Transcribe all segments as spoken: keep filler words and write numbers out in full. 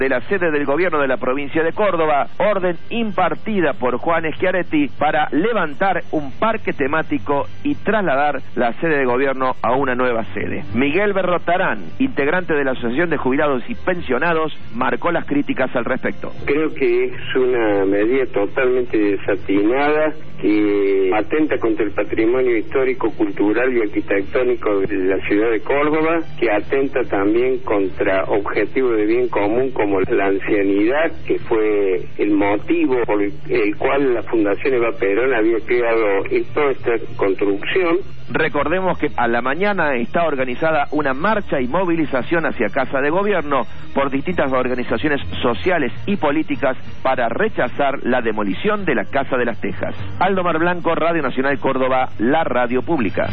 de la sede del gobierno de la provincia de Córdoba, orden impartida por Juan Schiaretti para levantar un parque temático y trasladar la sede de gobierno a una nueva sede. Miguel Berrotarán, integrante de la Asociación de Jubilados y Pensionados, marcó las críticas al respecto. Creo que es una medida totalmente desatinada que atenta contra el patrimonio histórico, cultural y arquitectónico de la ciudad de Córdoba, que atenta también contra objetivos de bien común como la ancianidad, que fue el motivo por el cual la Fundación Eva Perón había creado toda esta construcción. Recordemos que a la mañana está organizada una marcha y movilización hacia Casa de Gobierno por distintas organizaciones sociales y políticas para rechazar la demolición de la Casa de las Tejas. Aldo Mar Blanco, Radio Nacional Córdoba, la radio pública.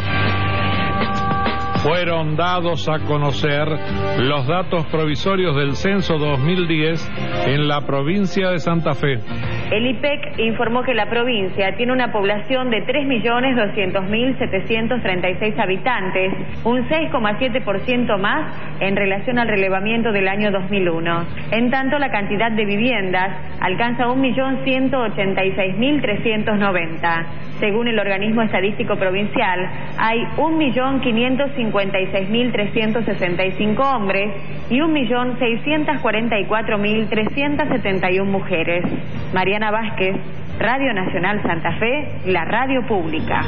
Fueron dados a conocer los datos provisorios del censo dos mil diez en la provincia de Santa Fe. El I P E C informó que la provincia tiene una población de tres millones doscientos mil setecientos treinta y seis habitantes, un seis coma siete por ciento más en relación al relevamiento del año dos mil uno. En tanto, la cantidad de viviendas alcanza un millón ciento ochenta y seis mil trescientos noventa. Según el organismo estadístico provincial, hay un millón quinientos cincuenta y seis mil trescientos sesenta y cinco hombres y un millón seiscientos cuarenta y cuatro mil trescientos setenta y uno mujeres. Mariana Vázquez, Radio Nacional Santa Fe, la radio pública.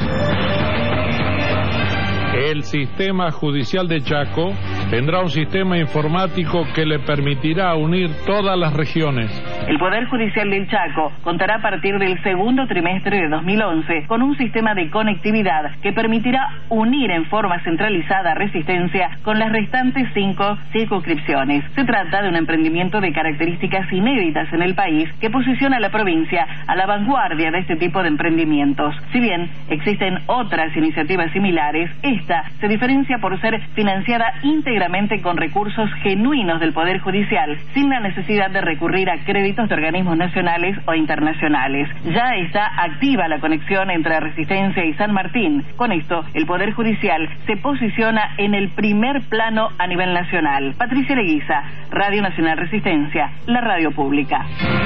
El sistema judicial de Chaco tendrá un sistema informático que le permitirá unir todas las regiones. El Poder Judicial del Chaco contará a partir del segundo trimestre de dos mil once con un sistema de conectividad que permitirá unir en forma centralizada Resistencia con las restantes cinco circunscripciones. Se trata de un emprendimiento de características inéditas en el país que posiciona a la provincia a la vanguardia de este tipo de emprendimientos. Si bien existen otras iniciativas similares, esta se diferencia por ser financiada íntegramente con recursos genuinos del Poder Judicial, sin la necesidad de recurrir a créditos de organismos nacionales o internacionales. Ya está activa la conexión entre Resistencia y San Martín. Con esto, el Poder Judicial se posiciona en el primer plano a nivel nacional. Patricia Leguiza, Radio Nacional Resistencia, la radio pública.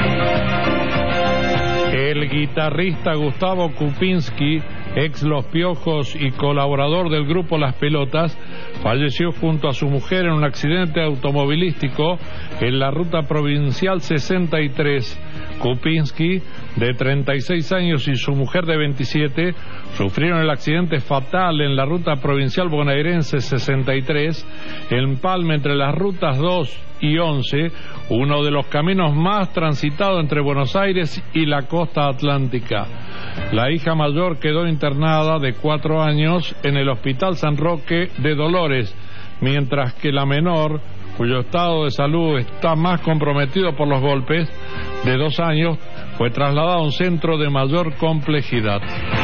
El guitarrista Gustavo Kupinski, ex Los Piojos y colaborador del grupo Las Pelotas, falleció junto a su mujer en un accidente automovilístico en la ruta provincial sesenta y tres. Kupinski, de treinta y seis años, y su mujer de veintisiete sufrieron el accidente fatal en la ruta provincial bonaerense sesenta y tres, empalme entre las rutas dos y once, uno de los caminos más transitados entre Buenos Aires y la costa atlántica. La hija mayor quedó internada, de cuatro años, en el Hospital San Roque de Dolores, mientras que la menor, cuyo estado de salud está más comprometido por los golpes, de dos años, fue trasladada a un centro de mayor complejidad.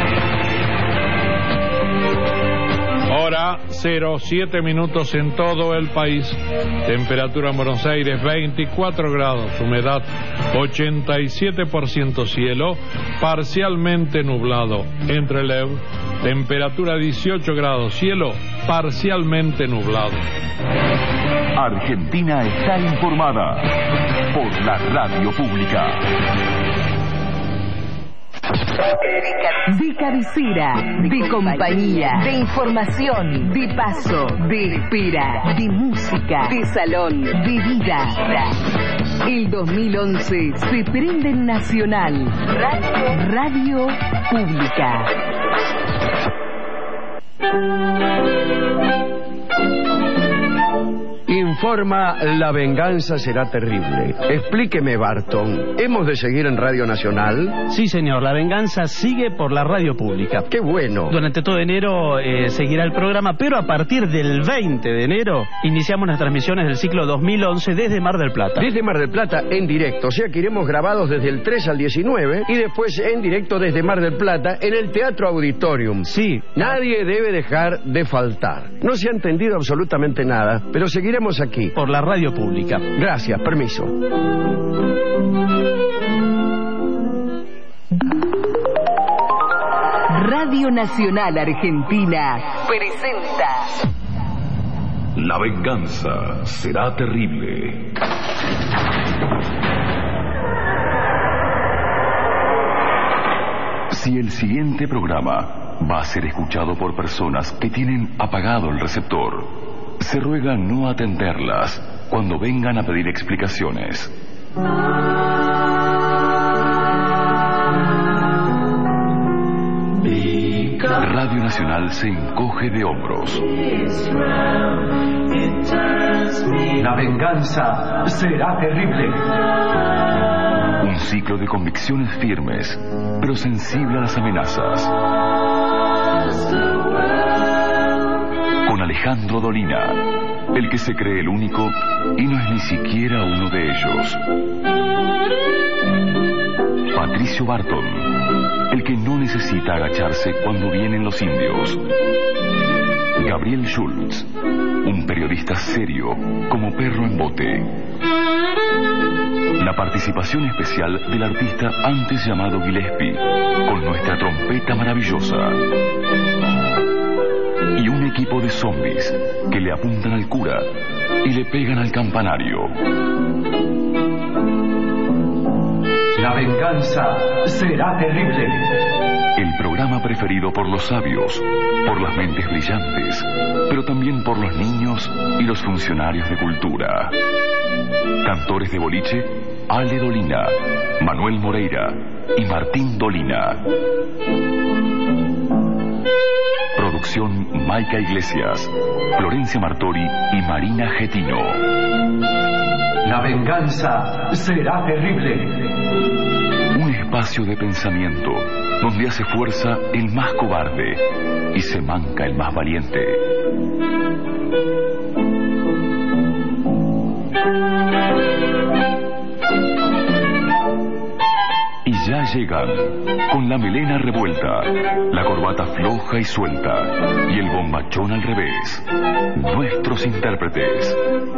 Hora cero, siete minutos en todo el país. Temperatura en Buenos Aires veinticuatro grados, humedad ochenta y siete por ciento, cielo parcialmente nublado. Entre Lev, temperatura dieciocho grados, cielo parcialmente nublado. Argentina está informada por la radio pública. De cabecera, de compañía, de información, de paso, de espera, de música, de salón, de vida. El dos mil once se prende en Nacional. Radio, radio Pública. Informa, la venganza será terrible. Explíqueme, Barton, ¿hemos de seguir en Radio Nacional? Sí, señor, la venganza sigue por la radio pública. ¡Qué bueno! Durante todo enero eh, seguirá el programa, pero a partir del veinte de enero iniciamos las transmisiones del ciclo dos mil once desde Mar del Plata. Desde Mar del Plata en directo, o sea que iremos grabados desde el tres al diecinueve y después en directo desde Mar del Plata en el Teatro Auditorium. Sí. Nadie debe dejar de faltar. No se ha entendido absolutamente nada, pero seguiremos aquí. Por la radio pública. Gracias, permiso. Radio Nacional Argentina presenta La venganza será terrible. Si el siguiente programa va a ser escuchado por personas que tienen apagado el receptor, se ruega no atenderlas cuando vengan a pedir explicaciones. Radio Nacional se encoge de hombros. La venganza será terrible. Un ciclo de convicciones firmes, pero sensible a las amenazas. Con Alejandro Dolina, el que se cree el único y no es ni siquiera uno de ellos. Patricio Barton, el que no necesita agacharse cuando vienen los indios. Gabriel Schultz, un periodista serio como perro en bote. La participación especial del artista antes llamado Gillespie, con nuestra trompeta maravillosa. Y un equipo de zombies que le apuntan al cura y le pegan al campanario. La venganza será terrible. El programa preferido por los sabios, por las mentes brillantes, pero también por los niños y los funcionarios de cultura. Cantores de boliche, Ale Dolina, Manuel Moreira y Martín Dolina. Producción Maica Iglesias, Florencia Martori y Marina Getino. La venganza será terrible. Un espacio de pensamiento donde hace fuerza el más cobarde y se manca el más valiente. Y ya llegan, con la melena revuelta, la corbata floja y suelta y el bombachón al revés, nuestros intérpretes.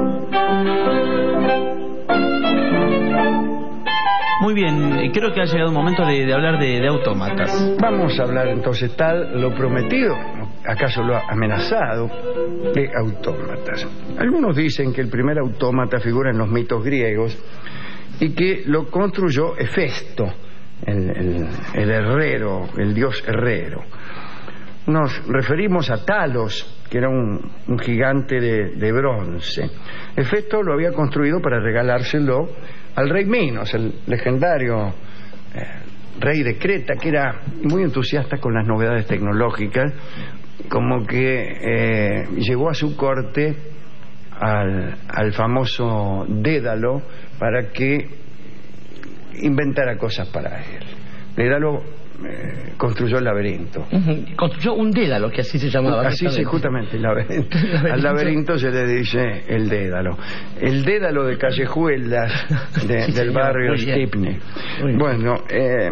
Muy bien, creo que ha llegado un momento de, de hablar de, de autómatas. Vamos a hablar entonces, tal lo prometido, acaso lo amenazado, de autómatas. Algunos dicen que el primer autómata figura en los mitos griegos y que lo construyó Hefesto, el, el, el herrero, el dios herrero. Nos referimos a Talos, que era un, un gigante de, de bronce. Hefesto lo había construido para regalárselo al rey Minos, el legendario eh, rey de Creta, que era muy entusiasta con las novedades tecnológicas, como que eh, llevó a su corte al, al famoso Dédalo para que inventara cosas para él. Dédalo eh, construyó el laberinto. Uh-huh. Construyó un Dédalo, que así se llamaba. Así se, justamente, el laberinto. Al laberinto se le dice el Dédalo. El Dédalo de Callejuelas de, sí, del señor, barrio Stepney. Bueno, eh,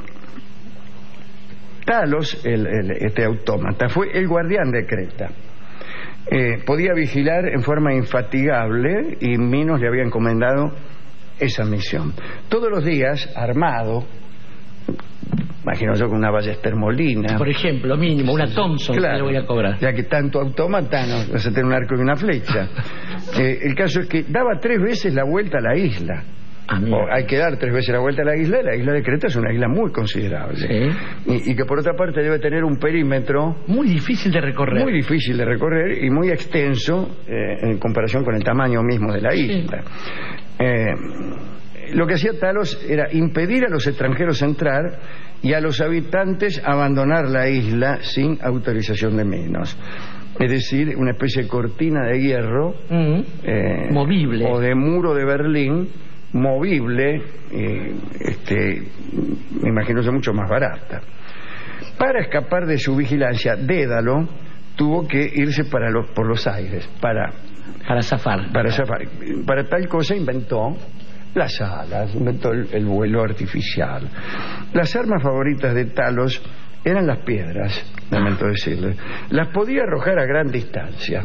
Talos, el, el, este autómata, fue el guardián de Creta. Eh, podía vigilar en forma infatigable y Minos le había encomendado esa misión. Todos los días, armado, imagino yo con una ballester Molina, por ejemplo, mínimo, una Thompson, claro, que le voy a cobrar. Ya que tanto autómata, no vas a tener un arco y una flecha. eh, el caso es que daba tres veces la vuelta a la isla. Ah, o hay que dar tres veces la vuelta a la isla. La isla de Creta es una isla muy considerable, ¿sí? y, y que por otra parte debe tener un perímetro muy difícil de recorrer, muy difícil de recorrer y muy extenso eh, en comparación con el tamaño mismo de la isla. Sí. Eh, lo que hacía Talos era impedir a los extranjeros entrar y a los habitantes abandonar la isla sin autorización de Minos. Es decir, una especie de cortina de hierro, mm. eh, movible, o de muro de Berlín movible, eh, este, me imagino que mucho más barata. Para escapar de su vigilancia, Dédalo tuvo que irse para los, por los aires, para para zafar. Para zafar. Para tal cosa inventó las alas, inventó el, el vuelo artificial. Las armas favoritas de Talos eran las piedras, lamento decirle. Las podía arrojar a gran distancia.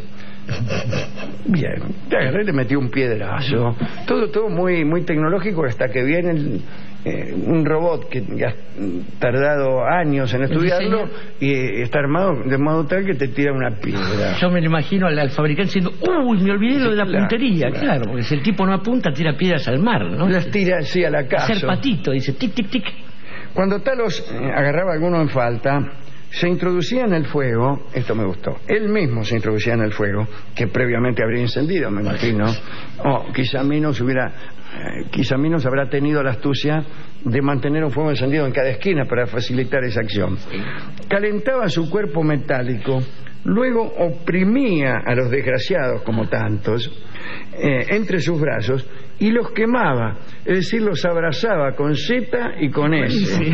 Bien, le agarré, le metí un piedrazo. Todo, todo muy, muy tecnológico hasta que viene el, eh, un robot que ha tardado años en estudiarlo y eh, está armado de modo tal que te tira una piedra. Yo me lo imagino al, al fabricante diciendo, uy, me olvidé lo de la claro, puntería, claro. claro, porque si el tipo no apunta, tira piedras al mar, ¿no? Las tira así al acaso. Hacer patito, dice, tic, tic, tic. Cuando Talos eh, agarraba a alguno en falta, se introducía en el fuego, esto me gustó, él mismo se introducía en el fuego, que previamente habría encendido, me imagino, o quizá Minos hubiera, eh, quizá Minos habrá tenido la astucia de mantener un fuego encendido en cada esquina para facilitar esa acción. Calentaba su cuerpo metálico, luego oprimía a los desgraciados, como tantos, eh, entre sus brazos, y los quemaba, es decir, los abrazaba con Z y con S. Sí.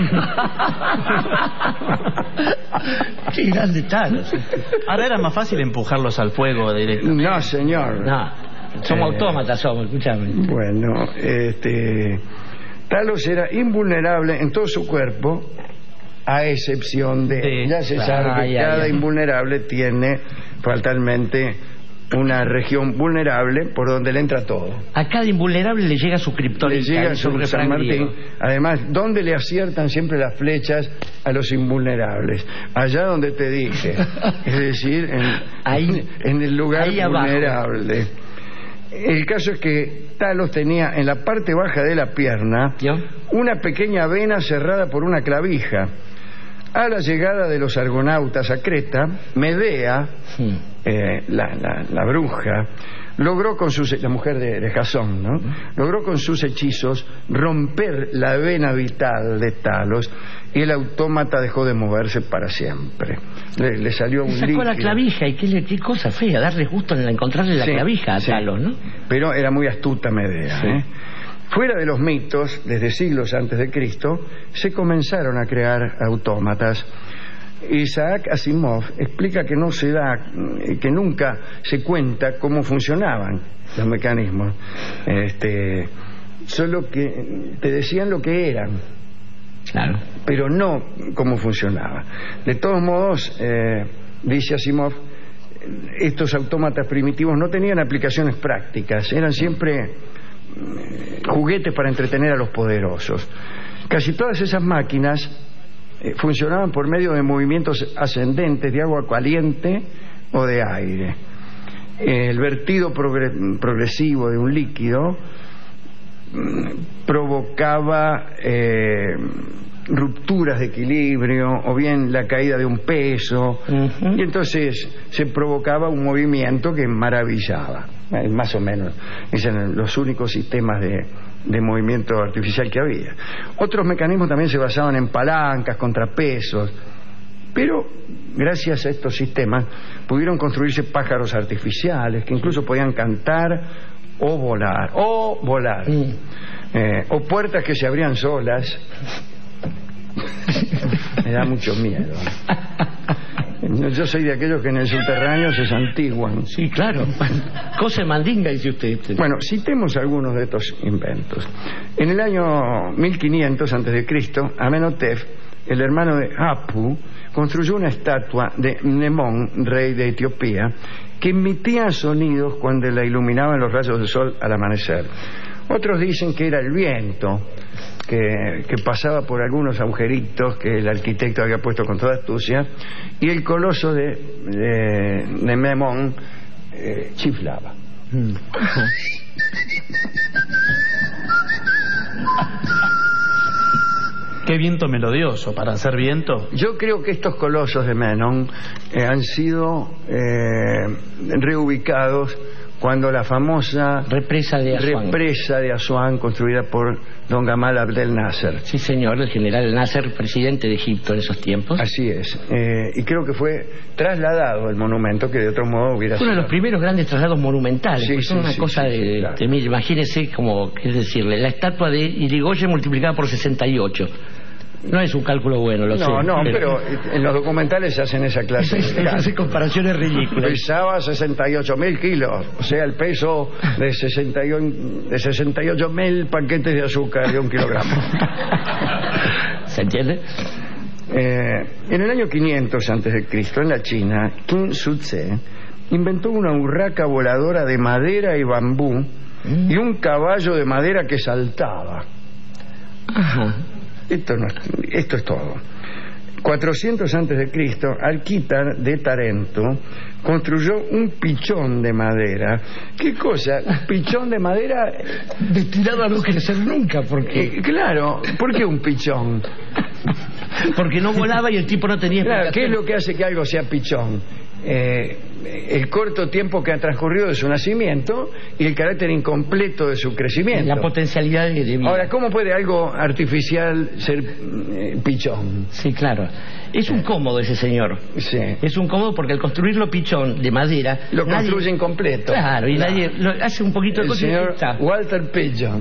Qué grande Talos. Ahora era más fácil empujarlos al fuego directamente. No, señor. No, somos eh, autómatas, somos, escuchame. Bueno, este... Talos era invulnerable en todo su cuerpo, a excepción de... de ya se sabe ah, que ya, cada ya. invulnerable tiene fatalmente una región vulnerable por donde le entra todo. A cada invulnerable le llega su kriptonita. Le llega su San Martín. Además, ¿dónde le aciertan siempre las flechas a los invulnerables? Allá donde te dije. Es decir, en, ahí, en el lugar vulnerable. Abajo. El caso es que Talos tenía en la parte baja de la pierna ¿Yo? una pequeña vena cerrada por una clavija. A la llegada de los argonautas a Creta, Medea, sí. eh, la, la, la bruja, logró con sus... la mujer de, de Jasón, ¿no? Logró con sus hechizos romper la vena vital de Talos y el autómata dejó de moverse para siempre. Le, le salió un líquido. Sacó la clavija y qué, qué cosa fea, darle gusto en encontrarle la sí, clavija a sí. Talos, ¿no? Pero era muy astuta Medea, sí. ¿eh? Fuera de los mitos, desde siglos antes de Cristo, se comenzaron a crear autómatas. Isaac Asimov explica que no se da, que nunca se cuenta cómo funcionaban los mecanismos, este, solo que te decían lo que eran, claro, pero no cómo funcionaba. De todos modos, eh, dice Asimov, estos autómatas primitivos no tenían aplicaciones prácticas, eran siempre juguetes para entretener a los poderosos. Casi todas esas máquinas eh, funcionaban por medio de movimientos ascendentes de agua caliente o de aire. Eh, el vertido progre progresivo de un líquido mm, provocaba eh, rupturas de equilibrio o bien la caída de un peso, uh-huh. y entonces se provocaba un movimiento que maravillaba. Eh, más o menos, eran los únicos sistemas de, de movimiento artificial que había. Otros mecanismos también se basaban en palancas, contrapesos, pero gracias a estos sistemas pudieron construirse pájaros artificiales que incluso podían cantar o volar, o volar, mm. eh, o puertas que se abrían solas. Me da mucho miedo. Yo soy de aquellos que en el subterráneo se santiguan. Sí, claro. Cosa mandinga, dice usted. Bueno, citemos algunos de estos inventos. En el año mil quinientos antes de Cristo, Amenhotep, el hermano de Apu, construyó una estatua de Mnemón, rey de Etiopía, que emitía sonidos cuando la iluminaban los rayos del sol al amanecer. Otros dicen que era el viento, que, que pasaba por algunos agujeritos que el arquitecto había puesto con toda astucia, y el coloso de, de, de Memón eh, chiflaba. Mm. Qué viento melodioso para hacer viento. Yo creo que estos colosos de Memnón eh, han sido eh, reubicados cuando la famosa represa de Asuán, represa de Asuán construida por don Gamal Abdel Nasser. Sí, señor, el general Nasser, presidente de Egipto en esos tiempos. Así es, eh, y creo que fue trasladado el monumento, que de otro modo hubiera sido uno de los primeros grandes traslados monumentales. Sí, pues sí, es una sí, cosa sí, de, sí, claro. de, de imagínese como, es decirle, la estatua de Irigoyen multiplicada por sesenta y ocho. No es un cálculo bueno, lo no, sé. No, no, pero... pero en los documentales se hacen esa clase. Se hacen comparaciones ridículas. Pesaba sesenta y ocho mil kilos, o sea, el peso de sesenta y ocho mil paquetes de azúcar de un kilogramo. ¿Se entiende? Eh, en el año quinientos antes de Cristo, en la China, Qin Shi Huang inventó una urraca voladora de madera y bambú mm. y un caballo de madera que saltaba. Ajá. Esto, no, esto es todo. cuatrocientos antes de Cristo, Alquítar de Tarento construyó un pichón de madera. ¿Qué cosa? Un pichón de madera destinado a no crecer nunca, porque eh, claro, ¿por qué un pichón? Porque no volaba y el tipo no tenía claro, ¿qué es lo que hace que algo sea pichón? Eh, el corto tiempo que ha transcurrido de su nacimiento y el carácter incompleto de su crecimiento. La potencialidad de vida. Ahora, ¿cómo puede algo artificial ser eh, pichón? Sí, claro. Es un cómodo ese señor. Sí. Es un cómodo porque al construirlo pichón de madera... Lo nadie... construye incompleto. Claro, y claro. nadie lo hace un poquito de el señor Walter Pigeon.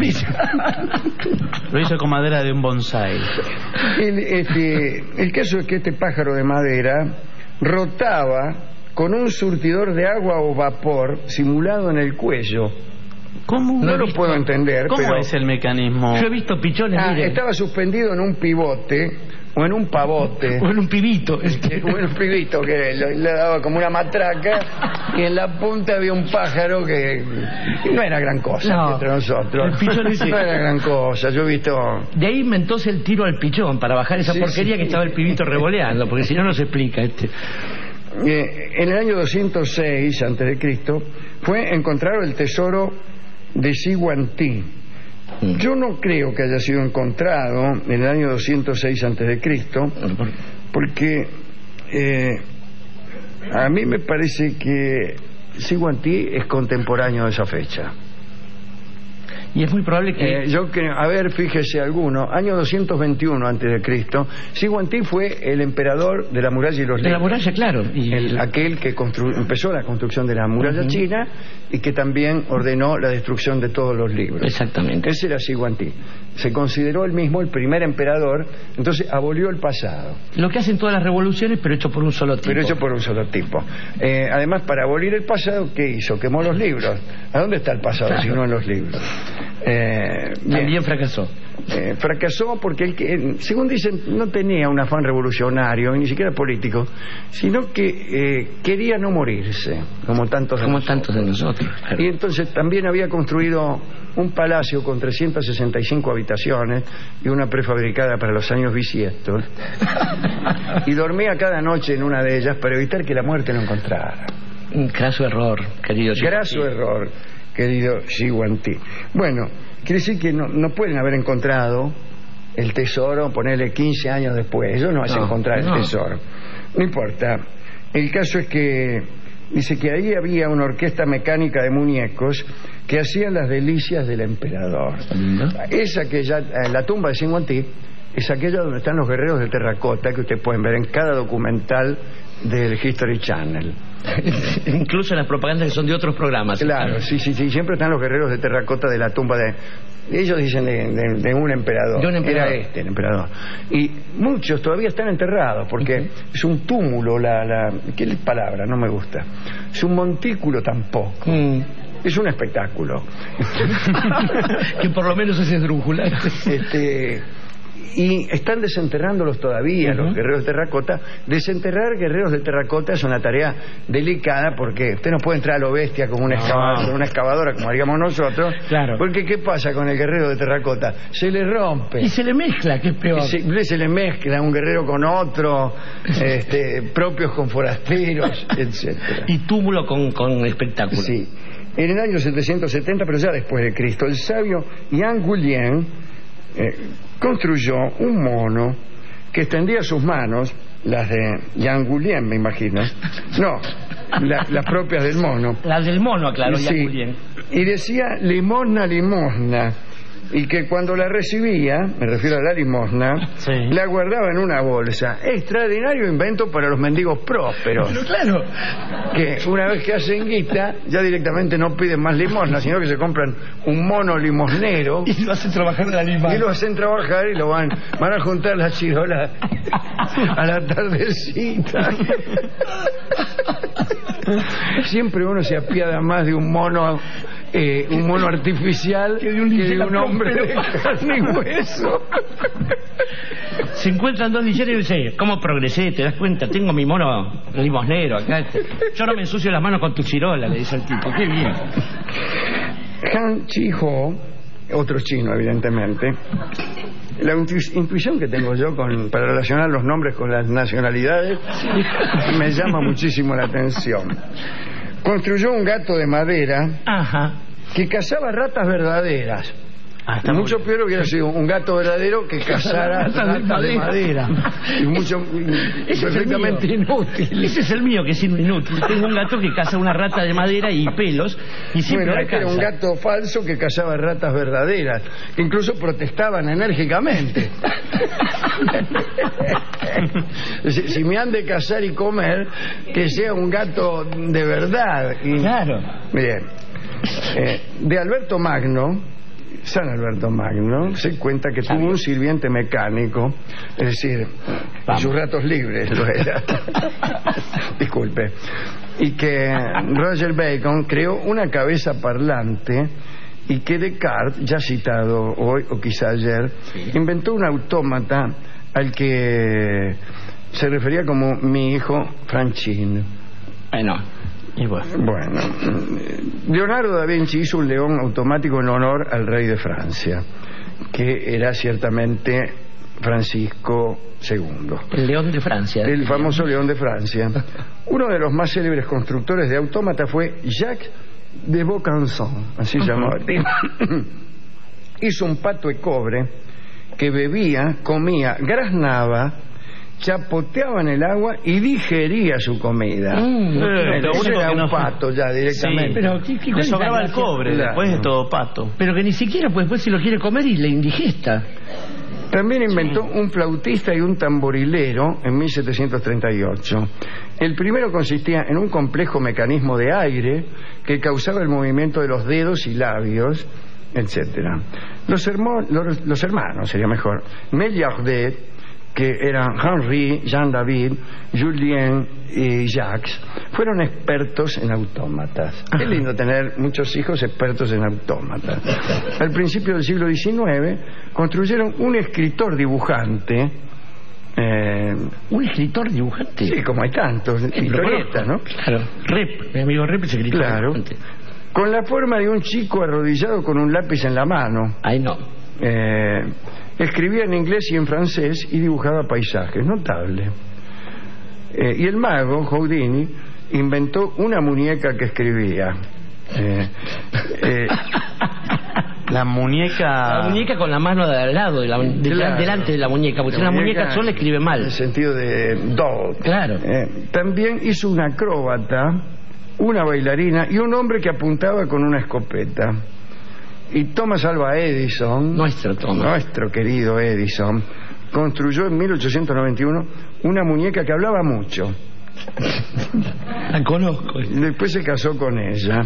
Lo hizo con madera de un bonsái. El, este, el caso es que este pájaro de madera rotaba con un surtidor de agua o vapor simulado en el cuello. ¿Cómo? No, no lo puedo entender. ¿Cómo pero... es el mecanismo? Yo he visto pichones. Ah, miren. estaba suspendido en un pivote o en un pavote o en un pibito o en un pibito que le, le daba como una matraca y en la punta había un pájaro que, que no era gran cosa no, entre nosotros. El pichón ese... no era gran cosa. Yo he visto. De ahí inventóse el tiro al pichón para bajar esa sí, porquería sí. que estaba el pibito revoleando, porque si no no se explica este. Eh, en el año doscientos seis antes de Cristo fue encontrado el tesoro de Siguantí. Mm. Yo no creo que haya sido encontrado en el año doscientos seis antes de Cristo, porque eh, a mí me parece que Siguantí es contemporáneo de esa fecha. Y es muy probable que... Eh, yo creo, a ver, fíjese alguno, año doscientos veintiuno antes de Cristo, Siguantí fue el emperador de la muralla y los libros. De la muralla, claro. Y... El, aquel que constru... empezó la construcción de la muralla uh-huh. china y que también ordenó la destrucción de todos los libros. Exactamente. Ese era Siguantí. Se consideró él mismo el primer emperador, entonces abolió el pasado. Lo que hacen todas las revoluciones, pero hecho por un solo tipo. Pero hecho por un solo tipo. Eh, además, para abolir el pasado, ¿qué hizo? Quemó los libros. ¿A dónde está el pasado claro. si no en los libros? Eh, También fracasó. Eh, fracasó porque, él, eh, según dicen, no tenía un afán revolucionario, ni siquiera político, sino que eh, quería no morirse, como tantos de como nosotros. tantos de nosotros. Claro. Y entonces también había construido un palacio con trescientas sesenta y cinco habitaciones y una prefabricada para los años bisiestos. Y dormía cada noche en una de ellas para evitar que la muerte lo encontrara. Un graso error, querido Siguantí. Graso error, querido Siguantí. Bueno, quiere decir que no, no pueden haber encontrado el tesoro, ponerle quince años después. Eso no es no, encontrar no. el tesoro. No importa. El caso es que dice que ahí había una orquesta mecánica de muñecos que hacían las delicias del emperador. ¿No? Es aquella, la tumba de Siguantí es aquella donde están los guerreros de terracota que ustedes pueden ver en cada documental del History Channel. Incluso en las propagandas que son de otros programas. Claro, sí, sí, sí, siempre están los guerreros de terracota de la tumba de... Ellos dicen de, de, de un emperador. De un emperador. Era este el emperador. Y muchos todavía están enterrados porque uh-huh. es un túmulo, la, la... ¿Qué palabra? No me gusta. Es un montículo tampoco. Mm. Es un espectáculo. Que por lo menos es esdrújula. Este... Y están desenterrándolos todavía, uh-huh. los guerreros de terracota. Desenterrar guerreros de terracota es una tarea delicada porque usted no puede entrar a lo bestia con una, no. excavadora, con una excavadora como haríamos nosotros. Claro. Porque ¿qué pasa con el guerrero de terracota? Se le rompe. Y se le mezcla, que es peor. Se, se le mezcla un guerrero con otro, este, propios con forasteros, etcétera. Y túmulo con, con espectáculo. Sí. En el año setecientos setenta, pero ya después de Cristo, el sabio Yang Gulian Eh, construyó un mono que extendía sus manos, las de Yang Gulian, me imagino. No, la, las propias del mono. Las del mono, claro, sí, Yang Gulian. Y decía limosna, limosna. Y que cuando la recibía, me refiero a la limosna, sí. la guardaba en una bolsa. Extraordinario invento para los mendigos prósperos. Pero claro. Que una vez que hacen guita, ya directamente no piden más limosna, sino que se compran un mono limosnero. Y lo hacen trabajar en la limosna. Y lo hacen trabajar y lo van, van a juntar las chirolas a la tardecita. Siempre uno se apiada más de un mono, eh, un mono artificial que de un, que de un hombre de carne y hueso. Se encuentran dos ligeros y dicen, ¿cómo progresé? ¿Te das cuenta? Tengo mi mono limosnero acá. Yo no me ensucio las manos con tu chirola, le dice el tipo. ¡Qué bien! Han Chi-ho, otro chino evidentemente, La intu- intuición que tengo yo con, para relacionar los nombres con las nacionalidades me llama muchísimo la atención. Construyó un gato de madera Ajá. que cazaba ratas verdaderas. Ah, está Mucho muy peor hubiera sido un gato verdadero que cazara ratas de madera. Y mucho, Ese perfectamente es el mío. inútil. Ese es el mío, que es inútil. Tengo un gato que caza una rata de madera y pelos y siempre Bueno, la este era caza. un gato falso que cazaba ratas verdaderas, que incluso protestaban enérgicamente. si, si me han de cazar y comer, que sea un gato de verdad. Y, Claro. bien. Eh, de Alberto Magno, San Alberto Magno, se cuenta que tuvo un sirviente mecánico, es decir, en sus ratos libres lo era. Disculpe. Y que Roger Bacon creó una cabeza parlante y que Descartes, ya citado hoy o quizá ayer, inventó un autómata al que se refería como mi hijo Franchín. Bueno, y bueno. Bueno, Leonardo da Vinci hizo un león automático en honor al rey de Francia, que era ciertamente Francisco segundo. El león de Francia. El famoso león de Francia. Uno de los más célebres constructores de autómata fue Jacques de Vaucanson, así se llamaba. Hizo un pato de cobre que bebía, comía, graznaba, chapoteaba en el agua y digería su comida. Mm, Eh, lo ese único era que un no- pato ya directamente. Sí, Pero ¿qué, qué Le cuenta sobraba el gracia? cobre, Claro. después de todo pato. Pero que ni siquiera, pues después si lo quiere comer y le indigesta. También inventó un flautista y un tamborilero en mil setecientos treinta y ocho. El primero consistía en un complejo mecanismo de aire que causaba el movimiento de los dedos y labios, etcétera. Los, hermo- los, los hermanos, sería mejor, Maillardet, que eran Henri, Jean-David, Julien y Jacques, fueron expertos en autómatas. Ajá. Es lindo tener muchos hijos expertos en autómatas. Al principio del siglo diecinueve construyeron un escritor dibujante. Eh, ¿Un escritor dibujante? sí, como hay tantos, Eh, lo historietas, ¿no? conozco. Claro. Rep, mi amigo Rep es escritor Claro. dibujante. Con la forma de un chico arrodillado con un lápiz en la mano. Ay, no. Eh, escribía en inglés y en francés y dibujaba paisajes, notable. Eh, y el mago, Houdini, inventó una muñeca que escribía. Eh, eh, La muñeca... La muñeca con la mano de al lado, de la, de- Claro. delante de la muñeca, porque si la muñeca sola escribe En mal. el sentido de doll. Claro. Eh, también hizo una acróbata, una bailarina y un hombre que apuntaba con una escopeta. Y Thomas Alva Edison, Nuestro Thomas. nuestro querido Edison, construyó en mil ochocientos noventa y uno una muñeca que hablaba mucho. La conozco. Después se casó con ella.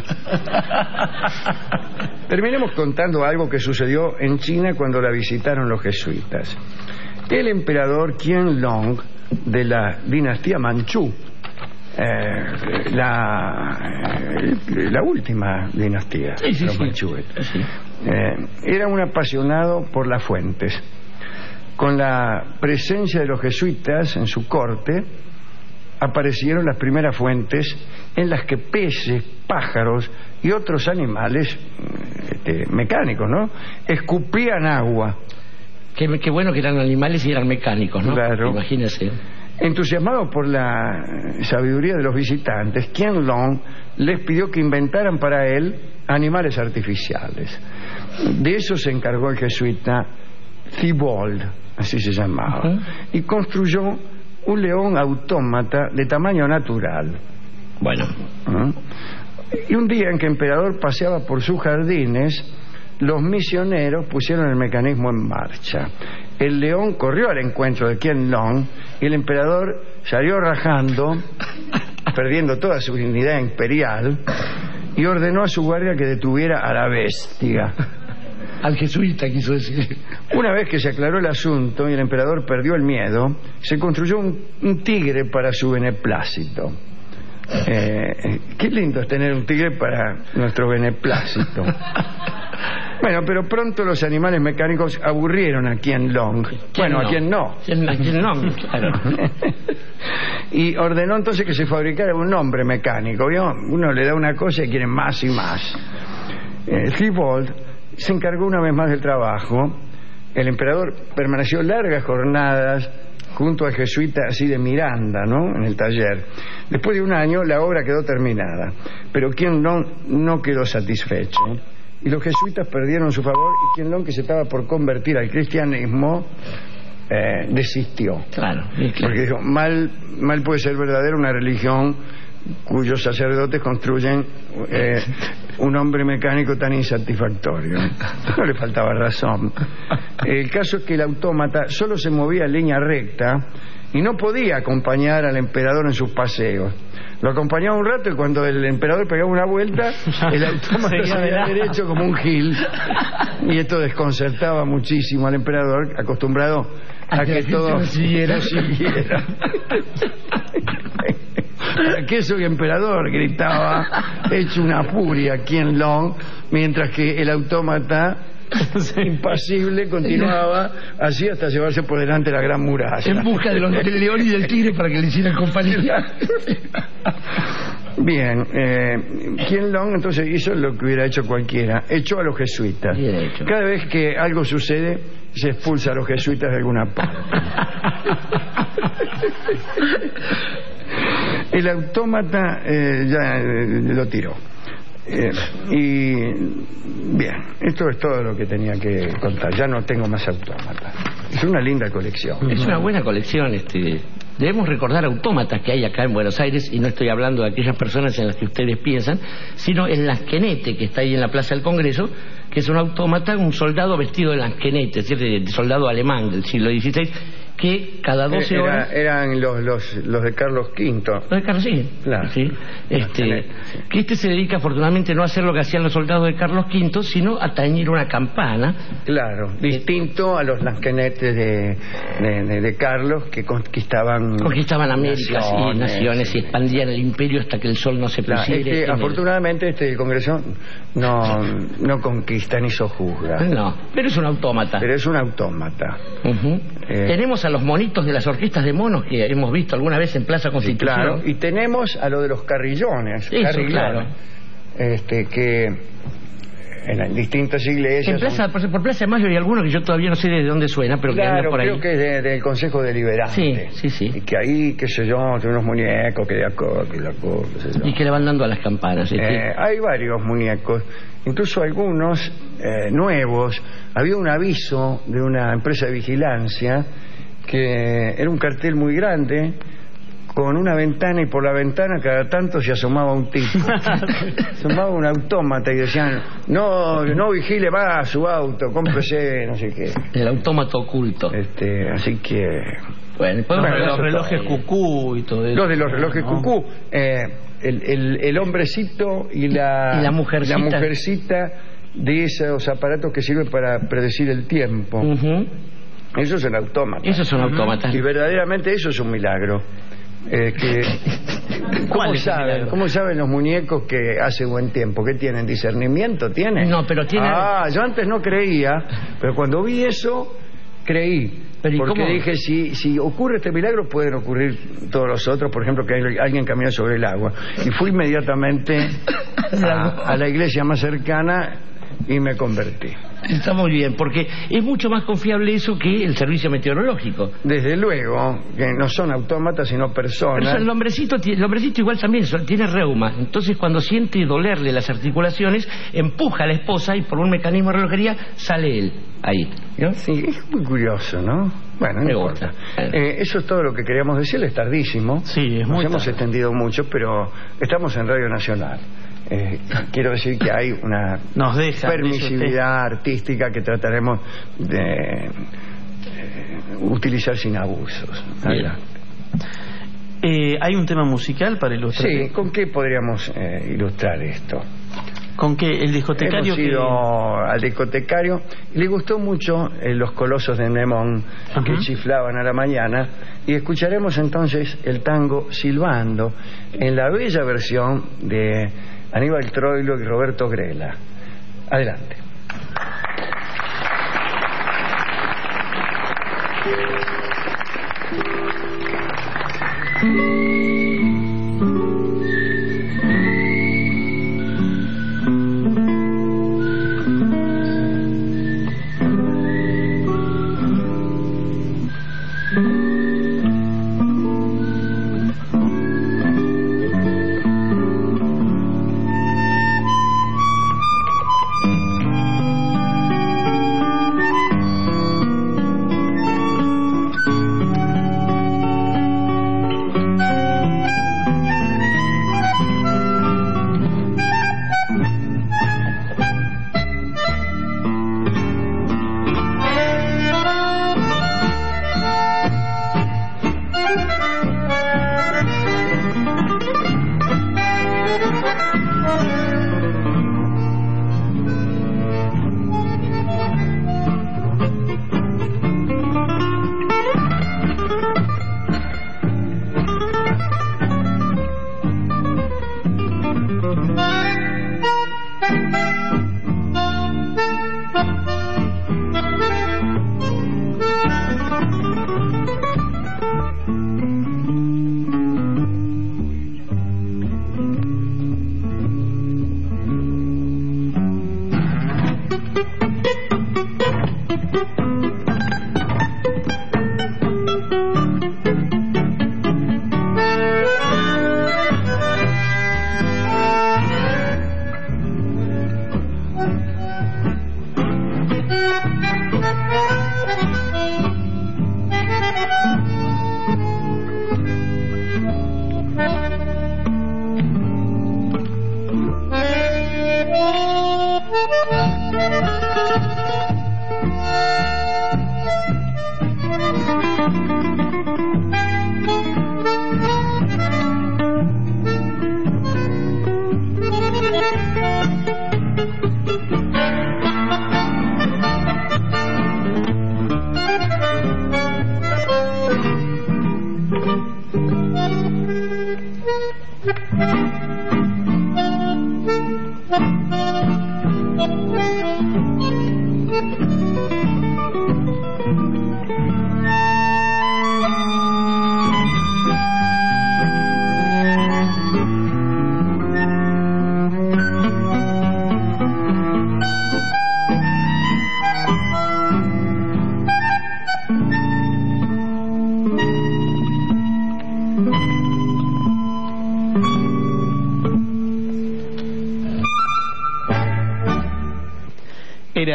Terminemos contando algo que sucedió en China cuando la visitaron los jesuitas. El emperador Qianlong de la dinastía Manchú, eh, la, eh, la última dinastía, Sí, sí, los sí. manchúes, Sí. eh, era un apasionado por las fuentes. Con la presencia de los jesuitas en su corte, aparecieron las primeras fuentes en las que peces, pájaros y otros animales este, mecánicos, ¿no?, escupían agua. Qué, qué bueno que eran animales y eran mecánicos, ¿no? Claro. Imagínese. Entusiasmado por la sabiduría de los visitantes, Qianlong les pidió que inventaran para él animales artificiales. De eso se encargó el jesuita Thibault, así se llamaba, Uh-huh. y construyó un león autómata de tamaño natural. Bueno. ¿Mm? Y un día en que el emperador paseaba por sus jardines, los misioneros pusieron el mecanismo en marcha. El león corrió al encuentro de Qianlong y el emperador salió rajando, perdiendo toda su dignidad imperial, y ordenó a su guardia que detuviera a la bestia. Al jesuita quiso decir. Una vez que se aclaró el asunto y el emperador perdió el miedo, se construyó un, un tigre para su beneplácito. Eh, qué lindo es tener un tigre para nuestro beneplácito. Bueno, pero pronto los animales mecánicos aburrieron a Qianlong. Bueno, no? a quien no. ¿Quién, a quién no? Claro. Y ordenó entonces que se fabricara un hombre mecánico. ¿Vio? Uno le da una cosa y quiere más y más. Eh, Thibault se encargó una vez más del trabajo el emperador permaneció largas jornadas junto al jesuita así de Miranda, ¿no?, en el taller. Después de un año la obra quedó terminada, pero Qianlong no quedó satisfecho y los jesuitas perdieron su favor y Qianlong, que se estaba por convertir al cristianismo, eh, desistió. Claro, claro. Porque dijo, mal, mal puede ser verdadera una religión cuyos sacerdotes construyen eh, un hombre mecánico tan insatisfactorio. No le faltaba razón. El caso es que el autómata solo se movía en línea recta y no podía acompañar al emperador en sus paseos. Lo acompañaba un rato y cuando el emperador pegaba una vuelta, el autómata seguía derecho como un gil, y esto desconcertaba muchísimo al emperador, acostumbrado a, a que, que todo siguiera. siguiera. ¿Para qué soy emperador?, gritaba, hecho una furia Qianlong, mientras que el autómata, impasible, continuaba así hasta llevarse por delante la gran muralla. En busca de los, del león y del tigre para que le hicieran compañía. Bien, eh, Qianlong entonces hizo lo que hubiera hecho cualquiera, echó a los jesuitas. Cada vez que algo sucede, se expulsa a los jesuitas de alguna parte. El autómata eh, ya eh, lo tiró. Eh, y bien, esto es todo lo que tenía que contar. Ya no tengo más autómatas. Es una linda colección. Es una buena colección. Este, debemos recordar autómatas que hay acá en Buenos Aires, y no estoy hablando de aquellas personas en las que ustedes piensan, sino en Lansquenete, que está ahí en la Plaza del Congreso, que es un autómata, un soldado vestido de Lansquenete, es decir, de soldado alemán del siglo dieciséis, que cada doce Era, horas... Eran los, los, los de Carlos quinto. Los de Carlos, sí. Claro. Sí. Este, que este se dedica afortunadamente no a hacer lo que hacían los soldados de Carlos quinto, sino a tañir una campana. Claro, distinto a los lansquenetes de, de, de, de Carlos, que conquistaban... Conquistaban Américas naciones, y naciones, y expandían el imperio hasta que el sol no se claro, pusiera. este, afortunadamente el... este Congreso no, no conquista ni sojuzga. No, pero es un autómata. Pero es un autómata. Uh-huh. eh, Tenemos a los monitos de las orquestas de monos que hemos visto alguna vez en Plaza Constitución. Sí, claro, y tenemos a lo de los carrillones. Eso, carrillones claro. Este, que en distintas iglesias... En Plaza, son... por Plaza de Mayo hay alguno que yo todavía no sé de dónde suena, pero claro, que anda por ahí. Creo que es de, del Consejo Deliberante. Sí, sí, sí. Y que ahí, qué sé yo, tiene unos muñecos que de acuerdo, que de acuerdo, qué sé yo. Y que le van dando a las campanas. ¿sí? Eh, hay varios muñecos, incluso algunos eh, nuevos. Había un aviso de una empresa de vigilancia que era un cartel muy grande con una ventana, y por la ventana cada tanto se asomaba un tipo. Asomaba un autómata y decían, no, no vigile más su auto, cómprese no sé qué. El autómata oculto. Este, así que... Bueno, bueno los relojes cucú y todo eso. Los de los relojes ¿no? cucú. Eh, el, el, el hombrecito y la, y la mujercita. la mujercita de esos aparatos que sirven para predecir el tiempo. Uh-huh. Esos son autómatas. Esos son autómatas. Y verdaderamente eso es un milagro. Eh, que, ¿cómo, saben, ¿Cómo saben los muñecos que hace buen tiempo? ¿Qué tienen? ¿Discernimiento tienen? No, pero tienen... Ah, yo antes no creía, pero cuando vi eso, creí. Pero porque cómo? dije, si, si ocurre este milagro, pueden ocurrir todos los otros. Por ejemplo, que hay, alguien camina sobre el agua. Y fui inmediatamente a, a la iglesia más cercana y me convertí. Está muy bien, porque es mucho más confiable eso que el servicio meteorológico. Desde luego, que no son autómatas, sino personas. Pero el hombrecito, el hombrecito igual también tiene reuma. Entonces, cuando siente dolerle las articulaciones, empuja a la esposa y por un mecanismo de relojería sale él ahí. ¿No? Sí, es muy curioso, ¿no? Bueno, no Me importa. gusta. Eh, eso es todo lo que queríamos decirle, es tardísimo. Sí, es Nos muy hemos tarde. extendido mucho, pero estamos en Radio Nacional. Eh, quiero decir que hay una Nos deja, permisividad artística que trataremos de eh, utilizar sin abusos. Adelante. Eh, ¿Hay un tema musical para ilustrar? Sí, ¿con qué podríamos eh, ilustrar esto? ¿Con qué? El discotecario Hemos ido que... al discotecario y le gustó mucho eh, los colosos de Nemón que chiflaban a la mañana, y escucharemos entonces el tango Silbando en la bella versión de Aníbal Troilo y Roberto Grela. Adelante.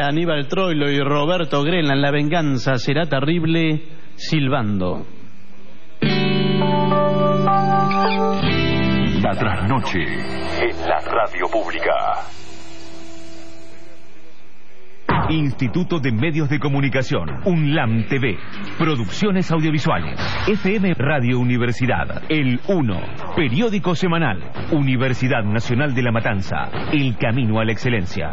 Aníbal Troilo y Roberto Grela en La venganza será terrible, silbando. La trasnoche en la radio pública. Instituto de Medios de Comunicación, UNLAM T V, Producciones Audiovisuales, F M Radio Universidad, El uno, Periódico Semanal, Universidad Nacional de La Matanza, El Camino a la Excelencia.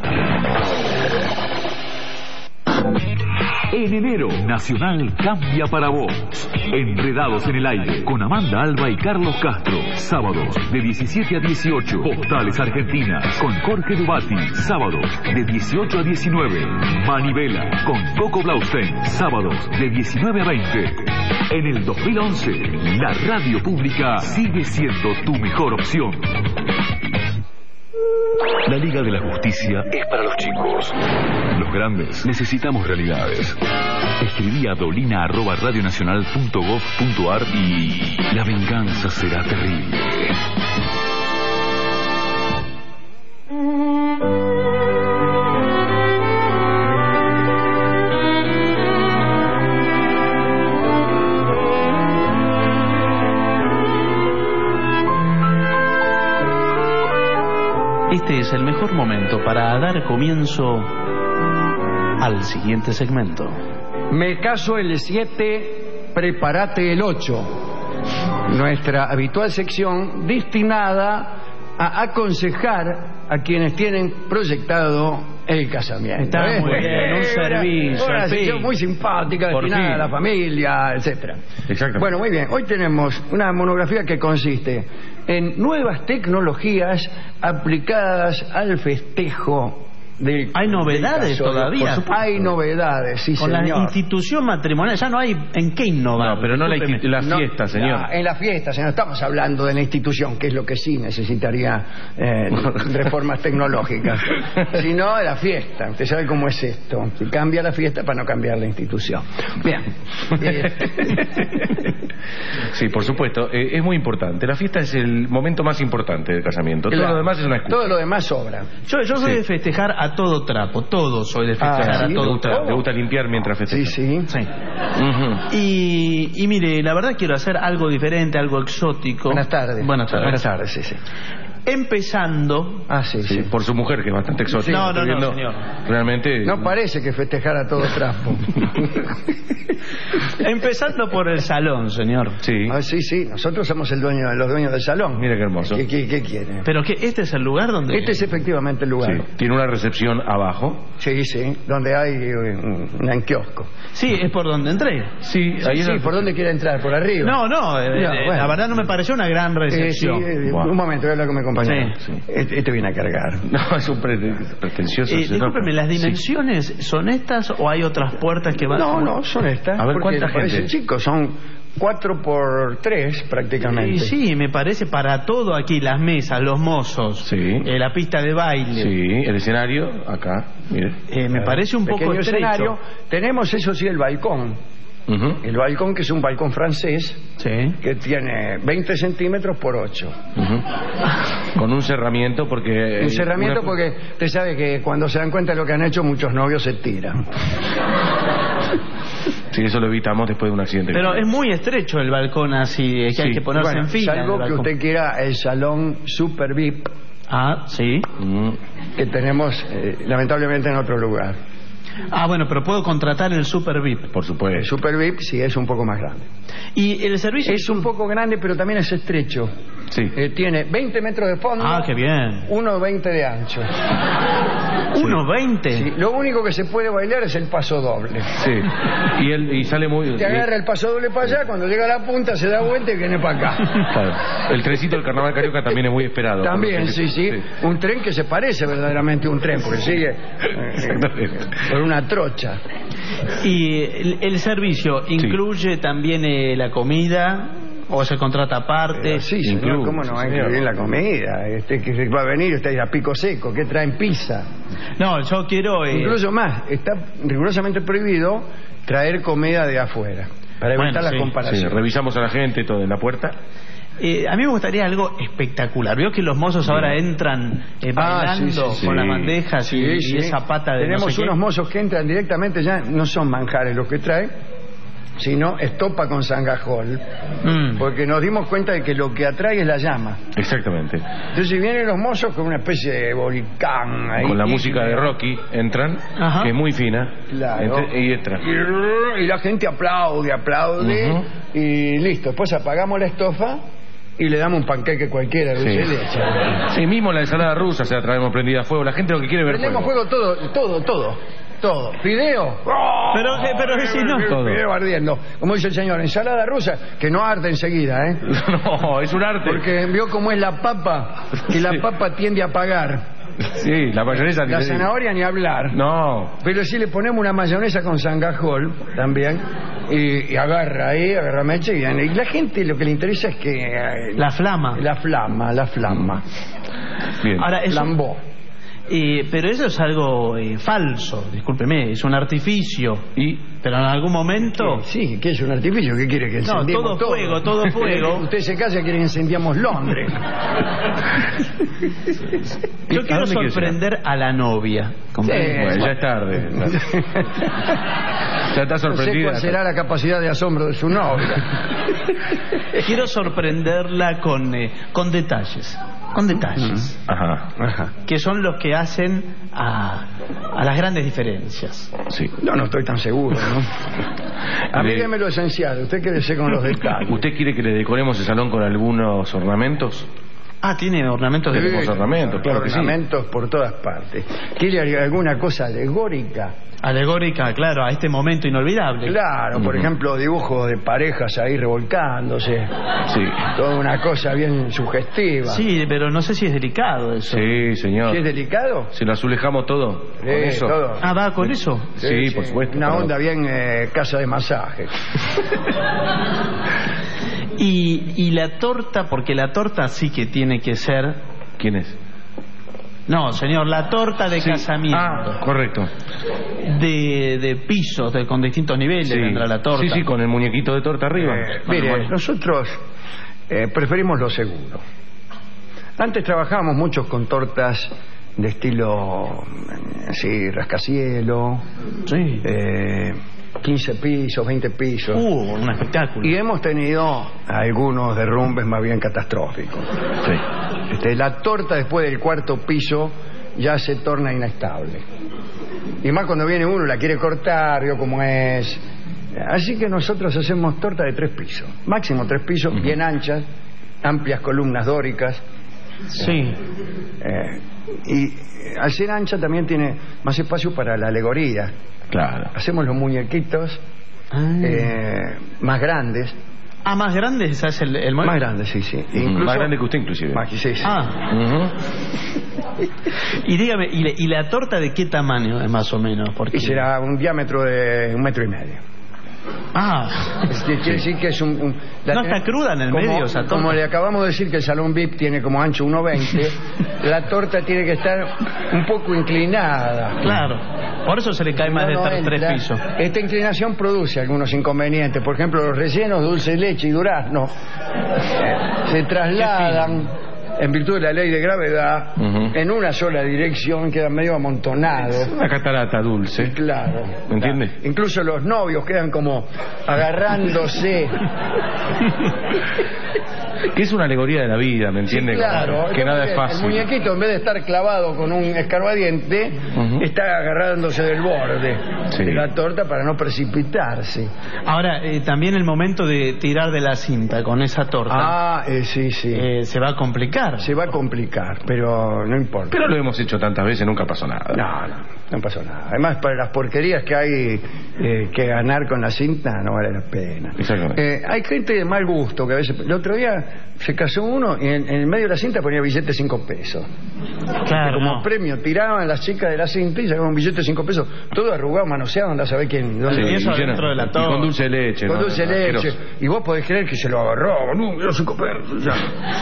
En enero, Nacional cambia para vos. Enredados en el aire, con Amanda Alba y Carlos Castro. Sábados, de diecisiete a dieciocho. Postales Argentinas, con Jorge Dubati. Sábados, de dieciocho a diecinueve. Manivela, con Coco Blaustein. Sábados, de diecinueve a veinte. En el dos mil once, la radio pública sigue siendo tu mejor opción. La Liga de la Justicia es para los chicos. Los grandes necesitamos realidades. Escribí a dolina arroba radionacional punto gob punto ar y la venganza será terrible. Este es el mejor momento para dar comienzo al siguiente segmento. Me caso el siete, prepárate el ocho. Nuestra habitual sección destinada a aconsejar a quienes tienen proyectado el casamiento. Está ¿eh? muy bien, un servicio. Una al fin. sección muy simpática, Por destinada fin. a la familia, etcétera. Exacto. Bueno, muy bien. Hoy tenemos una monografía que consiste en nuevas tecnologías aplicadas al festejo del... Hay novedades del caso. todavía. Hay novedades, sí, Con señor. la institución matrimonial ya no hay en qué innovar. No, pero no la, Discúlpeme. la No, fiesta, señor. no, en la fiesta, señor. Estamos hablando de la institución, que es lo que sí necesitaría eh, reformas tecnológicas. Si no, de la fiesta. Usted sabe cómo es esto. Si cambia la fiesta para no cambiar la institución. Bien. Eh, Sí, por supuesto. Eh, es muy importante. La fiesta es el momento más importante del casamiento. Todo claro, lo demás es una excusa. Todo lo demás sobra. Yo, yo soy Sí. de festejar a todo trapo, todo soy de festejar Ah, a ¿sí? todo ¿Te trapo. gusta limpiar mientras Sí, festejas? sí. Sí. Ujú. Y, y mire, la verdad quiero hacer algo diferente, algo exótico. Buenas tardes. Buenas tardes. Buenas tardes, sí, sí. Empezando. Ah, sí, sí. Sí, por su mujer, que es bastante exótica. No, estoy no, no, viendo. señor. Realmente... No parece que festejar a todo trapo. Empezando por el salón, señor. Sí. Ah, sí, sí. Nosotros somos el dueño, los dueños del salón. Mira qué hermoso. ¿Qué, qué, qué quiere? Pero que este es el lugar donde... Este es efectivamente el lugar. Sí. Tiene una recepción abajo. Sí, sí, donde hay eh, un, un kiosco. Sí, es por donde entré. Sí, Sí, ahí sí, es ¿por dónde quiere entrar? ¿Por arriba? No, no, eh, No, eh, bueno. la verdad no me pareció una gran Eh, sí, recepción. eh, Wow. Un momento, voy a hablar con mi compañero. Sí, sí. Este, este viene a cargar. No, es un pre- pretencioso. Eh, señor. discúlpeme, ¿las dimensiones son estas o hay otras puertas que van? No, no, son estas. A ver, porque ¿cuánta le parece gente? chico, son cuatro por tres prácticamente. Y sí, me parece para todo aquí, las mesas, los mozos, Sí. eh, la pista de baile. Sí, el escenario, acá, mire. Eh, me parece un poco Pequeño estrecho. escenario. Tenemos, eso sí, el balcón. Ujú. El balcón, que es un balcón francés, Sí. que tiene veinte centímetros por ocho. Ujú. Con un cerramiento porque... Un cerramiento una- porque usted sabe que cuando se dan cuenta de lo que han hecho, muchos novios se tiran. Sí, eso lo evitamos después de un accidente. Pero es muy estrecho el balcón así, es que Sí. hay que ponerse Bueno, en fila. en el salvo que balcón. usted quiera el salón Super V I P Ah, sí. Mm. que tenemos eh, lamentablemente en otro lugar. Ah, bueno, pero puedo contratar el Super V I P. Por El supuesto. Super V I P sí es un poco más grande. Y el servicio... Es un poco grande, pero también es estrecho. Sí. Eh, tiene veinte metros de fondo, Ah, qué bien. uno veinte de ancho. uno veinte. Sí, lo único que se puede bailar es el paso doble. Sí. Y, él, y sale muy... Te agarra el paso doble para allá, cuando llega a la punta se da vuelta y viene para acá. Claro. El trencito del Carnaval Carioca también es muy esperado. También, Por lo que- sí, sí, un tren que se parece verdaderamente a un tren, porque sigue eh, por una trocha. Y el, el servicio incluye también eh, la comida o se contrata aparte. Pero sí, señor, Incluso, ¿cómo no va a señor. incluir la comida? Este que va a venir, usted dirá pico seco, ¿qué traen pizza? No, yo quiero... eh, Incluso más, está rigurosamente prohibido traer comida de afuera, para evitar Bueno, la sí, Sí, comparación. revisamos a la gente todo en la puerta. Eh, a mí me gustaría algo espectacular. Veo que los mozos ahora entran eh, bailando ah, sí, sí, con sí. las bandejas sí, y, sí. y esa pata de Tenemos no sé unos qué. mozos que entran directamente, ya no son manjares los que traen, sino estopa con sangajol, mm. porque nos dimos cuenta de que lo que atrae es la llama. Exactamente. Entonces vienen los mozos con una especie de volcán ahí, con la música de Rocky entran, Ajá. que es muy fina. Claro. Entre, y entran. Y, y la gente aplaude, aplaude, uh-huh. y listo. Después apagamos la estofa y le damos un panqueque cualquiera, dulce de leche. Sí, mismo la ensalada rusa se la traemos prendida a fuego. La gente lo que quiere ver Prendemos fuego. fuego todo, todo, todo. Todo. Fideo. ¡Oh! Pero, eh, pero si no. Todo. Fideo ardiendo. Como dice el señor, ensalada rusa, que no arde enseguida, ¿eh? No, es un arte. Porque vio cómo es la papa, que la Sí. papa tiende a apagar. Sí, la mayonesa. La zanahoria ni hablar. No. Pero si le ponemos una mayonesa con sangajol también, y, y agarra ahí, agarra mecha, y, y la gente lo que le interesa es que... eh, La flama. La flama, la flama. Bien. Ahora, eso, Lambó. Eh, pero eso es algo eh, falso, discúlpeme, es un artificio. Y pero en algún momento... ¿Qué? Sí, que es un artificio, ¿qué quiere que No, incendiemos todo fuego, todo fuego. Usted se casa y quiere que incendiamos Londres. Yo quiero sorprender a la novia. Sí, bueno, ya es tarde. Ya está sorprendida. No sé cuál será la capacidad de asombro de su novia. Quiero sorprenderla con, eh, con detalles. Con detalles. Ajá. Ajá. Que son los que hacen a, a las grandes diferencias. Sí. No, no estoy tan seguro, ¿no? A mí déme lo esencial, usted quédese con los detalles. ¿Usted quiere que le decoremos el salón con algunos ornamentos? Ah, tiene ornamentos de... Sí, Tenemos ornamentos, claro que sí. Ornamentos por todas partes. ¿Quiere alguna cosa alegórica? Alegórica, claro, a este momento inolvidable. Claro, por Uh-huh. ejemplo, dibujos de parejas ahí revolcándose. Sí. Toda una cosa bien sugestiva. Sí, pero no sé si es delicado eso. Sí, señor. ¿Sí es delicado? Si lo azulejamos todo con Sí, eso. todo. Ah, ¿va con eso? Sí, por supuesto. Una claro. onda bien eh, casa de masaje. Y, y la torta, porque la torta sí que tiene que ser... ¿Quién es? No, señor, la torta de Sí. casamiento. Ah, correcto. De, de pisos, de, con distintos niveles Sí. vendrá la torta. Sí, sí, con el muñequito de torta arriba. Eh, Bueno, mire, bueno. nosotros eh, preferimos lo seguro. Antes trabajábamos mucho con tortas de estilo eh, así, rascacielo, Sí. eh, quince pisos, veinte pisos. Uh, un espectáculo. Y hemos tenido algunos derrumbes más bien catastróficos. Sí. Este, la torta después del cuarto piso ya se torna inestable. Y más cuando viene uno la quiere cortar, vio cómo es. Así que nosotros hacemos torta de tres pisos, máximo tres pisos, Uh-huh. bien anchas, amplias columnas dóricas. Sí. Eh, y eh, al ser ancha también tiene más espacio para la alegoría. Claro. Hacemos los muñequitos Ah, eh, más grandes. ah más grande se hace el, el Más mueble. grandes, sí, sí. Ujú, Incluso- más grande que usted, inclusive. Más- sí, sí. Ah, Ujú. y dígame, ¿y la, ¿y la torta de qué tamaño es más o menos? Porque... Y será un diámetro de un metro y medio. Ah, Es que quiere decir que es un... un- la No ten- está cruda en el como, medio esa torta. Como le acabamos de decir que el salón V I P tiene como ancho uno veinte, la torta tiene que estar un poco inclinada. claro. Por eso se le cae más de No, no tres, tres entra. pisos. Esta inclinación produce algunos inconvenientes. Por ejemplo, los rellenos, dulce de leche y durazno eh, se trasladan en virtud de la ley de gravedad Ujú. en una sola dirección, quedan medio amontonados. Una catarata dulce. Claro. ¿Me entiende? Claro. Incluso los novios quedan como agarrándose. Que es una alegoría de la vida, ¿me entiende? Sí, claro. Que nada es El fácil. muñequito, en vez de estar clavado con un escarbadiente, Ujú. está agarrándose del borde Sí. de la torta para no precipitarse. Ahora, eh, también el momento de tirar de la cinta con esa torta Ah, eh, sí, sí. eh, se va a complicar. Se va a complicar, pero no importa. Pero lo hemos hecho tantas veces, nunca pasó nada. No, no, no pasó nada. Además, para las porquerías que hay eh, que ganar con la cinta, no vale la pena. Exactamente. Eh, hay gente de mal gusto que a veces... El otro día se casó uno y en, en el medio de la cinta ponía billete de cinco pesos. Claro, Como no. premio, tiraban las chicas de la cinta y sacaban un billete de cinco pesos. Todo arrugado, manoseado, andás a saber quién... dónde- Sí, y eso y lleno- adentro de la y torta. con dulce de leche. Con ¿no? dulce de leche. Asqueroso. Y vos podés creer que se lo agarró. No, dio cinco pesos.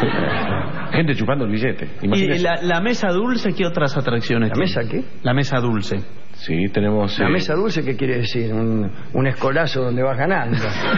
Ya. Gente chupando el billete. ¿Y Imagínese. la, la mesa dulce qué otras atracciones ¿La tiene? mesa qué? La mesa dulce. dulce. Sí, tenemos... ¿La eh, mesa dulce qué quiere decir? Un, un escolazo donde vas ganando.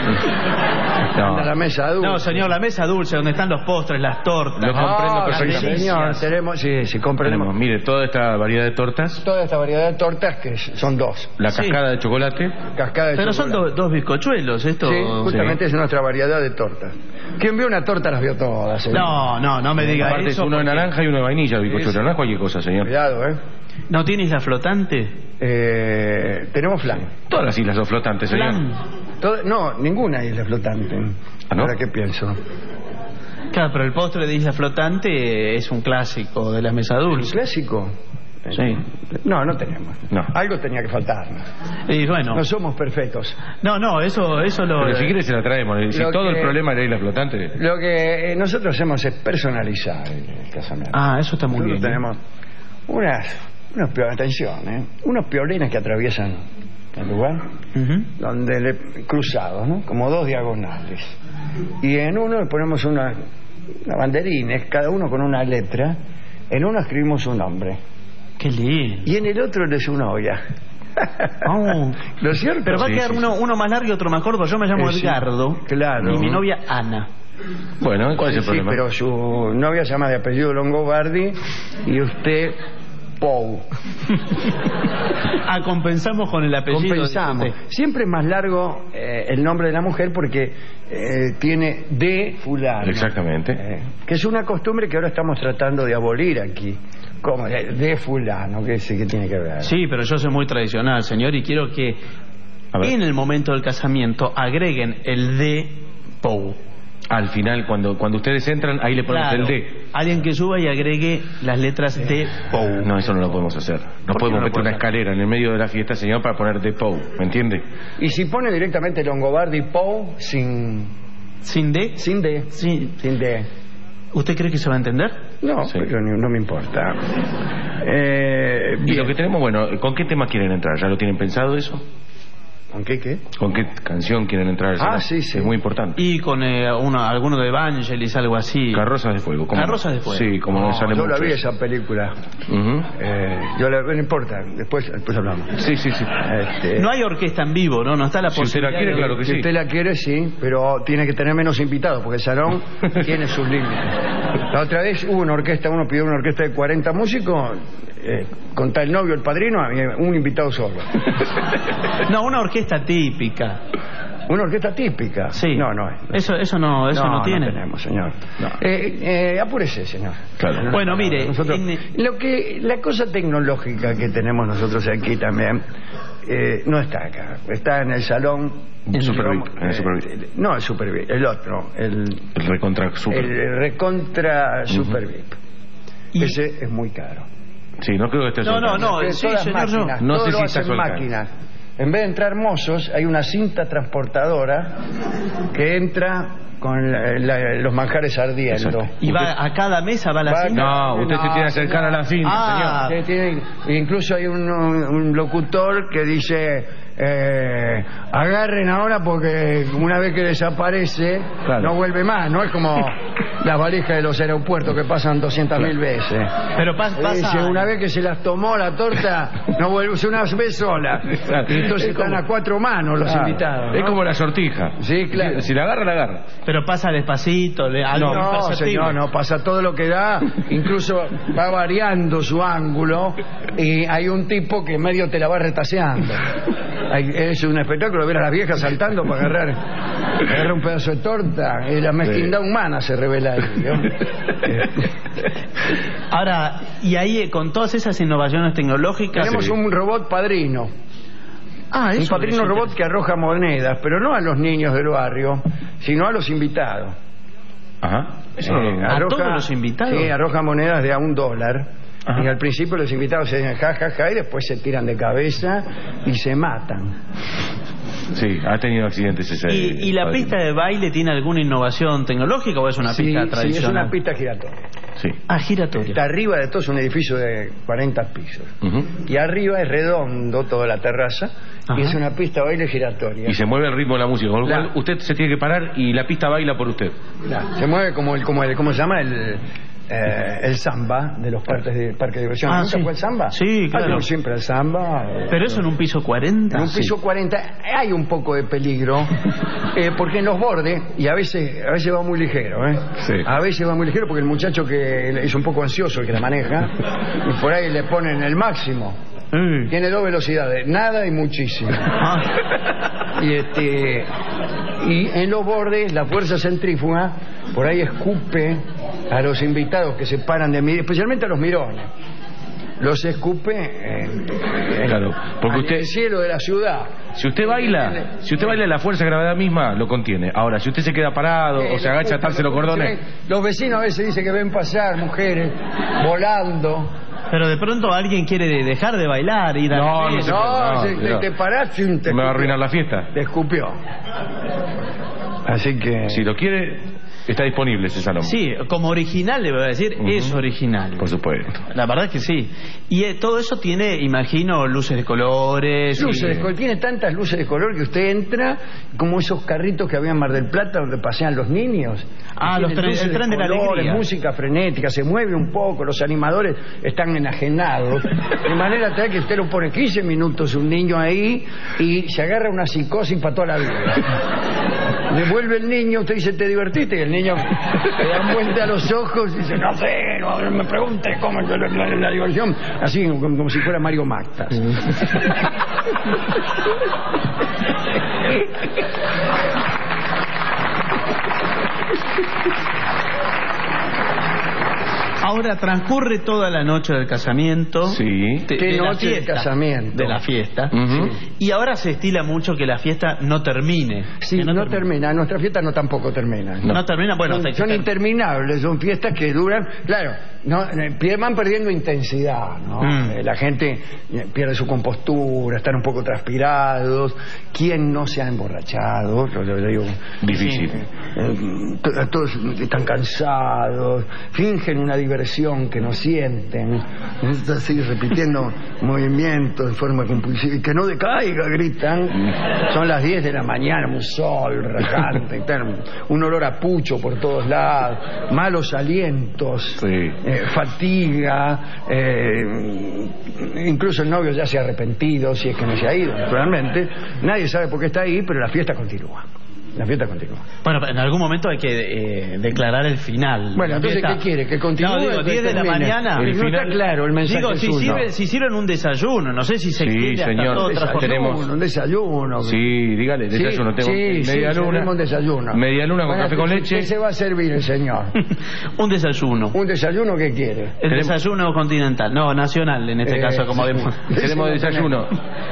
No. La mesa dulce. No, señor, la mesa dulce, donde están los postres, las tortas. Lo comprendo Ah, sí, perfectamente. señor, tenemos, sí, sí, comprendemos. Tenemos, mire, toda esta variedad de tortas, Toda esta variedad de tortas que son dos. la Sí. cascada de chocolate. Cascada de Pero son chocolate. do- dos bizcochuelos, esto... Sí, justamente es nuestra variedad de tortas. Quien vio una torta las vio todas, señor. No, no, no me diga Aparte es eso. uno de porque- naranja y uno de vainilla, el bizcochuelo. Sí. No es cualquier cosa, señor. Cuidado, ¿eh? ¿No tiene isla flotante? Eh, tenemos flan. Todas las islas son flotantes, señor. Flan. Todo- no, ninguna isla flotante. ¿Ah, no? ¿Ahora qué pienso? Claro, pero el postre de isla flotante es un clásico de la mesa ¿Un dulce. clásico? Sí. No, no tenemos. No. Algo tenía que faltarnos. Y bueno, No somos perfectos. no, no, eso, eso lo... Pero si quiere se la traemos. Si Lo todo que- el problema era isla flotante... Lo que eh, nosotros hacemos es personalizar el casamiento. Ah, eso está muy Nosotros bien. tenemos unas, unos pio- atención, ¿eh? unos piolines que atraviesan el lugar, Ujú. donde le, cruzados, ¿no? Como dos diagonales. Y en uno le ponemos una, una banderines, cada uno con una letra. En uno escribimos un nombre. Qué lindo. Y en el otro de su novia. Oh. ¿No es cierto? Pero va Sí, a quedar sí, uno, uno más largo y otro más corto. Yo me llamo Eh, sí. Edgardo. Claro. Y mi novia Ana. Bueno, ¿cuál es el Sí, problema? pero su novia se llama de apellido Longobardi y usted Pou. Ah, compensamos con el apellido. Compensamos. dice usted. Siempre es más largo eh, el nombre de la mujer porque eh, tiene de fulano. Exactamente. Eh, que es una costumbre que ahora estamos tratando de abolir aquí. ¿Cómo? De, de fulano, ¿qué, sí, qué tiene que ver? Sí, pero yo soy muy tradicional, señor, y quiero que A ver. en el momento del casamiento agreguen el de Pou. Al final, cuando, cuando ustedes entran, ahí le ponemos Claro. el D. Alguien que suba y agregue las letras de Pou. No, eso no lo podemos hacer. No qué podemos no lo meter puede una hacer? escalera en el medio de la fiesta, señor, para poner de Pou. ¿Me entiende? Y si pone directamente Longobardi Pou sin, ¿Sin D? sin D. Sí. Sin D. ¿Usted cree que se va a entender? No, Sí. pero ni- no me importa. Eh, Y bien. lo que tenemos, bueno, ¿con qué tema quieren entrar? ¿Ya lo tienen pensado eso? ¿Con qué qué? ¿Con qué canción quieren entrar? Ah, Esa- sí, sí. Es muy importante. Y con eh, uno, alguno de Evangelis, algo así. Carrozas de Fuego. ¿cómo no? Carrozas de Fuego. Sí, como no, No, sale yo mucho. la vi eso. esa película. Ujú. Eh, yo la, no importa, después, después hablamos. Sí, sí, sí. Este, No hay orquesta en vivo, ¿no? No está la Si usted la posibilidad. quiere, de- claro que si sí. usted la quiere, sí, pero tiene que tener menos invitados, porque el salón tiene sus límites. La otra vez hubo una orquesta, uno pidió una orquesta de cuarenta músicos, eh, con tal novio, el padrino, había un invitado solo. No, una orquesta típica. Una orquesta típica. Sí. No, no es. Eso, eso no, eso no, tiene. No tenemos, señor. No. Eh, eh, apúrese, señor. Claro. Bueno, mire, Nosotros- en- lo que, la cosa tecnológica que tenemos nosotros aquí también eh, no está acá. Está en el salón. En Super digamos, VIP, en el Super VIP. eh, no, el Super VIP, el otro. El, El recontra super. el recontra Super Ujú. VIP. Y- Ese es muy caro. Sí, no creo que esté No, no, soltando. no, Porque sí, todas señor, máquinas, yo- No todo sé lo si está hacen a su alcance. máquinas. En vez de entrar mozos, hay una cinta transportadora que entra con la- la- los manjares ardiendo. Exacto. Y va a cada mesa va la Va- cinta. No, usted se tiene que acercar a la cinta, Ah. Usted tiene- incluso hay un, un- un locutor que dice eh, agarren ahora porque una vez que desaparece Claro. no vuelve más, no es como las valijas de los aeropuertos que pasan doscientas mil veces. Pero pas- pasa... Dice, una vez que se las tomó la torta no vuelve, es una vez sola. Exacto. Y entonces Es como- están a cuatro manos los Claro. invitados, ¿no? Es como la sortija. Sí, claro. Si, si la agarra, la agarra. Pero pasa despacito, de algo No, imperceptible. señor, no, pasa todo lo que da, incluso va variando su ángulo y hay un tipo que medio te la va retaseando. Hay- es un espectáculo ver a las viejas saltando para agarrar, agarrar un pedazo de torta y la mezquindad humana se revela ahí, ¿no? Ahora, y ahí eh, con todas esas innovaciones tecnológicas... Tenemos un robot padrino, Ah, un eso padrino es robot que arroja monedas, pero no a los niños del barrio, sino a los invitados. Ajá. Eso no Eh, lo- ¿A todos los invitados? Sí, arroja monedas de a un dólar. Ajá. Y al principio los invitados se dicen ja, ja, ja, y después se tiran de cabeza y se matan. Sí, ha tenido accidentes ese. ¿Y, y la padrino. pista de baile tiene alguna innovación tecnológica o es una Sí, pista sí, tradicional? es una pista giratoria. Sí. Ah, giratoria. Está arriba de todo, es un edificio de cuarenta pisos. Ujú. Y arriba es redondo toda la terraza. Ajá. Y es una pista de baile giratoria. Y se mueve el ritmo de la música. Con lo cual, Claro. usted se tiene que parar y la pista baila por usted. Claro, se mueve como el, como el, ¿cómo se llama? El, eh, el samba de los parques de, parque de diversión. Ah, ¿Nunca sí. fue el samba? Sí, claro. Ah, yo siempre el samba. Eh, Pero eso en un piso cuarenta. En un piso Sí. cuarenta hay un poco de peligro, eh, porque en los bordes, y a veces a veces va muy ligero, ¿eh? Sí. A veces va muy ligero porque el muchacho que es un poco ansioso, el que la maneja, y por ahí le ponen el máximo. Mm. Tiene dos velocidades, nada y muchísimo. Ah. Y este y en los bordes la fuerza centrífuga por ahí escupe a los invitados que se paran de mí, especialmente a los mirones. Los escupe en, en- Claro, porque en usted- el cielo de la ciudad. Si usted baila, si usted baila, la fuerza de gravedad misma lo contiene. Ahora, si usted se queda parado Eh, o se agacha a atarse los cordones, Los vecinos a veces dicen que ven pasar mujeres volando. Pero de pronto alguien quiere de- dejar de bailar, ir a No, la no se fiesta. No, no, se- no. te, te parás y te me va a escupió. arruinar la fiesta. Te escupió. Así que... Si lo quiere, está disponible ese salón. Sí, como original le voy a decir, Ujú. es original. Por supuesto. La verdad que sí. Y eh, todo eso tiene, imagino, luces de colores. Luces y- de color, tiene tantas luces de color que usted entra como esos carritos que había en Mar del Plata donde pasean los niños. Ah, Tienen los tren- luces el tren de la colores, alegría. música frenética, se mueve un poco, los animadores están enajenados. De manera tal que usted lo pone quince minutos un niño ahí y se agarra una psicosis para toda la vida. Devuelve el niño, usted dice, ¿te divertiste? Y el niño le da vuelta a los ojos y dice, no sé, no, no me preguntes cómo es la, la- la diversión. Así como, como si fuera Mario Mactas. Ahora transcurre toda la noche del casamiento. Sí. De, ¿Qué de la noche de fiesta, casamiento? De la fiesta. Ujú. Y ahora se estila mucho que la fiesta no termine. Sí, Que no, termina. Nuestras fiestas no tampoco terminan. No, termina, bueno, son, hasta que son ter- interminables, son fiestas que duran, claro, no, eh, pie- van perdiendo intensidad, ¿no? Mm. Eh, la gente eh, pierde su compostura, están un poco transpirados. ¿Quién no se ha emborrachado? Yo le digo, Difícil. eh, to- todos están cansados, fingen una diversión que no sienten, así repitiendo movimientos de forma compulsiva, y que no decaiga, gritan. Son las diez de la mañana, un sol rajante, y tal, un olor a pucho por todos lados, malos alientos, Sí. eh, fatiga, eh, incluso el novio ya se ha arrepentido, si es que no se ha ido, naturalmente. Nadie sabe por qué está ahí, pero la fiesta continúa. La fiesta continúa. Bueno, en algún momento hay que eh, declarar el final. Bueno, La entonces, fiesta- ¿qué quiere? ¿Que continúe? No, digo, o que diez de la termine? mañana. El no está claro el mensaje Digo, si, suyo. sirve- si hicieron un desayuno, no sé si se Sí, extiende hasta señor. todo Un transcurso. Tenemos- un desayuno. Sí, dígale, Sí, desayuno. Tengo sí, sí, media luna. servimos un desayuno. Media luna con Bueno, café con ¿qué- leche. ¿Qué se va a servir el señor? Un desayuno. ¿Un desayuno qué quiere? El Tenemos- desayuno continental. No, nacional en este Eh, caso, como sí. vemos. Tenemos Sí, desayuno.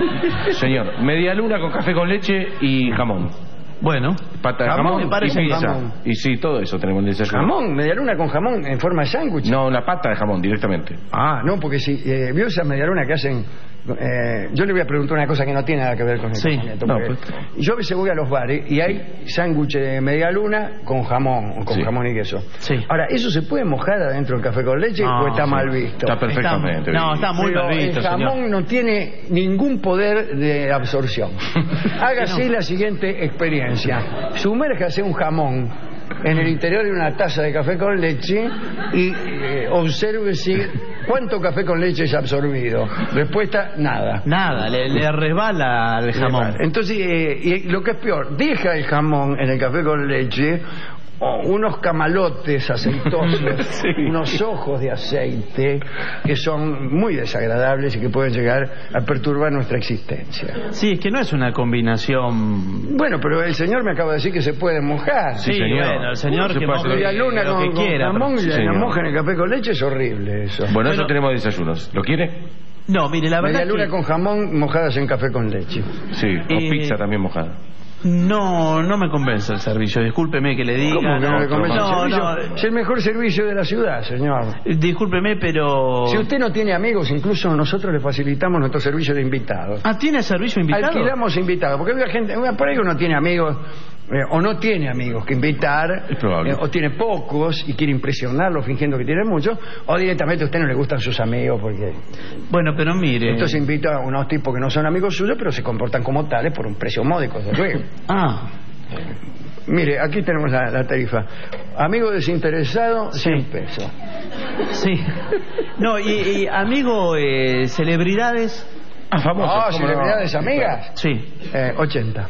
Señor, media luna con café con leche y jamón. Bueno, Pata de Jamón, jamón, me y parece pizza. jamón. Y sí, todo eso tenemos en el desayuno. ¿Jamón? ¿Medialuna con jamón en forma de sándwich? No, una pata de jamón directamente. Ah, no, porque si eh, vio esas medialunas que hacen... eh, yo le voy a preguntar una cosa que no tiene nada que ver con el Sí, casamiento, no, porque pues- yo a veces voy a los bares y hay sándwich de medialuna con jamón, o con Sí. jamón y queso. Sí. Ahora, ¿eso se puede mojar adentro del café con leche No, o está sí. mal visto? Está perfectamente. Está- no, está muy Pero mal visto, el jamón señor. no tiene ningún poder de absorción. Hágase la siguiente experiencia. Sumérjase un jamón en el interior de una taza de café con leche y eh, observe si cuánto café con leche es absorbido. Respuesta, nada. nada, le, le resbala al jamón. Entonces, eh, y lo que es peor, deja el jamón en el café con leche, o unos camalotes aceitosos, Sí. unos ojos de aceite que son muy desagradables y que pueden llegar a perturbar nuestra existencia. Sí, es que no es una combinación. Bueno, pero el señor me acaba de decir que se puede mojar. Sí, señor. bueno, el señor Se que puede moje hacer- La luna lo con, que con quiera. jamón pero- y la señor. moja en el café con leche es horrible eso. Bueno, eso Bueno. tenemos desayunos. ¿Lo quiere? No, mire, la Media verdad luna que con jamón mojadas en café con leche. Sí, o Eh, pizza también mojada. no, no me convence el servicio. Discúlpeme que le diga. ¿Cómo que no, le convence el no, servicio? no, Es el mejor servicio de la ciudad, señor. discúlpeme, pero. Si usted no tiene amigos, incluso nosotros le facilitamos nuestro servicio de invitados. Ah, ¿tiene servicio invitado? Alquilamos invitados, porque hay gente, por ahí uno tiene amigos, eh, o no tiene amigos que invitar, Es probable. eh, o tiene pocos y quiere impresionarlos fingiendo que tiene muchos, o directamente a usted no le gustan sus amigos, porque Bueno, pero mire. entonces invita a unos tipos que no son amigos suyos, pero se comportan como tales por un precio módico, desde luego. Ah, Mire, aquí tenemos la, la tarifa. Amigo desinteresado, cien pesos. Sí. No, y, y amigo, eh, celebridades. Ah, famosos. Oh, celebridades no? amigas. Sí. Eh, ochenta.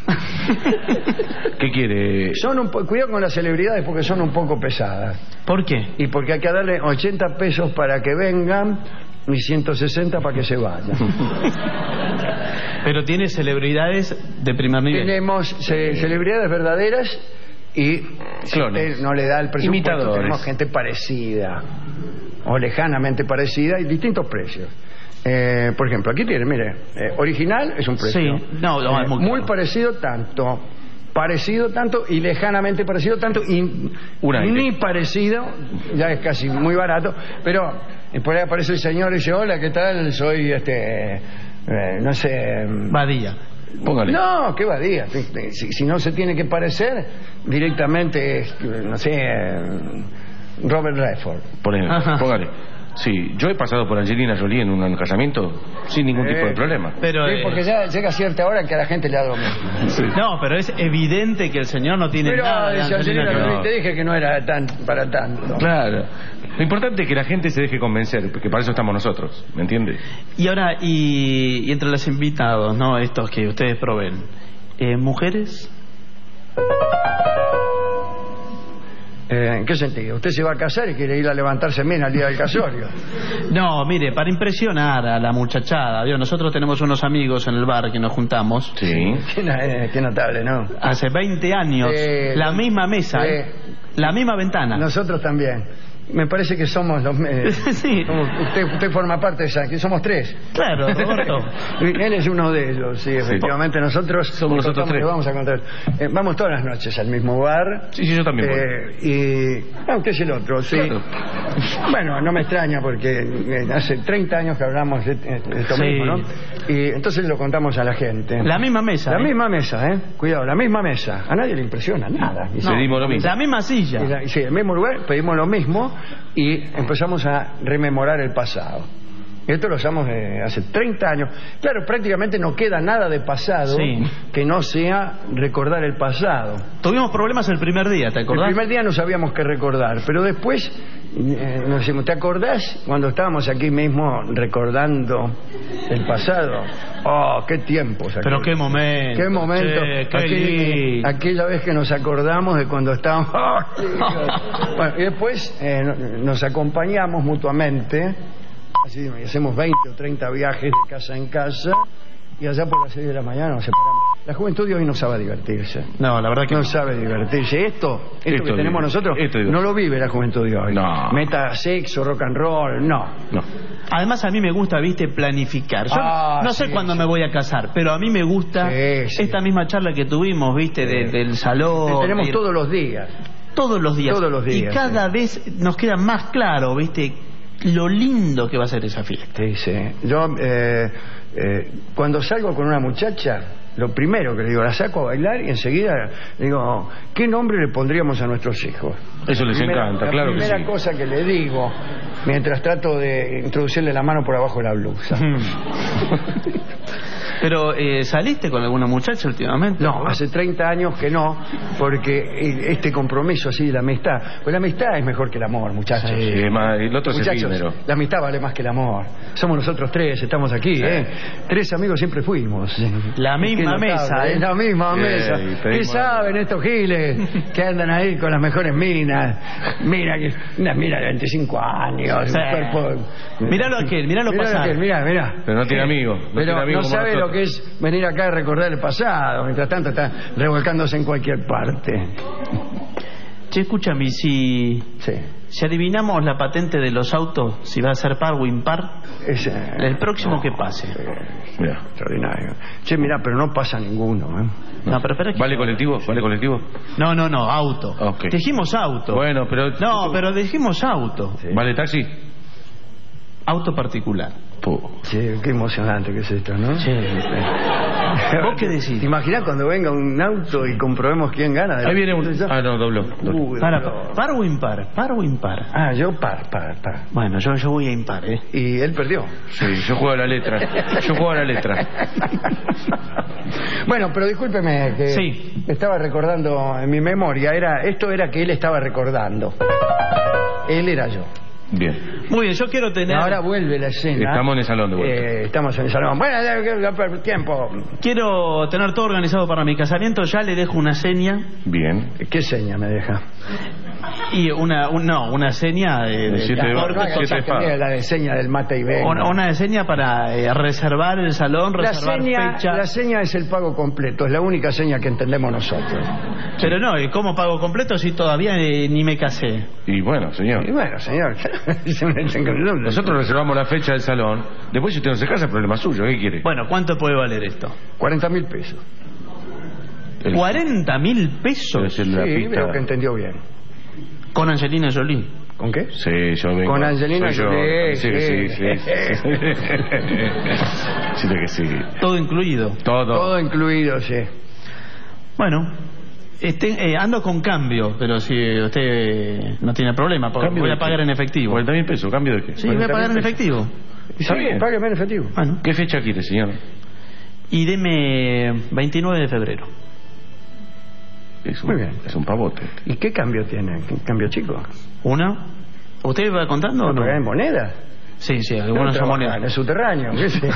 ¿Qué quiere? Son un po- cuidado con las celebridades porque son un poco pesadas. ¿Por qué? Y porque hay que darle ochenta pesos para que vengan y ciento sesenta para que se vayan. Pero tiene celebridades de primer nivel. Tenemos ce- celebridades verdaderas y si usted no le da el presupuesto, imitadores. tenemos gente parecida o lejanamente parecida y distintos precios. Eh, por ejemplo, aquí tiene, mire, eh, original es un precio. Sí, no, no, Eh, es muy muy caro. parecido tanto, parecido tanto y lejanamente parecido tanto y Un aire. ni parecido, ya es casi muy barato, pero eh, por ahí aparece el señor y dice, hola, ¿qué tal? Soy este, eh, no sé... Badía. Póngale. No, qué badía. Si, si no se tiene que parecer, directamente, es, no sé, eh, Robert Redford. Por ejemplo, Ajá. póngale. Sí, yo he pasado por Angelina Jolie en un casamiento sin ningún Eh, tipo de problema. Pero, Sí, eh, porque ya llega cierta hora que a la gente le da lo mismo. no, pero es evidente que el señor no tiene Pero nada de dice Angelina Angelina Jolie. Jolie, te dije que no era tan para tanto. Claro. Lo importante es que la gente se deje convencer, porque para eso estamos nosotros, ¿me entiende? Y ahora, y, y entre los invitados, ¿no? Estos que ustedes proveen, eh, ¿mujeres? Eh, ¿En qué sentido? ¿Usted se va a casar y quiere ir a levantarse bien al día del casorio? No, mire, para impresionar a la muchachada, ¿vio? Nosotros tenemos unos amigos en el bar que nos juntamos. Sí. Qué, na- eh, qué notable, ¿no? Hace veinte años, Eh, la misma mesa, eh, ¿eh? La misma ventana. Nosotros también. Me parece que somos los... eh, Sí. somos- usted, usted forma parte de esa... que somos tres. Claro, Roberto. Él es uno de ellos, sí, efectivamente. Nosotros Somos nosotros contamos tres. que vamos a contar. Eh, vamos todas las noches al mismo bar. Sí, sí, yo también voy. Eh, y... Ah, usted es el otro, sí. Claro. Bueno, no me extraña porque eh, hace treinta años que hablamos de, de esto Sí. mismo, ¿no? Y entonces lo contamos a la gente. La misma mesa. La ¿eh? misma mesa, ¿eh? Cuidado, la misma mesa. A nadie le impresiona nada. Y No, Pedimos lo mismo. La misma silla. y la- y sí, en el mismo lugar pedimos lo mismo y empezamos a rememorar el pasado. Y esto lo usamos de hace treinta años. Claro, prácticamente no queda nada de pasado Sí. que no sea recordar el pasado. Tuvimos problemas el primer día, ¿te El acordás? primer día no sabíamos qué recordar, pero después eh, nos decimos, ¿te acordás cuando estábamos aquí mismo recordando el pasado? Oh, qué tiempos. Pero aquellos. qué momento. Qué momento. Che, qué Aquel- lindo. aquella vez que nos acordamos de cuando estábamos... Bueno, y después eh, no- nos acompañamos mutuamente, así hacemos veinte o treinta viajes de casa en casa, y allá por las seis de la mañana nos separamos. La juventud de hoy no sabe divertirse. No, la verdad que No no. sabe divertirse. Esto, esto, Esto que tenemos digo, nosotros, esto digo. no lo vive la juventud de hoy. No. Meta sexo, rock and roll, no. No. Además a mí me gusta, viste, planificar. Yo Ah, no sé sí, cuándo sí. me voy a casar, pero a mí me gusta Sí, sí. esta misma charla que tuvimos, viste, de- del salón. Que tenemos ir- todos los días. todos los días. todos los días, Y cada vez nos queda más claro, viste, lo lindo que va a ser esa fiesta. Sí, sí. Yo, eh, eh, cuando salgo con una muchacha, lo primero que le digo, la saco a bailar y enseguida le digo, ¿qué nombre le pondríamos a nuestros hijos? Eso les Primera- encanta, la claro que primera sí. cosa que le digo, mientras trato de introducirle la mano por abajo de la blusa. Pero, eh, ¿saliste con alguna muchacha últimamente? No, hace treinta años que no, porque eh, este compromiso así de la amistad, pues la amistad es mejor que el amor, muchachos. Sí, ma- el otro es Muchachos, efímero. la amistad vale más que el amor. Somos nosotros tres, estamos aquí, ¿eh? Tres amigos siempre fuimos. La misma Qué notable, mesa, ¿eh? La misma Bien, mesa. y ¿Qué pedimos- saben estos giles que andan ahí con las mejores minas? Mira, que una mina de veinticinco años, Sí. un cuerpo... Miralo aquel, miralo pasar. aquel, mirá, mirá. Pero no tiene amigos. No Pero tiene amigos no como sabe nosotros. lo que es venir acá a recordar el pasado. Mientras tanto está revolcándose en cualquier parte. Che, escúchame, si, Sí. si adivinamos la patente de los autos, si va a ser par o impar, Es, eh, el próximo que pase. Mira. extraordinario. Che, mirá, pero no pasa ninguno, ¿eh? No, pero espera que- ¿Vale colectivo? ¿Vale colectivo? No, no, no, auto. Ok. Dijimos auto. Bueno, pero... No, pero dijimos auto. ¿Vale taxi? Auto particular. Sí, qué emocionante que es esto, ¿no? Sí. ¿Vos qué decís? ¿Te imaginas cuando venga un auto y comprobemos quién gana? Ahí viene un... Ah, no, dobló. dobló. Uy, Para, no. ¿par o impar? ¿Par o impar? Ah, yo par, par, par. Bueno, yo, yo voy a impar, ¿eh? Y él perdió. Sí, yo juego a la letra. Yo juego a la letra. Bueno, pero discúlpeme que Sí. estaba recordando en mi memoria. Era, esto era que él estaba recordando. Él era yo. Bien. Muy bien, yo quiero tener... Ahora vuelve la escena. Estamos en el salón de vuelta. Eh, estamos en el salón. Bueno, ya, ya, ya, tiempo. Quiero tener todo organizado para mi casamiento. Ya le dejo una seña. Bien. ¿Qué seña me deja? Y una... Un, no, una seña de... De siete La, de- no, no, siete esa de espada. que era la de seña del mate y venga. Una, una seña para eh, reservar el salón, La reservar seña, fecha. la seña es el pago completo. Es la única seña que entendemos nosotros. Pero no, ¿y cómo pago completo si todavía eh, ni me casé? Y bueno, señor. Y bueno, señor. Nosotros reservamos la fecha del salón. Después, si usted no se casa, problema suyo. ¿Qué quiere? Bueno, ¿cuánto puede valer esto? cuarenta mil pesos. El- ¿cuarenta mil pesos? Es el- la Sí, pista. creo que entendió bien. Con Angelina Jolie. ¿Con qué? Sí, yo vengo. Con Angelina soy yo. Jolie, Sí, sí, sí. sí. Sí, sí, que sí. Todo incluido. Todo. Todo incluido, sí. Bueno, este, eh, ando con cambio, pero si usted no tiene problema, porque ¿Cambio voy de a pagar qué? en efectivo. ¿cuarenta mil pesos? ¿Cambio de qué? Sí, voy a pagar en efectivo. Está Sí, bien. págame en efectivo. Bueno, ¿Qué fecha quiere, señor? y deme veintinueve de febrero. Es un, Muy bien. Es un pavote. ¿Y qué cambio tiene? ¿Qué cambio chico? ¿Una? ¿Usted va contando o no? ¿Pagar en moneda? Sí, sí, No algunas son trabaja en monedas. el subterráneo. ¿Qué sé?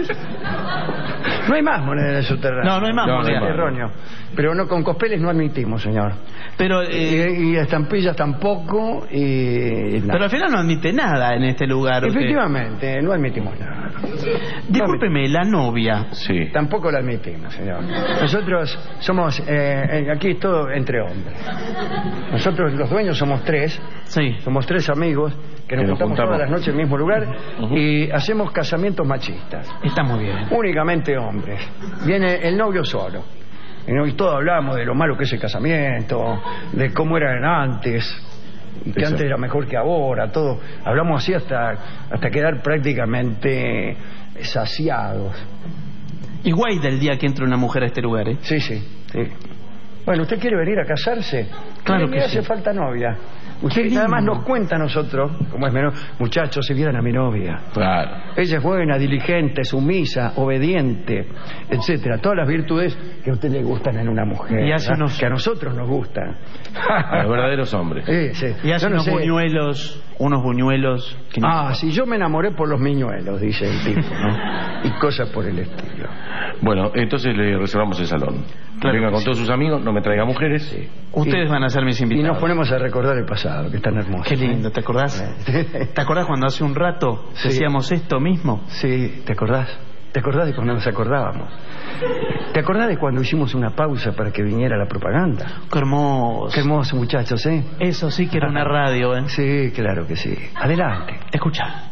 No hay más moneda en el subterráneo. No, no hay más No, no moneda. hay más. Erróneo. Pero no, con cospeles no admitimos, señor. Pero, eh, Y, y estampillas tampoco. Y, nada. pero al final no admite nada en este lugar. usted. Efectivamente, no admitimos nada. Discúlpeme, la novia. Sí. Tampoco la admitimos, señor. Nosotros somos, eh, aquí es todo entre hombres. Nosotros los dueños somos tres, Sí. somos tres amigos que nos Que nos juntamos juntamos. todas las noches en el mismo lugar y hacemos casamientos machistas. Está muy bien. Únicamente hombres. Viene el novio solo. Y no- y todos hablamos de lo malo que es el casamiento, de cómo eran antes, y que Eso. antes era mejor que ahora, todo. Hablamos así hasta, hasta quedar prácticamente saciados. Igual del día que entra una mujer a este lugar, ¿eh? Sí, sí, sí. Bueno, ¿usted quiere venir a casarse? Claro Mire, que me hace sí. falta novia. Usted Qué lindo. además nos cuenta a nosotros, como es menor, muchachos, si vieran a mi novia. Claro. Ella es buena, diligente, sumisa, obediente, etcétera. Todas las virtudes que a usted le gustan en una mujer. Y hace ¿verdad? unos- Que a nosotros nos gustan. A los verdaderos hombres. Sí, sí. Y hace Yo no unos sé. buñuelos, unos buñuelos. que no- Ah, si yo me enamoré por los miñuelos, dice el tipo, ¿no? Y cosas por el estilo. Bueno, entonces le reservamos el salón. Claro Venga que con sí. todos sus amigos, no me traiga mujeres. Ustedes Y- van a ser mis Y invitados. nos ponemos a recordar el pasado, que es tan hermoso. Qué lindo, ¿te acordás? ¿Te acordás cuando hace un rato Sí. decíamos esto mismo? Sí, ¿te acordás? ¿Te acordás de cuando nos acordábamos? ¿Te acordás de cuando hicimos una pausa para que viniera la propaganda? Qué hermoso. Qué hermoso, muchachos, ¿eh? Eso sí que era una radio, ¿eh? Sí, claro que sí. Adelante. Escucha.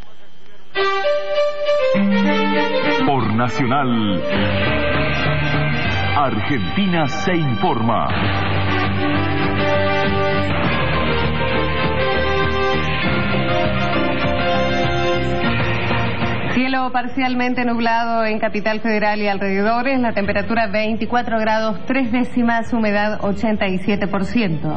Por Nacional, Argentina se informa. Cielo parcialmente nublado en Capital Federal y alrededores, la temperatura veinticuatro grados tres décimas, humedad ochenta y siete por ciento.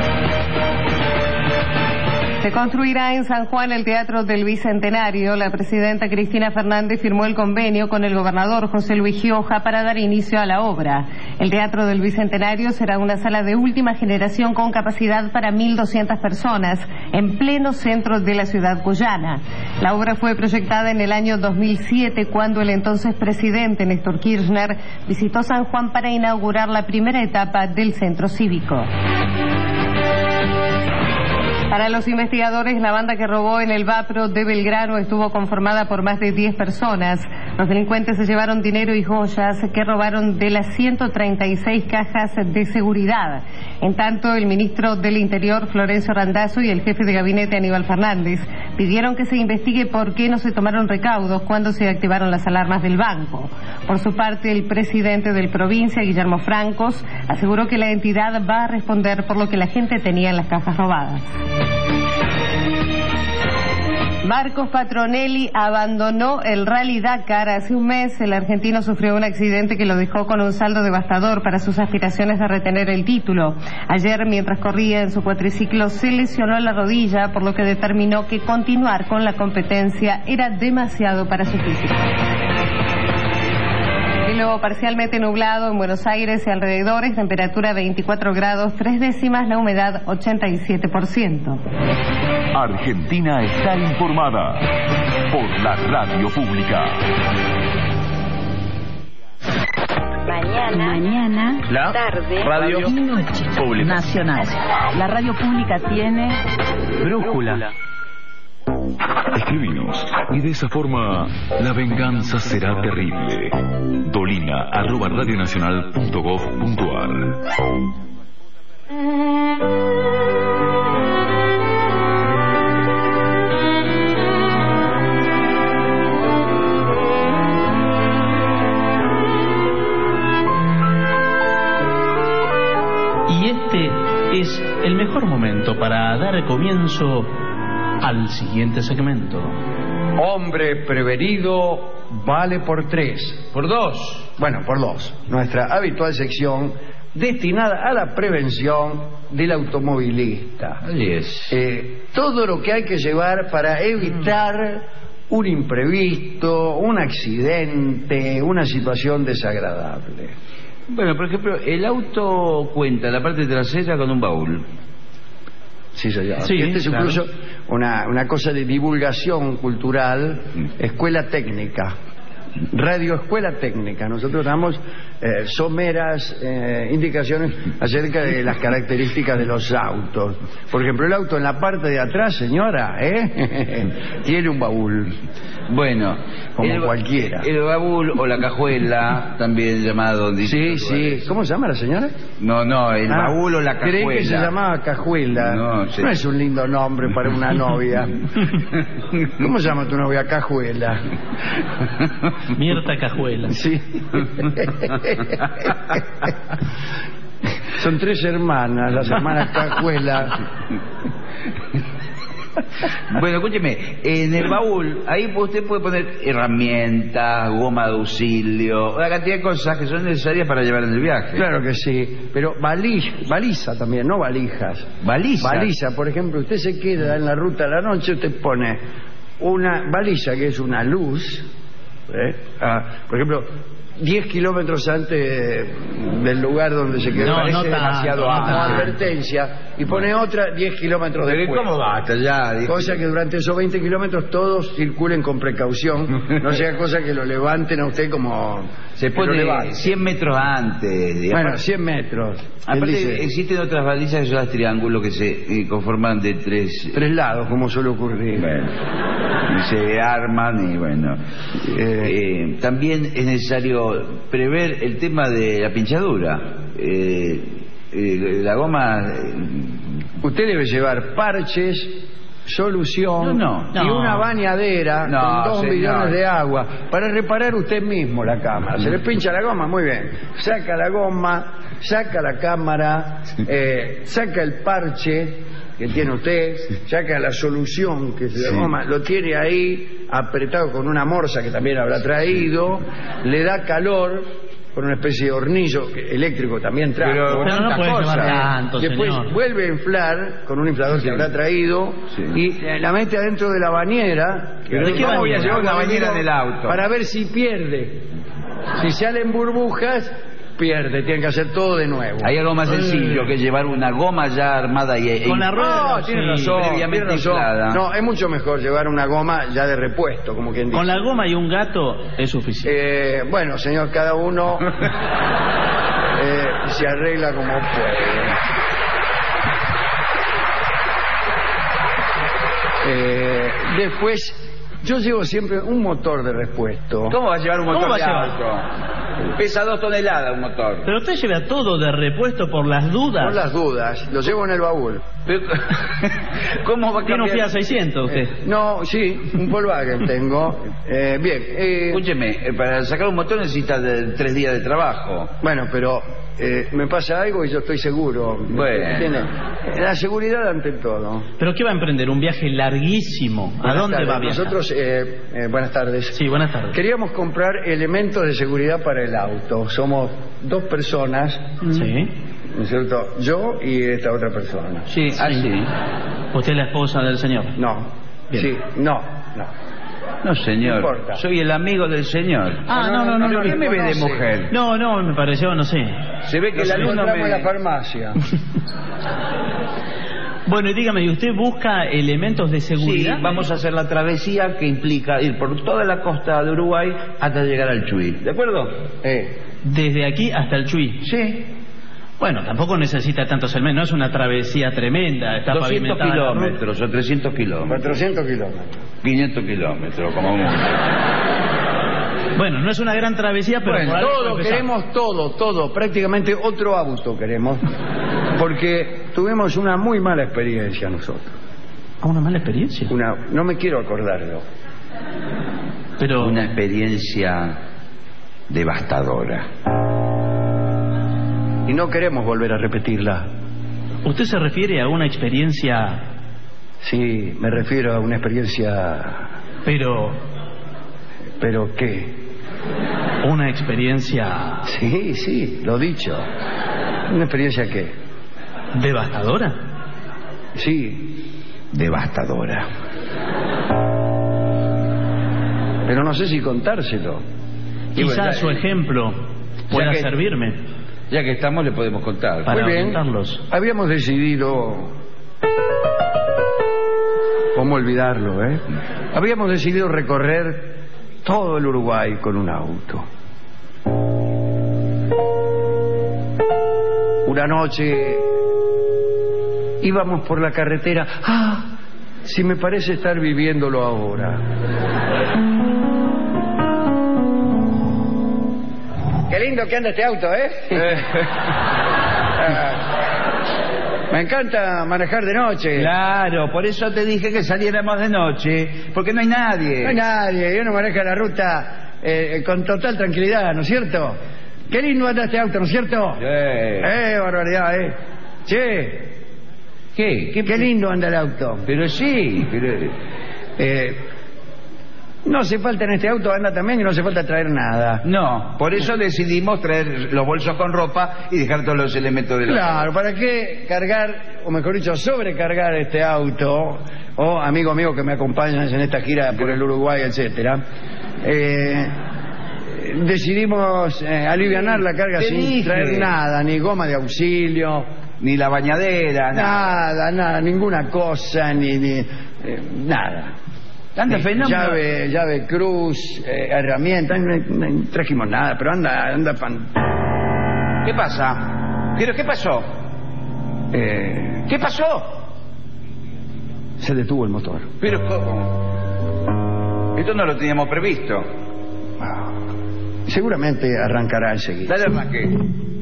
Se construirá en San Juan el Teatro del Bicentenario. La presidenta Cristina Fernández firmó el convenio con el gobernador José Luis Gioja para dar inicio a la obra. El Teatro del Bicentenario será una sala de última generación con capacidad para mil doscientas personas en pleno centro de la ciudad cuyana. La obra fue proyectada en el año dos mil siete cuando el entonces presidente Néstor Kirchner visitó San Juan para inaugurar la primera etapa del centro cívico. Para los investigadores, la banda que robó en el Vapro de Belgrano estuvo conformada por más de diez personas. Los delincuentes se llevaron dinero y joyas que robaron de las ciento treinta y seis cajas de seguridad. En tanto, el ministro del Interior, Florencio Randazzo, y el jefe de gabinete, Aníbal Fernández, pidieron que se investigue por qué no se tomaron recaudos cuando se activaron las alarmas del banco. Por su parte, el presidente del provincia, Guillermo Francos, aseguró que la entidad va a responder por lo que la gente tenía en las cajas robadas. Marcos Patronelli abandonó el Rally Dakar. Hace un mes el argentino sufrió un accidente que lo dejó con un saldo devastador para sus aspiraciones de retener el título. Ayer, mientras corría en su cuatriciclo, se lesionó la rodilla, por lo que determinó que continuar con la competencia era demasiado para su físico. Cielo parcialmente nublado en Buenos Aires y alrededores, temperatura veinticuatro grados, tres décimas, la humedad ochenta y siete por ciento. Argentina está informada por la radio pública. Mañana, Mañana la tarde, radio y noche pública nacional. La radio pública tiene brújula. Escribinos y de esa forma la venganza será terrible. Dolina arroba radionacional punto gov punto ar. Y este es el mejor momento para dar comienzo al siguiente segmento. Hombre prevenido vale por tres. Por dos. Bueno, por dos. Nuestra habitual sección destinada a la prevención del automovilista. Así es. Eh, todo lo que hay que llevar para evitar un imprevisto, un accidente, una situación desagradable. Bueno, por ejemplo, el auto cuenta la parte trasera con un baúl. Sí, señor. Sí, este es claro. incluso una, una cosa de divulgación cultural, escuela técnica, radio escuela técnica. Nosotros damos eh, someras eh, indicaciones acerca de las características de los autos. Por ejemplo, el auto en la parte de atrás, señora, ¿eh? tiene un baúl. Bueno, como el, cualquiera. El baúl o la cajuela, también llamado. Sí, sí. ¿Cómo se llama la señora? No, no, el ah, baúl o la cajuela. Creí que se llamaba cajuela. No, sí. No es un lindo nombre para una novia. ¿Cómo se llama tu novia? Cajuela. Mirta Cajuela. Sí. Son tres hermanas, las hermanas Cajuela. Bueno, escúcheme, en el baúl, ahí usted puede poner herramientas, goma de auxilio, una cantidad de cosas que son necesarias para llevar en el viaje. Claro que sí, pero baliza, baliza también, no valijas. ¿Baliza? Baliza, por ejemplo, usted se queda en la ruta de la noche, usted pone una baliza que es una luz, ¿eh? ah, por ejemplo, diez kilómetros antes del lugar donde se quedó. No, Parece no tan- demasiado no como tan- advertencia, y pone otra diez kilómetros Pero después. ¿cómo va hasta allá? Cosa que durante esos veinte kilómetros todos circulen con precaución, no sea cosa que lo levanten a usted como... Se que lo pone levanten. cien metros antes. Y Bueno, aparte- cien metros. Él Aparte, dice, existen otras balizas que son las triángulos que se eh, conforman de tres. tres lados, como suele ocurrir. Bueno, y se arman y bueno. Eh, eh, también es necesario prever el tema de la pinchadura. Eh, eh, la goma. eh, Usted debe llevar parches, solución No, no. y No. una bañadera No, con dos señor. bidones de agua para reparar usted mismo la cámara. Se le pincha la goma, muy bien. Saca la goma, saca la cámara, eh, saca el parche que tiene usted, saca la solución que es la Sí. goma, lo tiene ahí apretado con una morsa que también habrá traído, le da calor con una especie de hornillo que- eléctrico también trae. Pero- Pero no puede llevar tanto, Después señor. vuelve a inflar con un inflador que habrá traído Sí. y eh, la mete adentro de la bañera. Pero ¿de qué ¿Cómo voy a llevar una Agua bañera vivo en el auto? Para ver si pierde. Si salen burbujas, pierde. Tienen que hacer todo de nuevo. Hay algo más sencillo que llevar una goma ya armada y e- Con la rueda. No, tiene sí. razón, previamente tiene razón. inflada. No, es mucho mejor llevar una goma ya de repuesto, como quien dice. Con la goma y un gato es suficiente. Eh, bueno, señor, cada uno eh, se arregla como puede. Eh, después, yo llevo siempre un motor de repuesto. ¿Cómo va a llevar un ¿Cómo motor va de a llevar? auto? Pesa dos toneladas un motor. Pero usted lleva todo de repuesto por las dudas. Por las dudas, lo llevo en el baúl. Pero- ¿Cómo va a Tiene un cambiar? Fiat seiscientos usted. Eh, no, sí, un Volkswagen tengo. Eh, bien. eh, Escúcheme, eh, para sacar un motor necesita de- tres días de trabajo. bueno, pero eh, me pasa algo y yo estoy seguro. Bueno. ¿Entiende? La seguridad ante todo. ¿Pero qué va a emprender? ¿Un viaje larguísimo? ¿A Buenas dónde tardes. va a viajar? Nosotros, eh, eh, buenas tardes. Sí, buenas tardes. Queríamos comprar elementos de seguridad para el auto. Somos dos personas. Sí. ¿No es cierto? Yo y esta otra persona. Sí, así. ¿Usted es la esposa del señor? No. Bien. Sí, no, no. No, señor. No importa. Soy el amigo del señor. Ah, no, no, no. ¿Por qué me ve de conoce. mujer? No, no, me pareció, no sé. Se ve que Nos la luz no encontramos en la me... farmacia. Bueno, y dígame, ¿y usted busca elementos de Sí, seguridad? vamos a hacer la travesía que implica ir por toda la costa de Uruguay hasta llegar al Chuy. ¿De acuerdo? Eh. Desde aquí hasta el Chuy. Sí. Bueno, tampoco necesita tantos elementos, no es una travesía tremenda. Está doscientos pavimentada la ruta. kilómetros o trescientos kilómetros. cuatrocientos kilómetros. quinientos kilómetros, como mucho. Bueno, no es una gran travesía, pero Bueno, por algo todo, puede empezar. queremos todo, todo. Prácticamente otro auto queremos. Porque tuvimos una muy mala experiencia nosotros. ¿Ah, una mala experiencia? Una, no me quiero acordarlo. Pero... Una experiencia devastadora. Y no queremos volver a repetirla. ¿Usted se refiere a una experiencia... Sí, me refiero a una experiencia... Pero... ¿Pero qué? Una experiencia... Sí, sí, lo dicho. ¿Una experiencia qué? ¿Devastadora? Sí. Devastadora. Pero no sé si contárselo. Y Quizás bueno, su ejemplo pueda que- servirme Ya que estamos, le podemos contar. para Muy bien. orientarlos. Habíamos decidido... ¿Cómo olvidarlo, eh? Habíamos decidido recorrer todo el Uruguay con un auto. Una noche íbamos por la carretera. ¡Ah! Si me parece estar viviéndolo ahora. Qué lindo que anda este auto, ¿eh? Me encanta manejar de noche. Claro, por eso te dije que saliéramos de noche, porque no hay nadie. No hay nadie, y uno maneja la ruta eh, con total tranquilidad, ¿no es cierto? Qué lindo anda este auto, ¿no es cierto? Sí. Eh, barbaridad, ¿eh? Che, ¿Qué? ¿Qué? qué lindo anda el auto. Pero sí, pero... Eh, no hace falta en este auto, anda también y no hace falta traer nada. No, por eso decidimos traer los bolsos con ropa y dejar todos los elementos de la... Claro, ¿para qué cargar, o mejor dicho, sobrecargar este auto? O amigo mío que me acompañan en esta gira por el Uruguay, etcétera. Eh, decidimos eh, alivianar la carga Te sin dije. traer nada, ni goma de auxilio, Ni la bañadera, nada. nada, nada, ninguna cosa, ni, ni eh, nada. Anda Ni fenómeno. Llave, llave cruz, eh, herramientas, no, no trajimos nada, pero anda, anda pan. ¿Qué pasa? ¿Pero qué pasó? Eh, ¿Qué pasó? se detuvo el motor. Pero ¿cómo? Esto no lo teníamos previsto. Ah, seguramente arrancará enseguida. Dale arranque.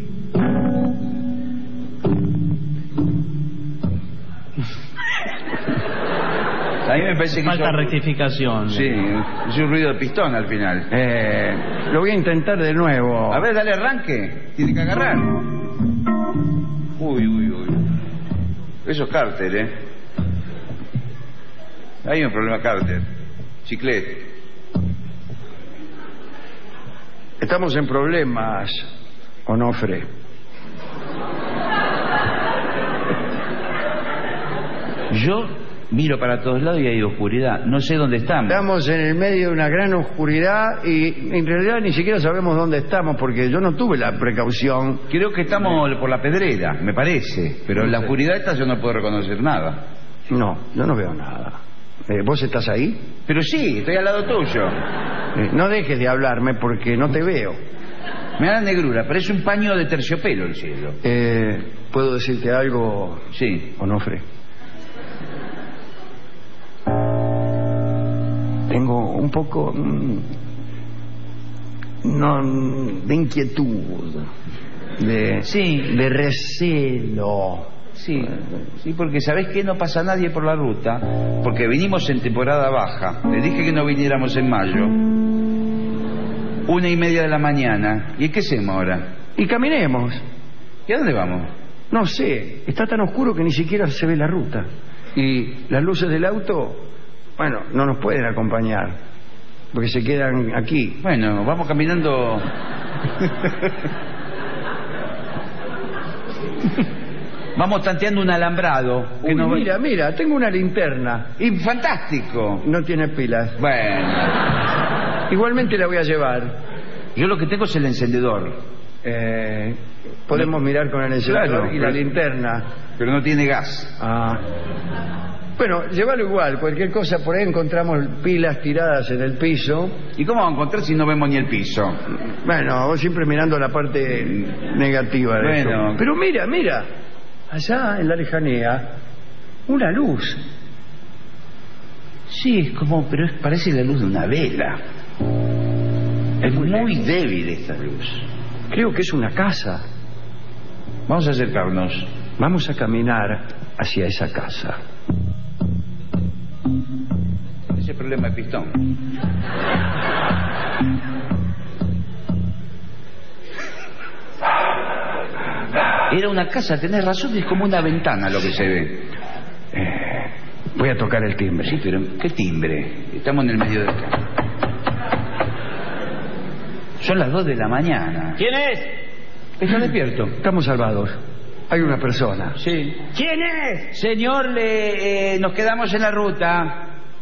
A mí me parece que Falta hizo- rectificación. Sí, hizo un ruido de pistón al final. Eh, lo voy a intentar de nuevo. A ver, dale arranque. Tiene que agarrar. Uy, uy, uy. Eso es cárter, ¿eh? Hay un problema cárter. Chiclete. Estamos en problemas, Onofre. Yo miro para todos lados y hay oscuridad. No sé dónde estamos. Estamos en el medio de una gran oscuridad y en realidad ni siquiera sabemos dónde estamos porque yo no tuve la precaución. Creo que estamos por la pedrera, me parece. Pero en la oscuridad esta yo no puedo reconocer nada. No, yo no veo nada. Eh, ¿Vos estás ahí? Pero sí, estoy al lado tuyo. Eh, no dejes de hablarme porque no te veo. Me da la negrura, parece un paño de terciopelo el cielo. Eh, ¿Puedo decirte algo, Sí. Onofre? Tengo un poco mm, no, de inquietud, de, Sí. de recelo. Sí, sí, porque ¿sabés qué? No pasa nadie por la ruta, porque vinimos en temporada baja. Le dije que no viniéramos en mayo. Una y media de la mañana. ¿Y qué hacemos ahora? Y caminemos. ¿Y a dónde vamos? No sé, está tan oscuro que ni siquiera se ve la ruta. Y las luces del auto, bueno, no nos pueden acompañar, porque se quedan aquí. Bueno, vamos caminando... Vamos tanteando un alambrado. Uy, no... Mira, mira, tengo una linterna. Y fantástico. No tiene pilas. Bueno. Igualmente la voy a llevar. Yo lo que tengo es el encendedor. Eh, podemos no. mirar con el encendedor claro, y la pero, linterna. Pero no tiene gas. Ah. Bueno, llévalo igual. Cualquier cosa, por ahí encontramos pilas tiradas en el piso. ¿Y cómo vamos a encontrar si no vemos ni el piso? Bueno, vos siempre mirando la parte negativa de bueno. eso. Pero mira, mira. Allá en la lejanía, una luz. Sí, es como, pero es, parece la luz de una vela. Es muy, muy débil esta luz. Creo que es una casa. Vamos a acercarnos. Vamos a caminar hacia esa casa. Ese problema de pistón. Era una casa, tenés razón, es como una ventana lo que se ve. Eh, voy a tocar el timbre. Sí, pero ¿qué timbre? Estamos en el medio de acá. Son las dos de la mañana. ¿Quién es? Está despierto. Estamos salvados. Hay una persona. Sí. ¿Quién es? Señor, le, eh, nos quedamos en la ruta.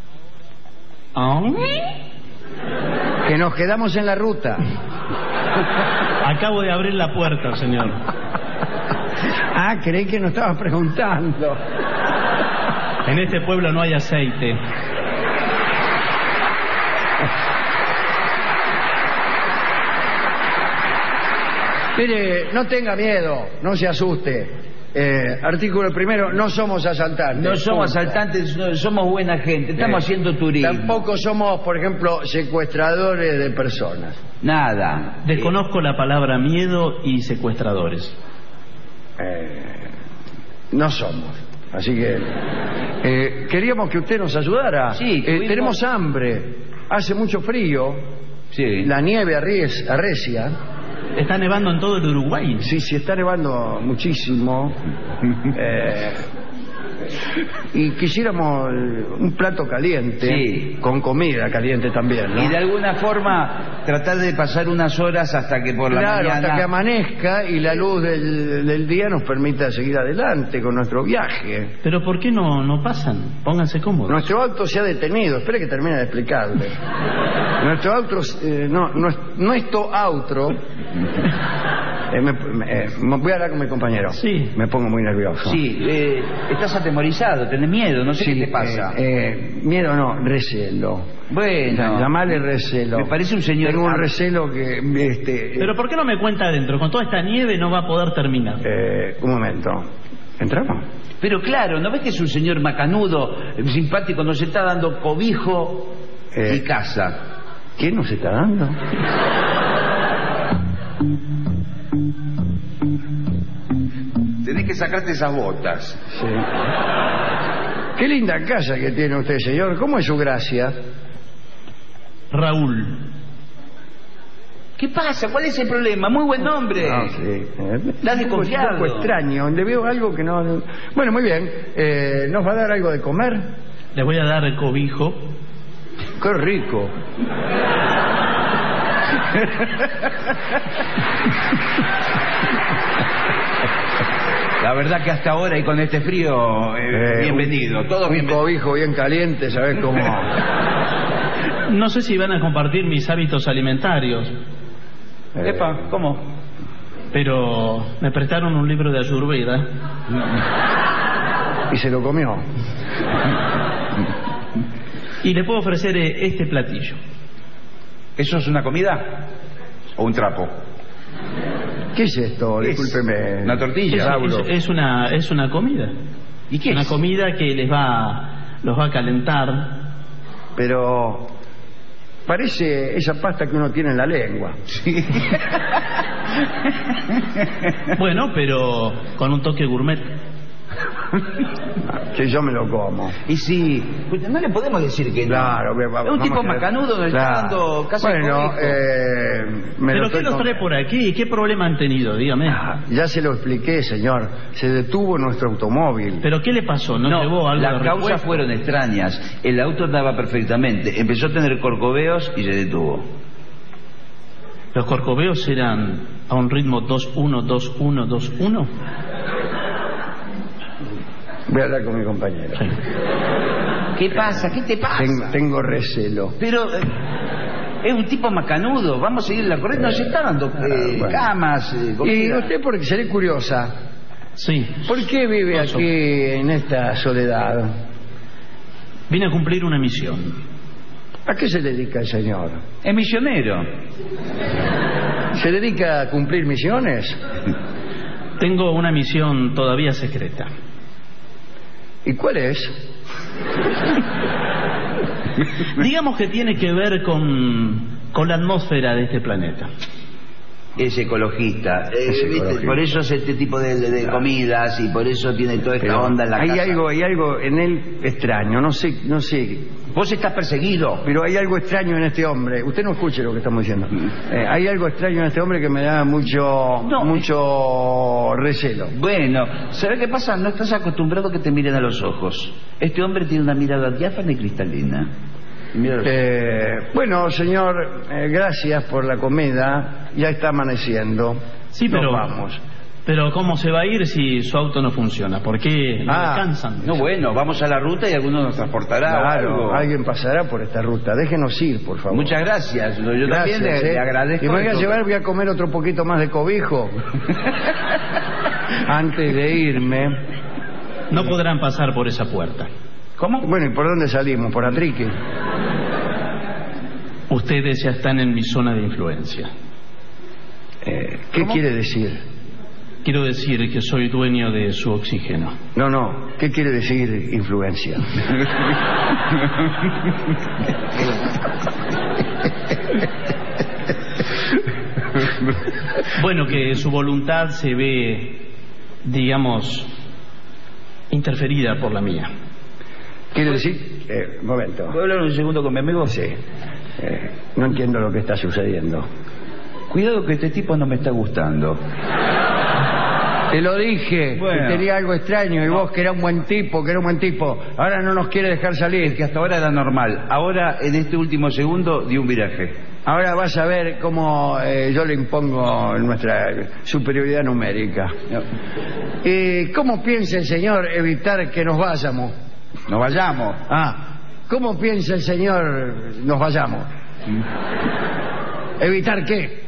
¿Ah? Que nos quedamos en la ruta. Acabo de abrir la puerta, señor. Ah, creí que nos estabas preguntando. En este pueblo no hay aceite. Mire, no tenga miedo, no se asuste. Eh, artículo primero, no somos asaltantes. No somos punto. asaltantes, no, somos buena gente, estamos eh, haciendo turismo. Tampoco somos, por ejemplo, secuestradores de personas. Nada. Desconozco eh. la palabra miedo y secuestradores. Eh, no somos. Así que eh, queríamos que usted nos ayudara. Sí, eh, tenemos hambre, hace mucho frío. Sí. La nieve arries, arrecia. Está nevando en todo el Uruguay. Sí, sí, está nevando muchísimo. eh, y quisiéramos un plato caliente, sí, con comida caliente también, ¿no? Y de alguna forma tratar de pasar unas horas hasta que por la claro, mañana... hasta que amanezca y la luz del, del día nos permita seguir adelante con nuestro viaje. Pero ¿por qué no, no pasan? Pónganse cómodos. Nuestro auto se ha detenido. Espere que termine de explicarle. Nuestro auto... Eh, no, nuestro auto... Eh, me, me, eh, voy a hablar con mi compañero. Sí. Me pongo muy nervioso. Sí, eh, estás atemorizado, tenés miedo, no sé sí, qué te pasa. Eh, eh, miedo no, recelo. Bueno. Llamarle recelo. Me parece un señor... Tengo un recelo que... Este, Pero ¿por qué no me cuenta adentro? Con toda esta nieve no va a poder terminar. Eh, un momento. ¿Entramos? Pero claro, ¿no ves que es un señor macanudo, simpático, nos está dando cobijo eh, y casa? ¿Quién nos está dando? Tenés que sacarte esas botas. Sí. Qué linda casa que tiene usted, señor. ¿Cómo es su gracia? Raúl. ¿Qué pasa? ¿Cuál es el problema? Muy buen nombre. No, sí. La has desconfiado. Un poco extraño. Le veo algo que no... Bueno, muy bien. Eh, ¿Nos va a dar algo de comer? Le voy a dar el cobijo. ¡Qué rico! La verdad que hasta ahora y con este frío, eh, eh, bienvenido. Un, Todos un bienvenidos. cobijo bien caliente, ¿sabes cómo? No sé si van a compartir mis hábitos alimentarios. Eh, Epa, ¿cómo? Pero me prestaron un libro de Ayurveda. ¿Y se lo comió? Y le puedo ofrecer este platillo. ¿Eso es una comida o un trapo? ¿Qué es esto? ¿Qué Discúlpeme. Es? ¿Una tortilla? Es, es, es, una, es una comida. ¿Y qué una es? Una comida que les va, los va a calentar. Pero parece esa pasta que uno tiene en la lengua. Sí. Bueno, pero con un toque gourmet. Si yo me lo como. Y si... Pues no le podemos decir que no. Claro, es un tipo macanudo, nos está dando casi bueno, eh, me ¿Pero lo qué los con... trae por aquí? ¿Qué problema han tenido? Dígame. Ah, ya se lo expliqué, señor. Se detuvo nuestro automóvil. ¿Pero qué le pasó? ¿No, no llevó algo las de causas repuesto? fueron extrañas. El auto andaba perfectamente. Empezó a tener corcoveos y se detuvo. ¿Los corcoveos eran a un ritmo dos uno, dos uno, dos uno? Voy a hablar con mi compañero. Sí. ¿Qué pasa? ¿Qué te pasa? Tengo, tengo recelo. Pero eh, es un tipo macanudo. Vamos a seguir la corriente. Nos está dando eh, bueno. camas, eh, Y comida. usted, porque seré curiosa, Sí. ¿por qué vive Oso. aquí en esta soledad? Vine a cumplir una misión. ¿A qué se dedica el señor? Es misionero. ¿Se dedica a cumplir misiones? Tengo una misión todavía secreta. ¿Y cuál es? Digamos que tiene que ver con, con la atmósfera de este planeta. Es ecologista. Eh, Es ¿viste? ecologista. Por eso hace este tipo de, de- de comidas y por eso tiene toda esta Pero onda en la hay casa. algo, hay algo en él extraño, no sé, no sé. Vos estás perseguido. Pero hay algo extraño en este hombre. Usted no escuche lo que estamos diciendo. Eh, hay algo extraño en este hombre que me da mucho, No. mucho recelo. Bueno, ¿sabes qué pasa? No estás acostumbrado a que te miren a los ojos. Este hombre tiene una mirada diáfana y cristalina. Mira los- Eh, bueno, señor, eh, gracias por la comida. Ya está amaneciendo. Sí, Nos pero... vamos. Pero ¿cómo se va a ir si su auto no funciona? ¿Por qué no Ah, descansan? No, bueno, vamos a la ruta y alguno nos transportará. o Claro, algo. alguien pasará por esta ruta. Déjenos ir, por favor. Muchas gracias. Yo también Gracias, le, eh. le agradezco. Y me voy a esto. llevar, voy a comer otro poquito más de cobijo antes de irme. No podrán pasar por esa puerta. ¿Cómo? Bueno, ¿y por dónde salimos? ¿Por Atrique? Ustedes ya están en mi zona de influencia. Eh, ¿Qué ¿Cómo? quiere decir? Quiero decir que soy dueño de su oxígeno. No, no. ¿Qué quiere decir influencia? Bueno, que su voluntad se ve, digamos, interferida por la mía. ¿Quiere decir? Eh, un momento. ¿Puedo hablar un segundo con mi amigo? Sí. Eh, no entiendo lo que está sucediendo. Cuidado que este tipo no me está gustando. Te lo dije, Bueno. que tenía algo extraño y vos que era un buen tipo, que era un buen tipo. Ahora no nos quiere dejar Es salir. que hasta ahora era normal. Ahora, en este último segundo, dio un viraje. Ahora vas a ver cómo eh, yo le impongo nuestra superioridad numérica. ¿Y cómo piensa el señor evitar que nos vayamos? Nos vayamos. Ah, ¿cómo piensa el señor nos vayamos? ¿Evitar qué?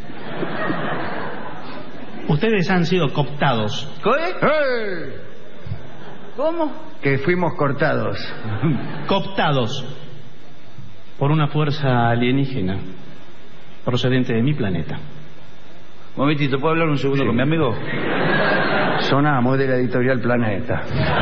Ustedes han sido cooptados. ¿Qué? ¡Eh! ¿Cómo? Que fuimos cortados. Cooptados por una fuerza alienígena procedente de mi planeta. Un momentito, ¿puedo hablar un segundo Sí. con mi amigo? Sonamos de la editorial Planeta.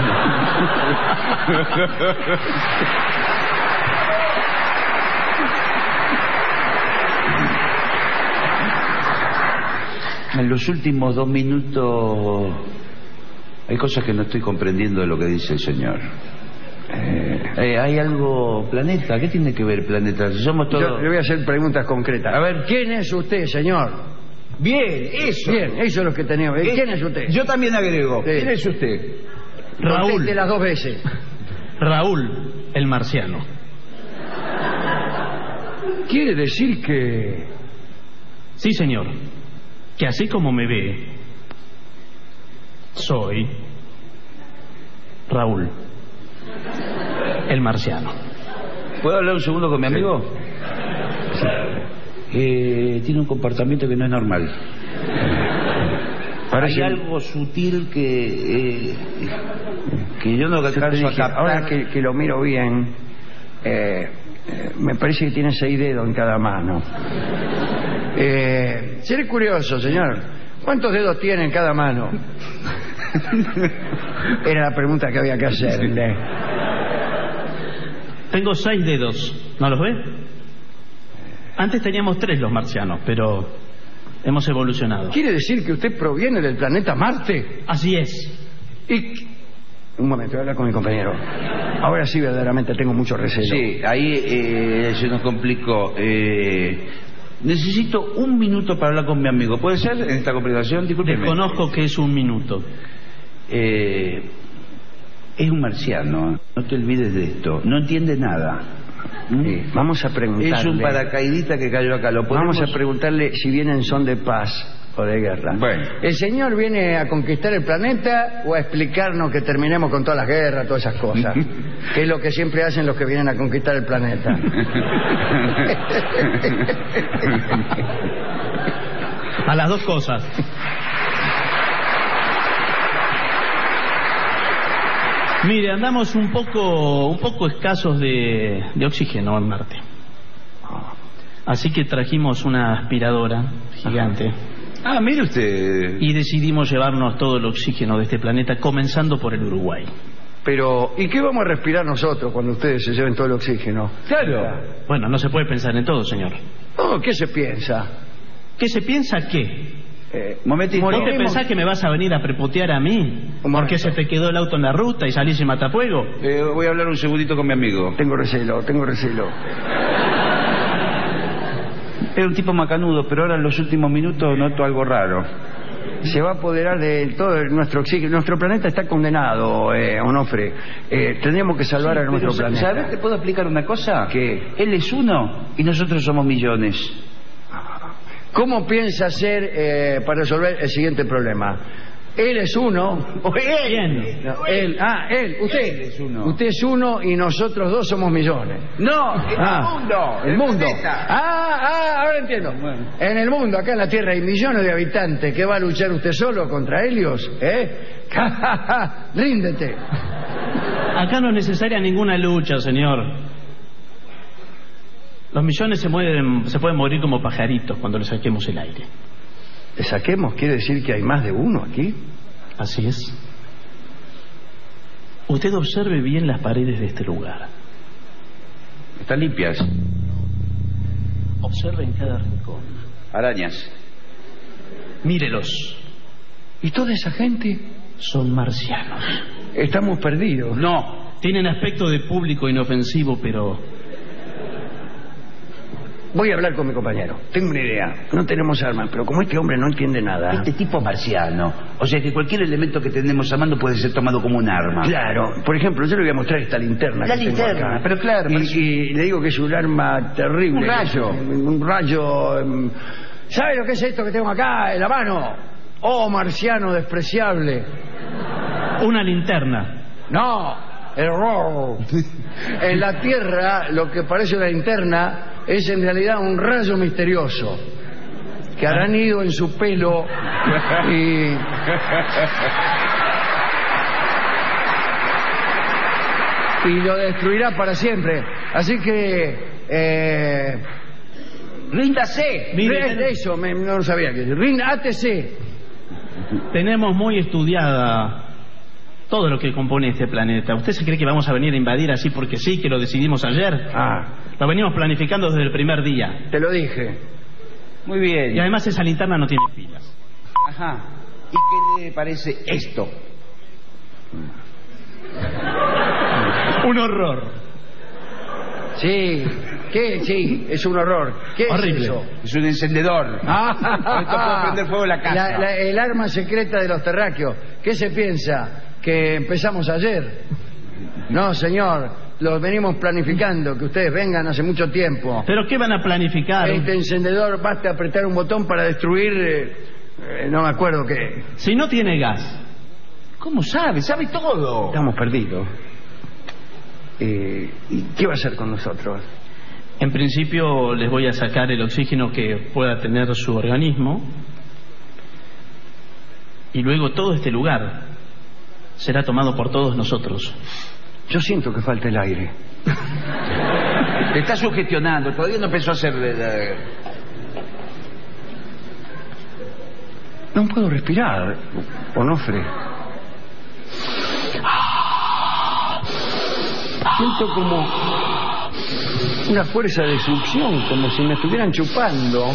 En los últimos dos minutos hay cosas que no estoy comprendiendo de lo que dice el señor. Eh, eh, hay algo, planeta, ¿qué tiene que ver planeta? Si somos Yo todos... le voy a hacer preguntas concretas. A ver. ¿Quién es usted, señor? Bien, eso. Bien, eso es lo que tenemos. Eh, ¿Quién es usted? Yo también agrego. Sí. ¿Quién es usted? Raúl. Conteste las dos veces. Raúl, el marciano. Quiere decir que... Sí, señor. Que así como me ve, soy Raúl, el marciano. ¿Puedo hablar un segundo con mi amigo? Eh, tiene un comportamiento que no es normal. Parece- Hay algo sutil que eh, que yo no Yo te alcanzo a dije, captar. ahora que, que lo miro bien, eh, eh, me parece que tiene seis dedos en cada mano. Eh, seré curioso, señor. ¿Cuántos dedos tiene en cada mano? Era la pregunta que había que hacerle. Tengo seis dedos, ¿no los ve? Antes teníamos tres los marcianos, pero hemos evolucionado. ¿Quiere decir que usted proviene del planeta Marte? Así es. ¿Y, Un momento, voy a hablar con mi compañero. Ahora sí, verdaderamente tengo mucho recelo. Sí, ahí eh, se nos complicó. Eh, necesito un minuto para hablar con mi amigo. ¿Puede ser en esta conversación? Discúlpeme. Desconozco que es un minuto. Eh, es un marciano. No te olvides de esto. No entiende nada. Sí, vamos a preguntarle. Es un paracaidista que cayó acá. ¿Lo podemos? Vamos a preguntarle si viene en son de paz o de guerra. Bueno. ¿El señor viene a conquistar el planeta o a explicarnos que terminemos con todas las guerras, todas esas cosas? Que es lo que siempre hacen los que vienen a conquistar el planeta. A las dos cosas. Mire, andamos un poco, un poco escasos de, de oxígeno en Marte. Así que trajimos una aspiradora gigante. Ah, mire usted. Y decidimos llevarnos todo el oxígeno de este planeta, comenzando por el Uruguay. Pero, ¿y qué vamos a respirar nosotros cuando ustedes se lleven todo el oxígeno? Claro. Bueno, no se puede pensar en todo, señor. Oh, ¿qué se piensa? ¿Qué se piensa qué? Eh, momentito. ¿Vos te pensás que me vas a venir a prepotear a mí? ¿Porque se te quedó el auto en la ruta y salís en Matafuego? Eh, voy a hablar un segundito con mi amigo. Tengo recelo, tengo recelo. Era un tipo macanudo, pero ahora en los últimos minutos noto algo raro. Se va a apoderar de todo nuestro oxígeno. Nuestro planeta está condenado, eh, Onofre. Eh, tendríamos que salvar sí, a nuestro pero, planeta. ¿Sabes? ¿Te puedo explicar una cosa? ¿Qué? Él es uno y nosotros somos millones. ¿Cómo piensa hacer eh, para resolver el siguiente problema? Él es uno. ¿O él? ¿Quién? No, él. Ah, él. Usted. Él es uno. Usted es uno y nosotros dos somos millones. No, el ah, mundo. El, el mundo. Planeta. Ah, ah, ahora entiendo. Bueno. En el mundo, acá en la Tierra, hay millones de habitantes. ¿Qué va a luchar usted solo contra Helios? ¿Eh? Ríndete. Acá no es necesaria ninguna lucha, señor. Los millones se, mueren, se pueden morir como pajaritos cuando les saquemos el aire. ¿Le saquemos? ¿Quiere decir que hay más de uno aquí? Así es. Usted observe bien las paredes de este lugar. Están limpias. Observe en cada rincón. Arañas. Mírelos. ¿Y toda esa gente? Son marcianos. Estamos perdidos. No. Tienen aspecto de público inofensivo, pero... Voy a hablar con mi compañero. Tengo una idea. No tenemos armas, pero como este hombre no entiende nada... Este tipo es marciano. O sea que cualquier elemento que tenemos a mano puede ser tomado como un arma. Claro. Por ejemplo, yo le voy a mostrar esta linterna. La que tengo linterna, acá. pero claro. Y, pero... y le digo que es un arma terrible. Un rayo. Un rayo... ¿Sabe lo que es esto que tengo acá en la mano? Oh, marciano despreciable. Una linterna. No, error. En la Tierra, lo que parece una linterna es en realidad un rayo misterioso que hará nido en su pelo y... y lo destruirá para siempre. Así que... Eh... ¡Ríndase! Mire, eso, me, no lo sabía. ¡Ríndase! Tenemos muy estudiada todo lo que compone este planeta. ¿Usted se cree que vamos a venir a invadir así porque sí, que lo decidimos ayer? Ah. Lo venimos planificando desde el primer día. Te lo dije. Muy bien. Y además esa linterna no tiene pilas. Ajá. ¿Y qué le parece esto? Un horror. Sí. ¿Qué? Sí, es un horror. ¿Qué Horrible. es eso? Es un encendedor. Ah, Con esto puedo prender fuego en la casa. La, la, el arma secreta de los terráqueos. ¿Qué se piensa? ¿Que empezamos ayer? No, señor. Lo venimos planificando, que ustedes vengan hace mucho tiempo. ¿Pero qué van a planificar? Este encendedor, basta apretar un botón para destruir... Eh, eh, no me acuerdo qué. Si no tiene gas. ¿Cómo sabe? Sabe todo. Estamos perdidos. Eh, ¿Y qué va a hacer con nosotros? En principio les voy a sacar el oxígeno que pueda tener su organismo. Y luego todo este lugar será tomado por todos nosotros. Yo siento que falta el aire. Te está sugestionando. Todavía no empezó a hacer... Eh, no puedo respirar, Onofre. Siento como una fuerza de succión, como si me estuvieran chupando.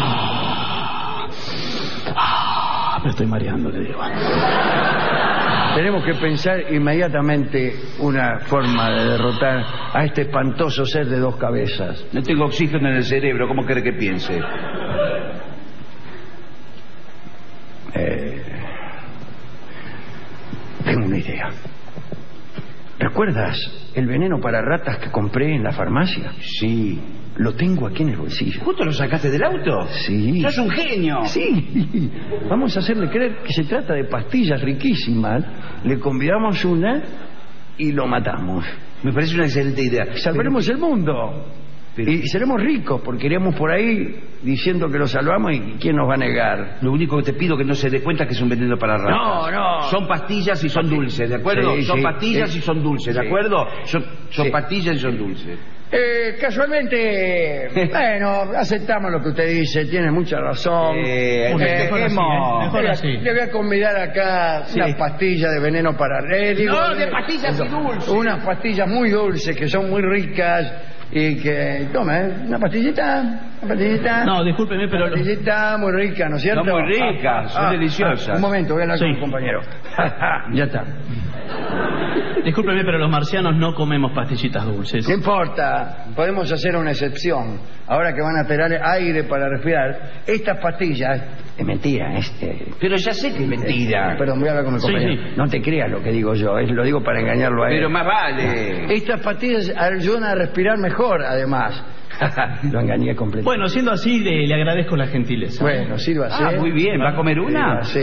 Me estoy mareando, le digo. Tenemos que pensar inmediatamente una forma de derrotar a este espantoso ser de dos cabezas. No tengo oxígeno en el cerebro, ¿cómo quiere que piense? Eh, tengo una idea. ¿Recuerdas el veneno para ratas que compré en la farmacia? Sí. Lo tengo aquí en el bolsillo. ¿Justo lo sacaste del auto? Sí. ¡Sos un genio! Sí. Vamos a hacerle creer que se trata de pastillas riquísimas. Le convidamos una y lo matamos. Me parece una excelente idea. Salvaremos Pero... el mundo. Pero... Y seremos ricos porque iremos por ahí diciendo que lo salvamos y ¿quién nos va a negar? Lo único que te pido es que no se dé cuenta que es un veneno para ratas. No, no. Son pastillas y son dulces, ¿de acuerdo? Sí, son sí, pastillas sí. y son dulces, ¿de Sí. acuerdo? Son, son Sí. pastillas y son dulces. Eh, casualmente, bueno, aceptamos lo que usted dice, tiene mucha razón. Eh, Eh, mejor así, ¿eh? Mejor le- así. Le voy a convidar acá Sí. unas pastillas de veneno para... eh, digo, No, de eh, pastillas y dulces. Unas pastillas muy dulces, que son muy ricas y que... Toma, ¿eh? Una pastillita, una pastillita... No, discúlpeme, pero... Una pastillita muy rica, ¿no es cierto? Son muy ricas, son deliciosas. Un momento, voy a hablar Sí. con mi compañero. Ya está. Discúlpeme, pero los marcianos no comemos pastillitas dulces. No importa, podemos hacer una excepción. Ahora que van a tener aire para respirar, estas pastillas... Es mentira, este... Pero ya sé que es mentira. Eh, perdón, voy a hablar con mi Sí, compañero. sí. No te creas lo que digo yo, es, lo digo para engañarlo a él. Pero más vale. Estas pastillas ayudan a respirar mejor, además. Lo engañé completamente. Bueno, siendo así, le, le agradezco la gentileza. Bueno, sírvase. Ah, muy bien. ¿Va a comer una? Sí.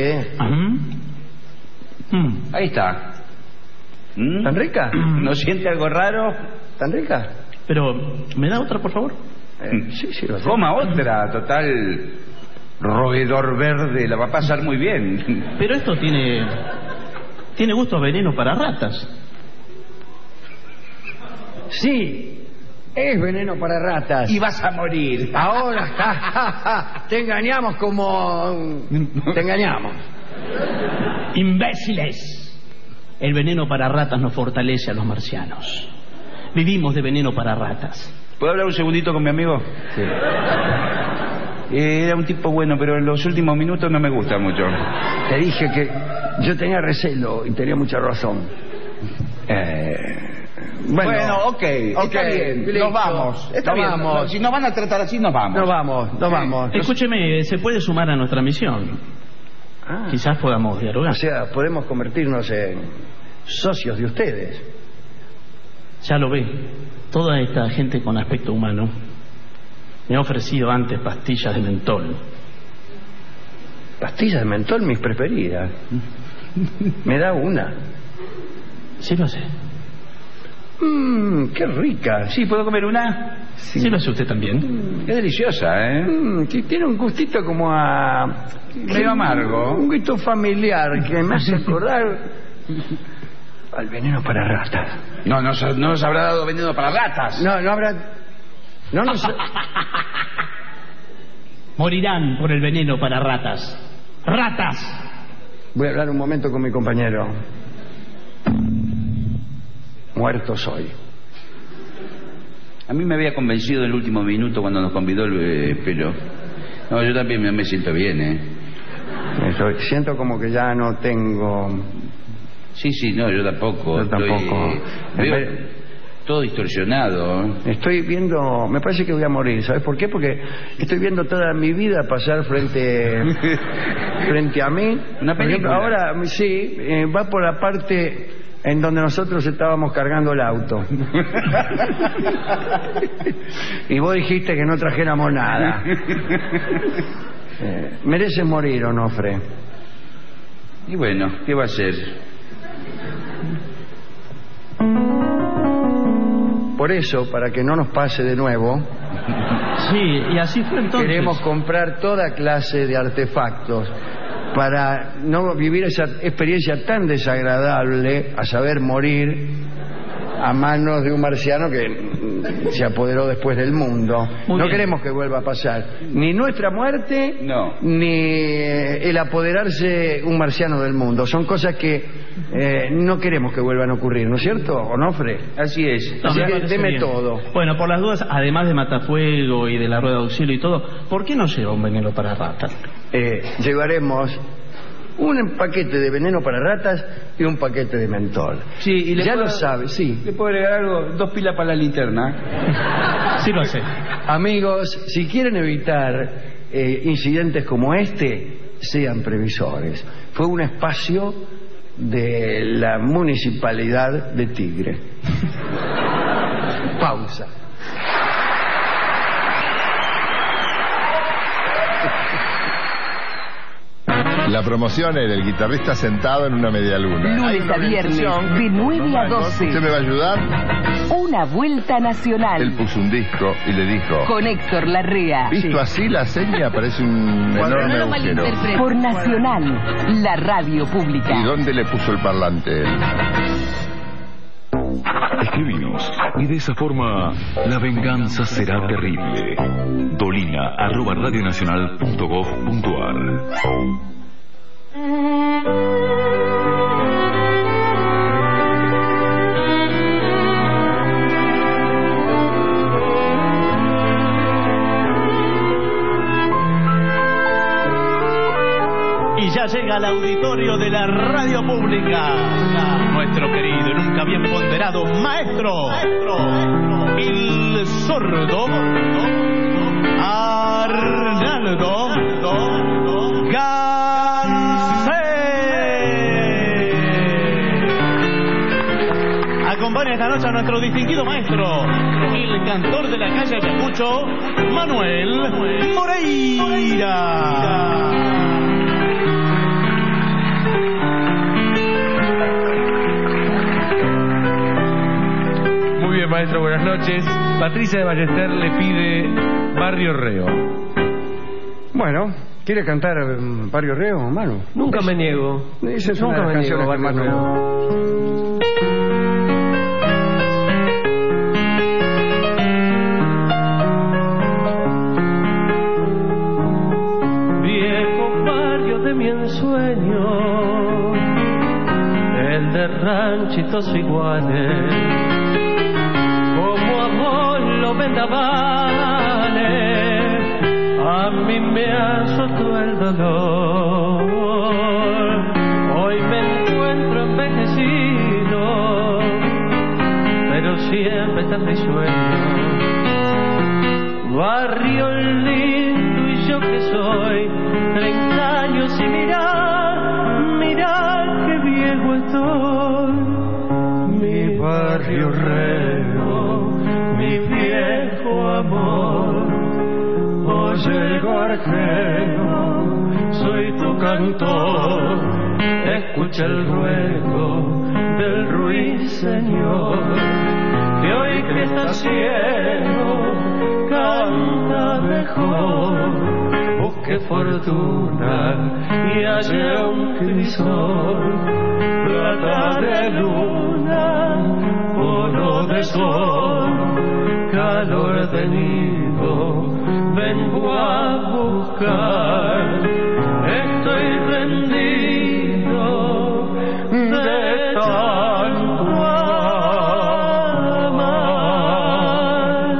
Mm. Ahí está. ¿Mm? ¿Tan rica? ¿No siente algo raro? ¿Tan rica? Pero, ¿me da otra, por favor? Eh, sí, sírvase. Coma otra, total. Roedor verde, la va a pasar muy bien. Pero esto tiene... Tiene gusto a veneno para ratas. Sí, es veneno para ratas. Y vas a morir. Ahora, ja, ja, ja, te engañamos como... Te engañamos. ¡Imbéciles! El veneno para ratas nos fortalece a los marcianos. Vivimos de veneno para ratas. ¿Puedo hablar un segundito con mi amigo? Sí. Eh, era un tipo bueno, pero en los últimos minutos no me gusta mucho. Te dije que yo tenía recelo y tenía mucha razón. Eh, bueno, Bueno, ok, ok, está bien, listo. nos vamos. Está Nos bien, vamos. no, si nos van a tratar así, nos vamos. Nos vamos, nos Sí. vamos. Escúcheme, ¿se puede sumar a nuestra misión? Ah, Quizás podamos dialogar. o sea, podemos convertirnos en socios de ustedes. Ya lo ve. Toda esta gente con aspecto humano me ha ofrecido antes pastillas de mentol. Pastillas de mentol, mis preferidas. Me da una. Sí lo sé. Mmm, qué rica. ¿Sí puedo comer una? Sí, sí lo hace usted también. Es deliciosa, ¿eh? Mm, que tiene un gustito como a... Medio amargo. Un gusto familiar que me hace acordar al veneno para ratas. No, no, no nos habrá dado veneno para ratas. No, no habrá... No nos... Morirán por el veneno para ratas. ¡Ratas! Voy a hablar un momento con mi compañero. Muerto soy. A mí me había convencido en el último minuto cuando nos convidó el... eh, pero... No, yo también me, me siento bien, ¿eh? Estoy- siento como que ya no tengo... Sí, sí, no, yo tampoco. Yo tampoco. Estoy- veo todo distorsionado. ¿eh? Estoy viendo... Me parece que voy a morir. ¿Sabes por qué? Porque estoy viendo toda mi vida pasar frente frente a mí. Una Por ejemplo, película. ahora, sí, eh, va por la parte en donde nosotros estábamos cargando el auto. Y vos dijiste que no trajéramos nada. Eh, mereces morir, Onofre. Y bueno, ¿qué va a ser? Por eso, para que no nos pase de nuevo, Sí, y así fue entonces. queremos comprar toda clase de artefactos para no vivir esa experiencia tan desagradable, a saber, morir a manos de un marciano que se apoderó después del mundo. Muy No bien. queremos que vuelva a pasar ni nuestra muerte, No. ni eh, el apoderarse un marciano del mundo. Son cosas que eh, no queremos que vuelvan a ocurrir, ¿no es cierto, Onofre? Así es. No, Así me que parece deme bien. todo. Bueno, por las dudas, además de matafuego y de la rueda de auxilio y todo, ¿por qué no lleva un veneno para ratas? Eh, llevaremos un paquete de veneno para ratas y un paquete de mentol. Sí, y le ya puedo, lo sabe, sí. ¿Le puedo agregar algo? Dos pilas para la linterna. Sí lo sé. Amigos, si quieren evitar eh, incidentes como este, sean previsores. Fue un espacio de la municipalidad de Tigre. Pausa. La promoción era el guitarrista sentado en una medialuna. Lunes a viernes, de nueve a doce. ¿Usted me va a ayudar? Una vuelta nacional. Él puso un disco y le dijo... Con Héctor Larrea. Visto sí. así, la seña parece un enorme agujero. Por Nacional, la radio pública. ¿Y dónde le puso el parlante él? Escribinos y de esa forma la venganza será terrible. Dolina arroba radionacional punto gov punto ar. Y ya llega al auditorio de la radio pública nuestro querido y nunca bien ponderado maestro, maestro el sordo Arnaldo Gansé. Acompaña esta noche a nuestro distinguido maestro, el cantor de la calle Ayacucho, Manuel Moreira. Muy bien, maestro, buenas noches. Patricia de Ballester le pide Barrio Reo. Bueno, ¿quiere cantar um, Barrio Reo, Manu? Nunca es, me niego. Esa es Nunca una me niego, Barrio Barrio Reo. Viejo barrio de mi ensueño, el de ranchitos iguales, como a vos lo vendavales, a mí me azotó el dolor. Hoy me encuentro envejecido, pero siempre tan risueño. Barrio lindo y yo que soy, treinta años y mirá, mirá que viejo estoy. Mi barrio Reo, mi viejo amor, oye el gorjeo, soy tu cantor, escucha el ruego del ruiseñor, que hoy que está ciego canta mejor. Busque fortuna y hallé un crisol, plata de luna, oro de sol, calor de nido, vengo a buscar. Estoy rendido de tanto amar.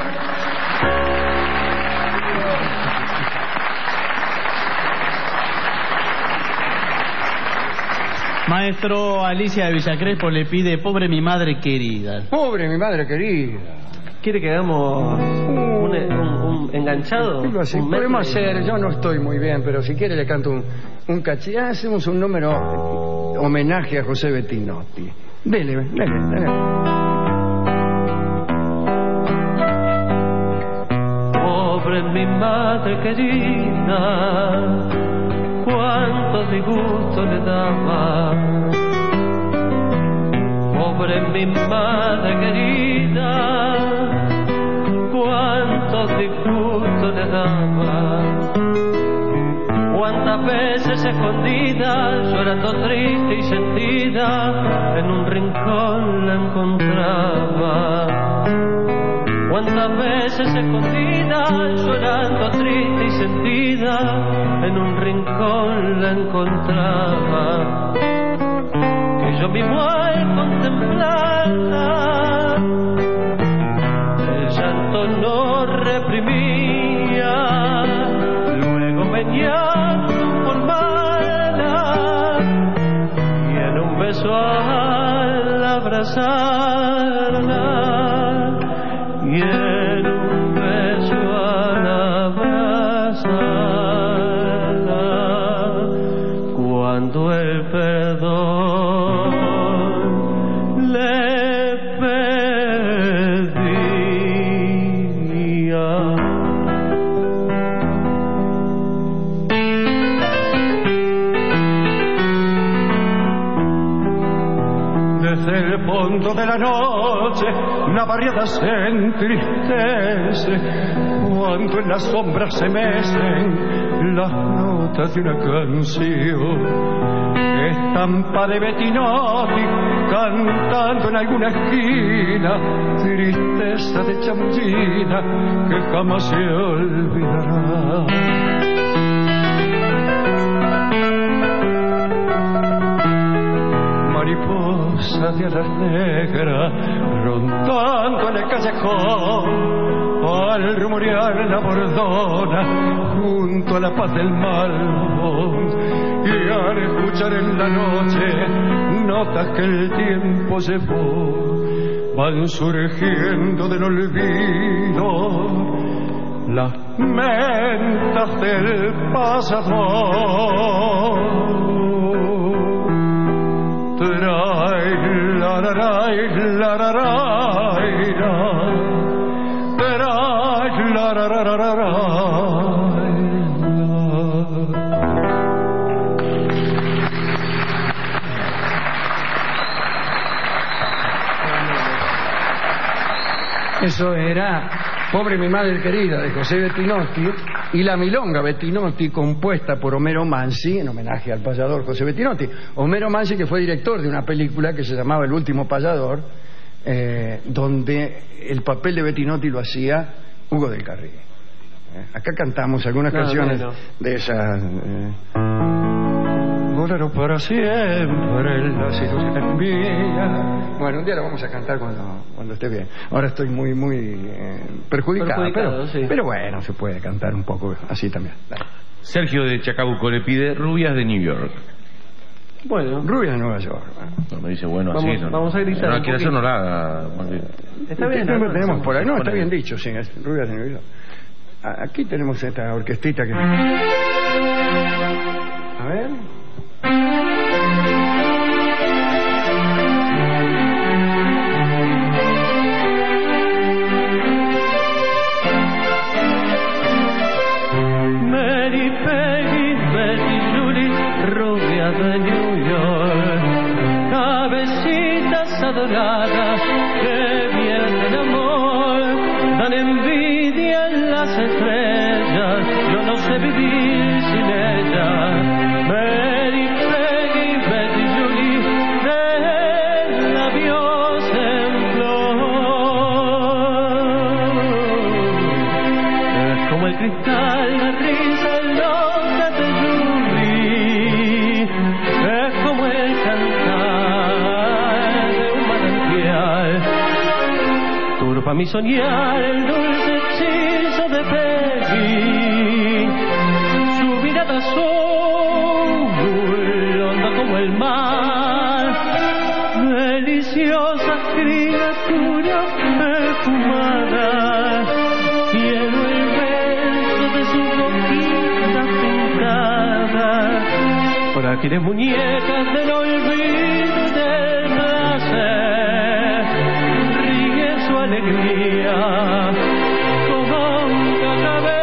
Maestro, Alicia de Villacrespo le pide Pobre mi madre querida. Pobre mi madre querida. ¿Quiere que hagamos un, un, un enganchado? Digo así, un podemos hacer, yo no estoy muy bien, pero si quiere le canto un, un cachí. Ah, hacemos un número homenaje a José Bettinotti. Dele, dele, dele. Pobre mi madre querida, cuántos disgustos le daba. Pobre mi madre querida, cuántos disgustos le daba. Cuántas veces escondida, llorando triste y sentida, en un rincón la encontraba. Cuántas veces escondida, llorando triste y sentida, en un rincón la encontraba. Que yo mismo al contemplarla, el llanto no reprimía, luego venía a conformarla abrazarla y en un beso al abrazarla, cuando el perdón le pedía. Desde el fondo de la noche la barriada se entristece cuando en las sombras se mecen las notas de una canción. Estampa de Bettinotti cantando en alguna esquina, tristeza de chamullina que jamás se olvidará. Mariposa de alas negras rondando en el callejón, al rumorear la bordona junto a la paz del Malbón, y al escuchar en la noche notas que el tiempo llevó, van surgiendo del olvido las mentas del pasado. Trai, la, la, la, la, la, la, trai, la, la, la, la, la, la. Eso era Pobre mi madre querida, de José Bettinotti, y La milonga Bettinotti, compuesta por Homero Mansi, en homenaje al payador José Bettinotti. Homero Mansi, que fue director de una película que se llamaba El último payador, eh, donde el papel de Bettinotti lo hacía Hugo del Carril. Eh, acá cantamos algunas no, canciones no, no. de esas... Eh, Bolero para siempre, las ilusiones mías. Bueno, un día lo vamos a cantar cuando, cuando esté bien. Ahora estoy muy, muy eh, perjudicado, perjudicado pero, sí. pero bueno, se puede cantar un poco así también. Dale. Sergio de Chacabuco le pide Rubias de New York. Bueno, Rubias de Nueva York. No me dice bueno vamos, así. No, vamos a gritar. No quiere hacer no la. Está bien. No, no, tenemos no, por ahí. No, está poner. bien dicho, sí, es Rubias de New York. Aquí tenemos esta orquestita que. A ver. Mary, Peggy, Betty, Julie, rubias de New York, cabecitas adoradas que vienen amor, dan envidia en las estrellas, yo no sé vivir sin ellas. Mary, Peggy, Betty, Julie, de labios en flor, es como el cristal, la risa loca de Julie, es como el cantar de un manantial, turba mi soñar el dulce hechizo de Peggy, su mirada azul, honda como el mar, deliciosa criatura perfumada, quiero el beso de su boquita pintada, frágiles muñecas del olvido y del placer, ríe su alegría como un cascabel.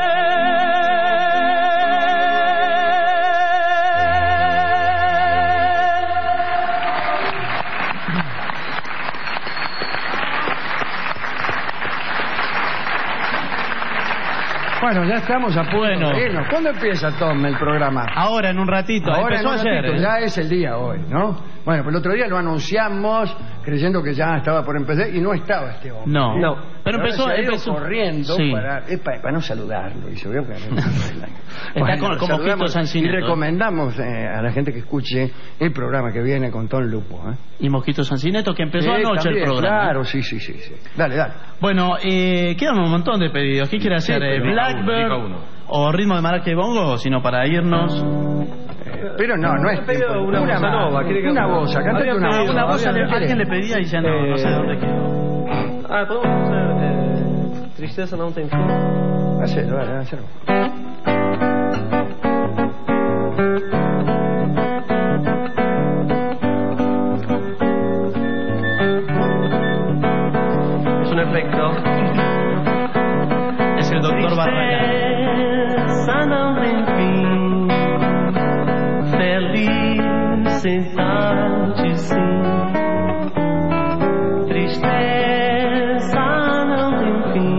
Bueno, ya estamos a punto Bueno. de irnos. ¿Cuándo empieza, Tom, el programa? Ahora, en un ratito. Ahora Empezó en un ayer. ratito, ¿eh? ya es el día hoy, ¿no? Bueno, pues el otro día lo anunciamos creyendo que ya estaba por empezar y no estaba este hombre. No. No. Pero Ahora empezó, se ha ido empezó corriendo Sí. para, es para, para no saludarlo. Y se ve que Está con- como Quito Sancineto. Y recomendamos eh, a la gente que escuche el programa que viene con Tom Lupo. ¿eh? Y Mosquito Sancineto, que empezó Sí, anoche también, el programa. Claro, sí, sí, sí, sí. Dale, dale. Bueno, eh, quedan un montón de pedidos. ¿Qué quiere hacer? Sí, Eh, pero ¿Blackbird uno, diga uno. o ritmo de maraca y bongo? Sino para irnos. Pero no, no es pedido una bossa nova. ¿Quiere que- una bossa, cantate Había una pedido- bossa. Una voz había- alguien le pedía y ya no, no sé dónde quedó. Ah, podemos hacer eh, Tristeza não tem fim. Hacelo, dale, hacelo. Es un efecto. Es el doctor Barraca. Tristeza não tem fim. Felicidade sim. Tristeza não tem fim.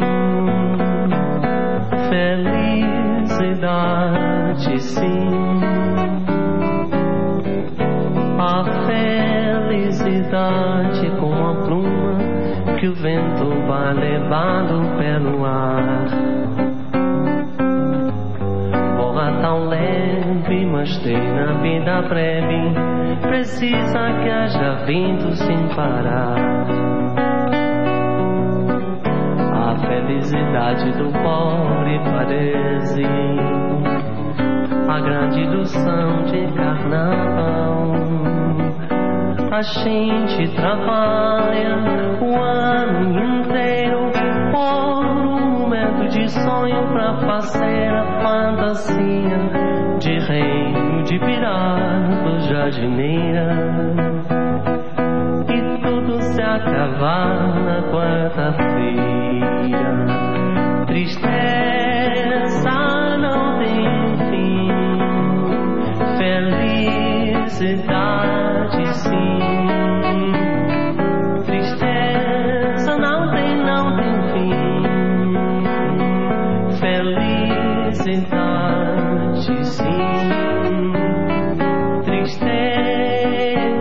Felicidade sim. A felicidade como a pluma que o vento vai levando pelo ar. Voa tão leve, mas tem na vida breve. Precisa que haja vento sem parar. A felicidade do pobre parece a grande ilusão de carnaval. A gente trabalha o ano inteiro por um momento de sonho pra fazer a fantasia de reino de pirata jardineira. E tudo se acabar na quarta-feira. Tristeza não tem fim. Felicidade sim. Tristeza não tem, não tem fim. Felicidade sim. Tristeza,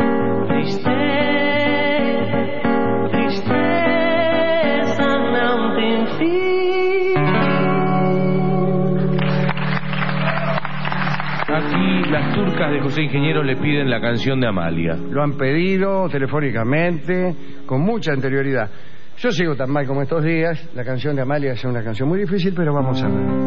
tristeza, tristeza não tem fim. Aquí las turcas de José Ingeniero le piden la canción de Amalia. Lo han pedido telefónicamente, con mucha anterioridad. Yo sigo tan mal como estos días. La canción de Amalia es una canción muy difícil, pero vamos a ver.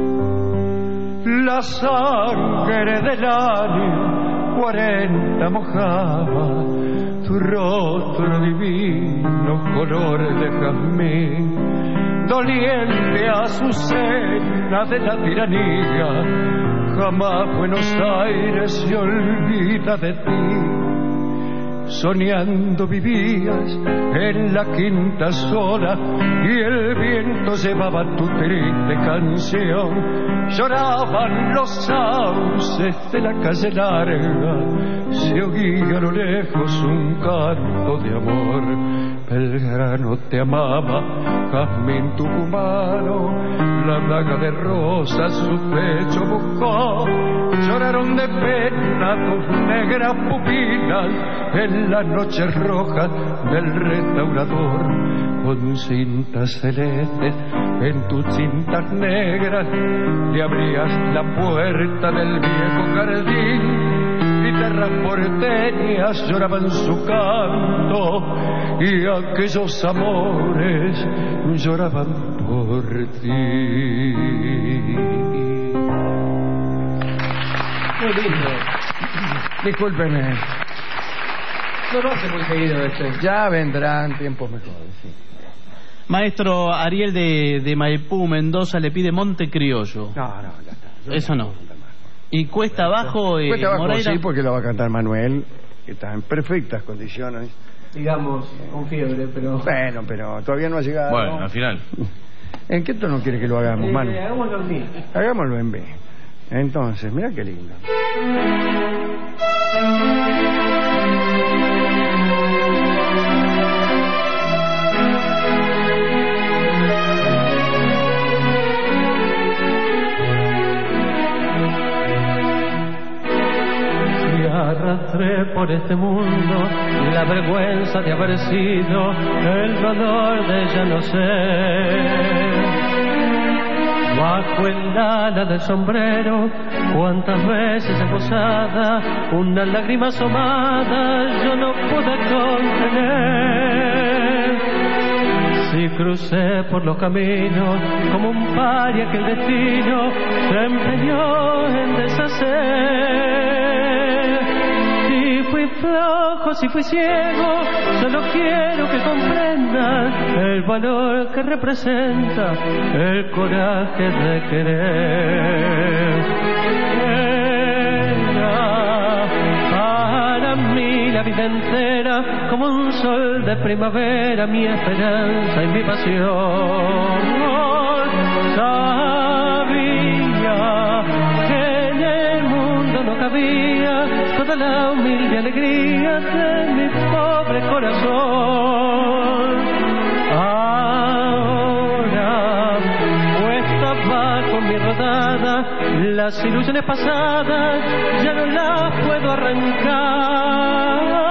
La sangre del año cuarenta mojaba tu rostro divino color de jazmín, doliente azucena de la tiranía. Jamás Buenos Aires se olvida de ti. Soñando vivías en la quinta sola y el viento llevaba tu triste canción. Lloraban los sauces de la calle larga, se oía a lo lejos un canto de amor. Belgrano te amaba, jazmín tucumano, la daga de rosas su pecho buscó. Lloraron de pena tus negras pupilas en las noches rojas del restaurador. Con cintas celestes en tus cintas negras le abrías la puerta del viejo jardín. Guitarras porteñas lloraban su canto y aquellos amores lloraban por ti. Muy lindo. Discúlpeme. No lo hace muy seguido esto. Ya vendrán tiempos mejores, sí. Maestro Ariel de, de Maipú, Mendoza, le pide Monte Criollo. No, no, ya está. Yo Eso no. Y Cuesta Abajo, eh, Cuesta abajo Moreira. sí, porque lo va a cantar Manuel, que está en perfectas condiciones. Digamos, con fiebre, pero... Bueno, pero todavía no ha llegado. Bueno, al final. ¿En qué tono quiere que lo hagamos, Manu? Eh, hagámoslo en mí. Hagámoslo en B. Entonces, mira qué lindo. Arrastré por este mundo la vergüenza de haber sido el dolor de ya no ser. Bajo el ala del sombrero, cuántas veces esposada, una lágrima asomada yo no pude contener. Si crucé por los caminos como un paria que el destino se empeñó en deshacer. Si fui flojo, si fui ciego, solo quiero que comprendas el valor que representa el coraje de querer. Era para mí la vida entera como un sol de primavera, mi esperanza y mi pasión. Sabía que en el mundo no cabía toda la humilde alegría de mi pobre corazón. Ahora puesta bajo mi rodada, las ilusiones pasadas ya no las puedo arrancar.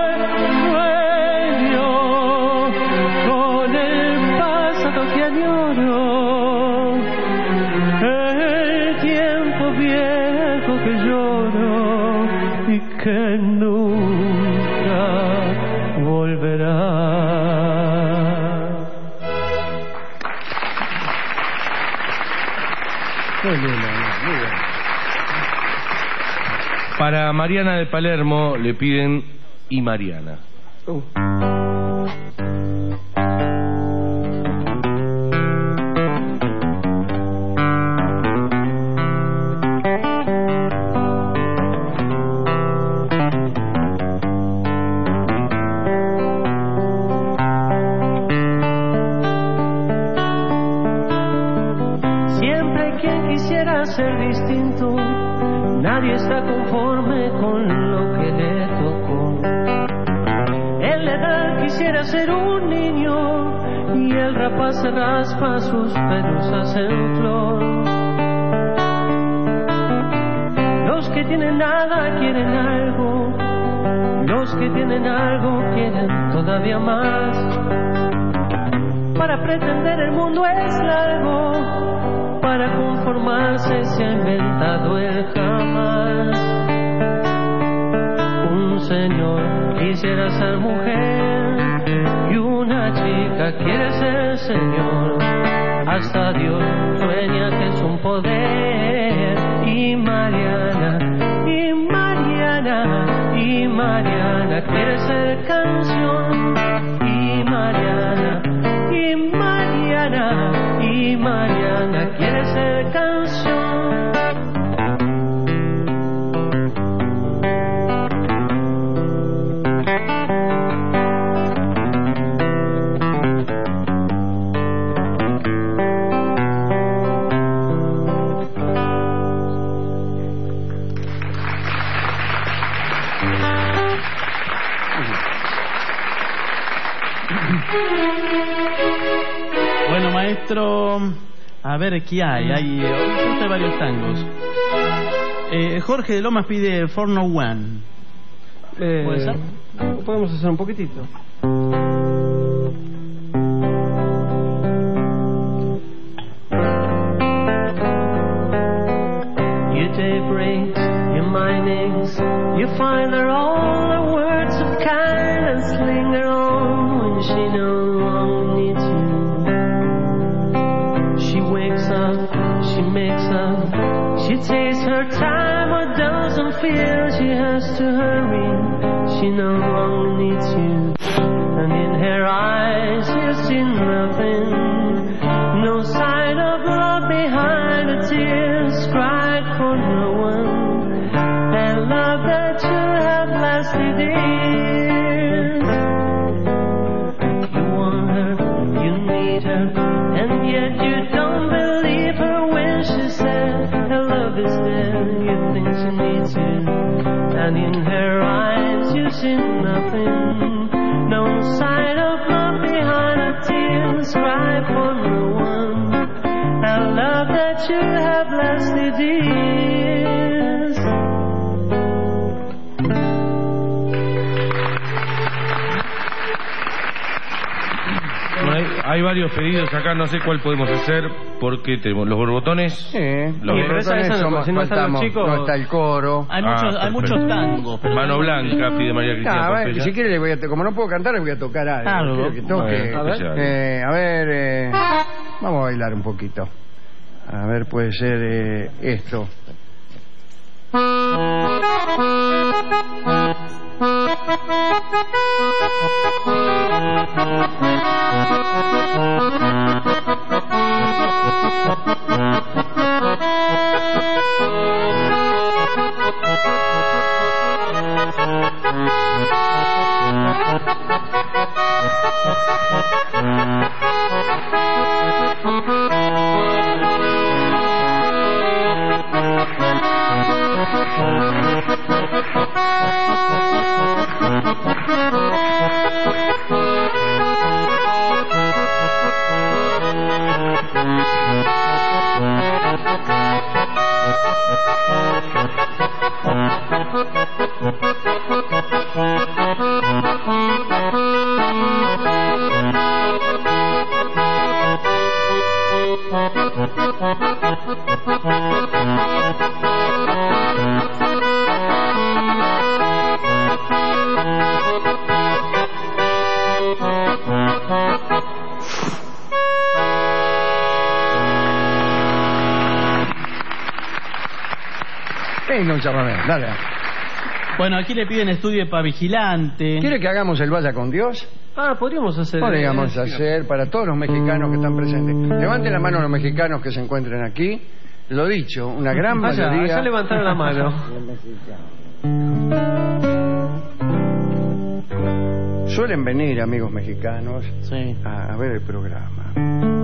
Sueño con el pasado que añoro, el tiempo viejo que lloro y que nunca volverá. Muy bien, muy bien. Para Mariana de Palermo le piden Y Mariana. Uh. Ser distinto, nadie está conforme con lo que le tocó. En la edad quisiera ser un niño y el rapaz se raspa sus pelusas en flor. Los que tienen nada quieren algo, los que tienen algo quieren todavía más. Para pretender el mundo es largo, para conformarse se ha inventado el jamás. Un señor quisiera ser mujer y una chica quiere ser señor. Hasta Dios sueña que es un poder. Y Mariana, y Mariana, y Mariana quiere ser canción. Y Mariana, y Mariana, y Mariana quiere ser canción. Bueno, maestro, a ver qué hay. Hay, hay varios tangos. Eh, Jorge de Lomas pide four oh one. Eh, ¿Puede ser? Podemos hacer un poquitito. You take breaks, your mindings, you find her all the words of kindness linger on when she no longer needs you. She wakes up, she makes up, she takes her time or doesn't feel she has to hurry. She no longer needs you, and in her eyes you see nothing, no sign of love behind the tears cried for no one, and love that should have lasted years. You want her, you need her, and yet you don't believe her when she said her love is dead. You think she needs you, and in her eyes you see nothing, no sign of love behind her tears cried for no one, and love that should have lasted years. Hay, hay Hay varios pedidos acá, no sé cuál podemos hacer, porque tenemos los borbotones. Sí, los y borbotones esa somos, si no están faltamos, los chicos. no está el coro. Hay muchos, hay muchos tangos. pero- Mano Blanca, pide María Cristina. Ah, bueno, Pompeya. si quiere, le voy a, como no puedo cantar, le voy a tocar algo. Algo. Quiero que toque. Bueno, a ver, especial. eh, a ver eh, vamos a bailar un poquito. A ver, puede ser eh, esto. Venga, un chamamé, dale. Bueno, aquí le piden estudio para vigilante. ¿Quiere que hagamos el Vaya con Dios? Ah, podríamos hacer. Podríamos eh, hacer para todos los mexicanos que están presentes. Levanten la mano los mexicanos que se encuentren aquí. Lo dicho, una gran Allá, mayoría. allá levantaron la mano. Suelen venir amigos mexicanos Sí. a, a ver el programa.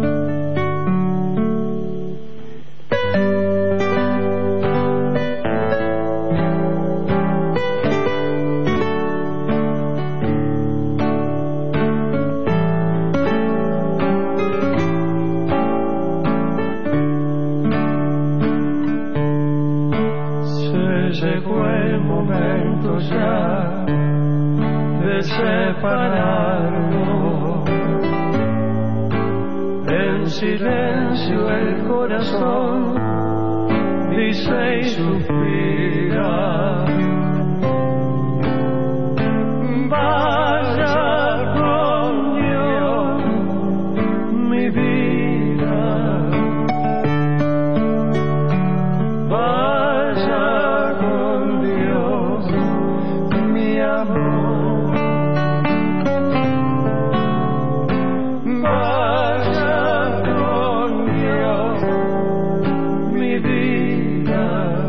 Se llegó el momento ya de separarnos. En silencio el corazón dice y suspira. Vaya con Dios, mi vida. Vaya con Dios, mi amor. Vaya con Dios, mi vida.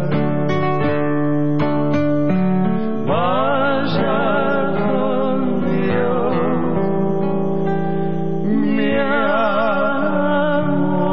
Vaya con Dios, mi amor.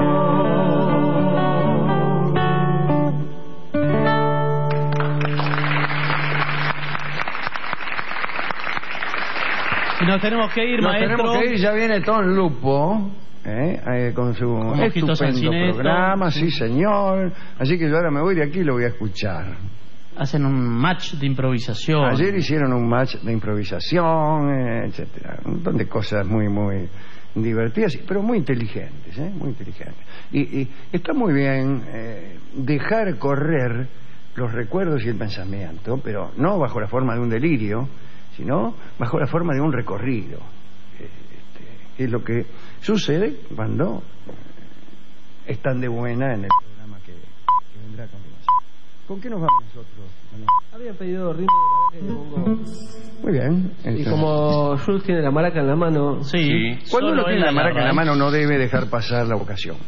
Y nos tenemos que ir, Nos maestro. tenemos que ir, ya viene Tom Lupo, ¿eh? Eh, con su Mojito estupendo Sancineto. programa, sí señor. Así que yo ahora me voy de aquí y lo voy a escuchar. Hacen un match de improvisación. Ayer hicieron un match de improvisación, eh, etcétera, un montón de cosas muy, muy divertidas, pero muy inteligentes, ¿eh? Muy inteligentes. Y, y está muy bien eh, dejar correr los recuerdos y el pensamiento, pero no bajo la forma de un delirio, sino bajo la forma de un recorrido. Eh, este, es lo que sucede cuando eh, están de buena en el programa que, que vendrá a continuación. ¿Con qué nos vamos nosotros? Bueno, Habían pedido ritmo de maraca y de bongo. muy bien. Y Esto- como Jules tiene la maraca en la mano. Sí. Cuando uno solo tiene él la maraca en la agarra. mano no debe dejar pasar la ocasión.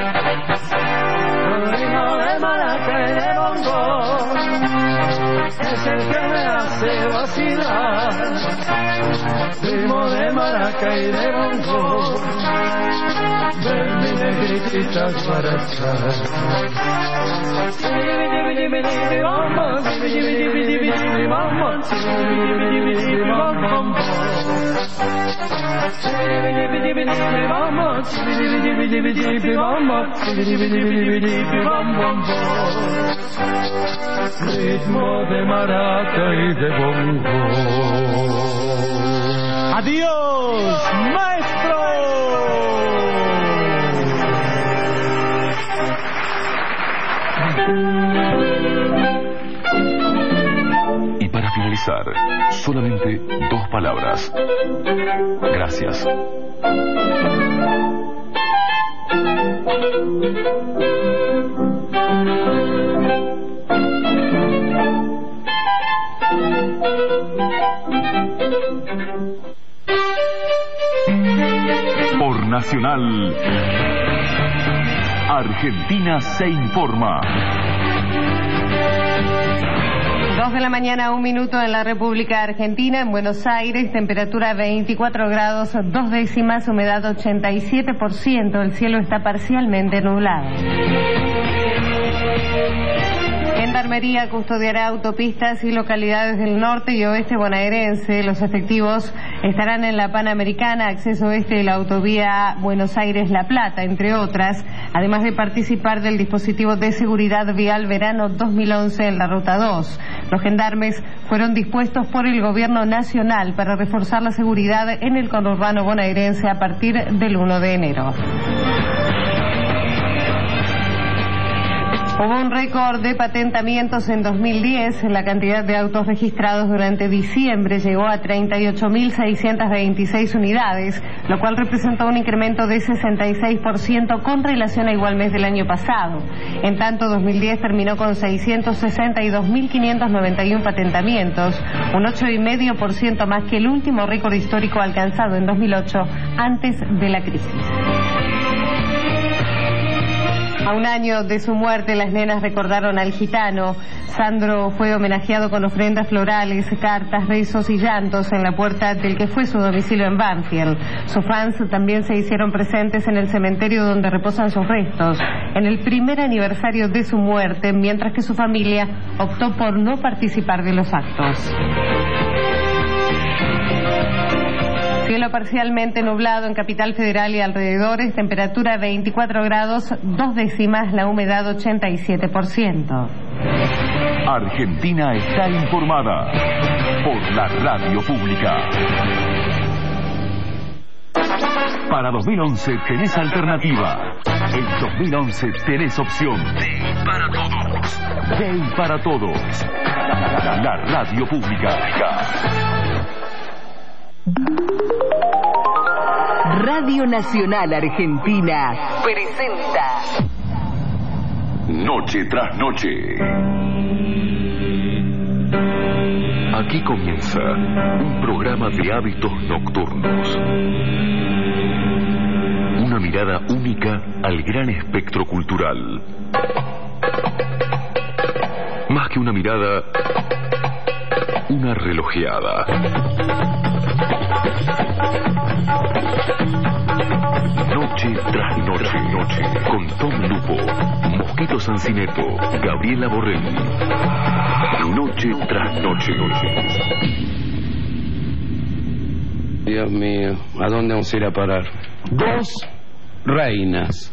Ritmo de maraca y de bongo es el que me hace vacilar. Ritmo de maraca y de bongo, ver mi negrita para echar. Ritmo de maraca y de bongo. ¡Adiós, maestro! finalizar, solamente dos palabras. Gracias. Por Nacional, Argentina se informa. Dos de la mañana, un minuto en la República Argentina, en Buenos Aires, temperatura veinticuatro grados, dos décimas, humedad ochenta y siete por ciento, el cielo está parcialmente nublado. Gendarmería custodiará autopistas y localidades del norte y oeste bonaerense. Los efectivos estarán en la Panamericana, acceso este de la autovía Buenos Aires-La Plata, entre otras, además de participar del dispositivo de seguridad vial verano dos mil once en la Ruta dos. Los gendarmes fueron dispuestos por el Gobierno Nacional para reforzar la seguridad en el conurbano bonaerense a partir del uno de enero. Hubo un récord de patentamientos en dos mil diez. La cantidad de autos registrados durante diciembre llegó a treinta y ocho mil seiscientas veintiséis unidades, lo cual representó un incremento de sesenta y seis por ciento con relación a igual mes del año pasado. En tanto, dos mil diez terminó con seiscientos sesenta y dos mil quinientos noventa y uno patentamientos, un ocho coma cinco por ciento más que el último récord histórico alcanzado en dos mil ocho, antes de la crisis. A un año de su muerte, las nenas recordaron al gitano. Sandro fue homenajeado con ofrendas florales, cartas, rezos y llantos en la puerta del que fue su domicilio en Banfield. Sus fans también se hicieron presentes en el cementerio donde reposan sus restos, en el primer aniversario de su muerte, mientras que su familia optó por no participar de los actos. Cielo parcialmente nublado en Capital Federal y alrededores, temperatura veinticuatro grados, dos décimas, la humedad ochenta y siete por ciento. Argentina está informada por la radio pública. Para dos mil once tenés alternativa. En dos mil once tenés opción. D I para todos. D I para todos. La radio pública. Radio Nacional Argentina presenta Noche tras noche. Aquí comienza un programa de hábitos nocturnos. Una mirada única al gran espectro cultural. Más que una mirada, una relojeada. Noche tras noche, noche, con Tom Lupo, Mosquito Sancineto, Gabriela Borrelli. Noche tras noche, noche. Dios mío, ¿a dónde vamos a ir a parar? Dos reinas.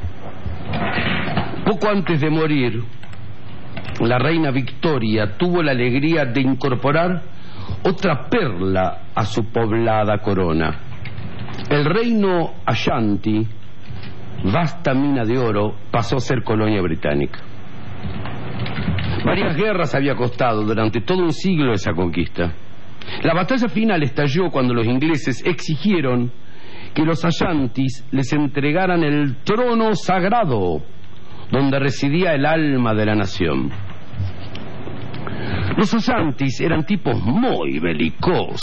Poco antes de morir, la reina Victoria tuvo la alegría de incorporar otra perla a su poblada corona. El reino Ashanti, vasta mina de oro, pasó a ser colonia británica. Varias guerras había costado durante todo un siglo esa conquista. La batalla final estalló cuando los ingleses exigieron que los Ashantis les entregaran el trono sagrado donde residía el alma de la nación. Los Ashantis eran tipos muy belicosos.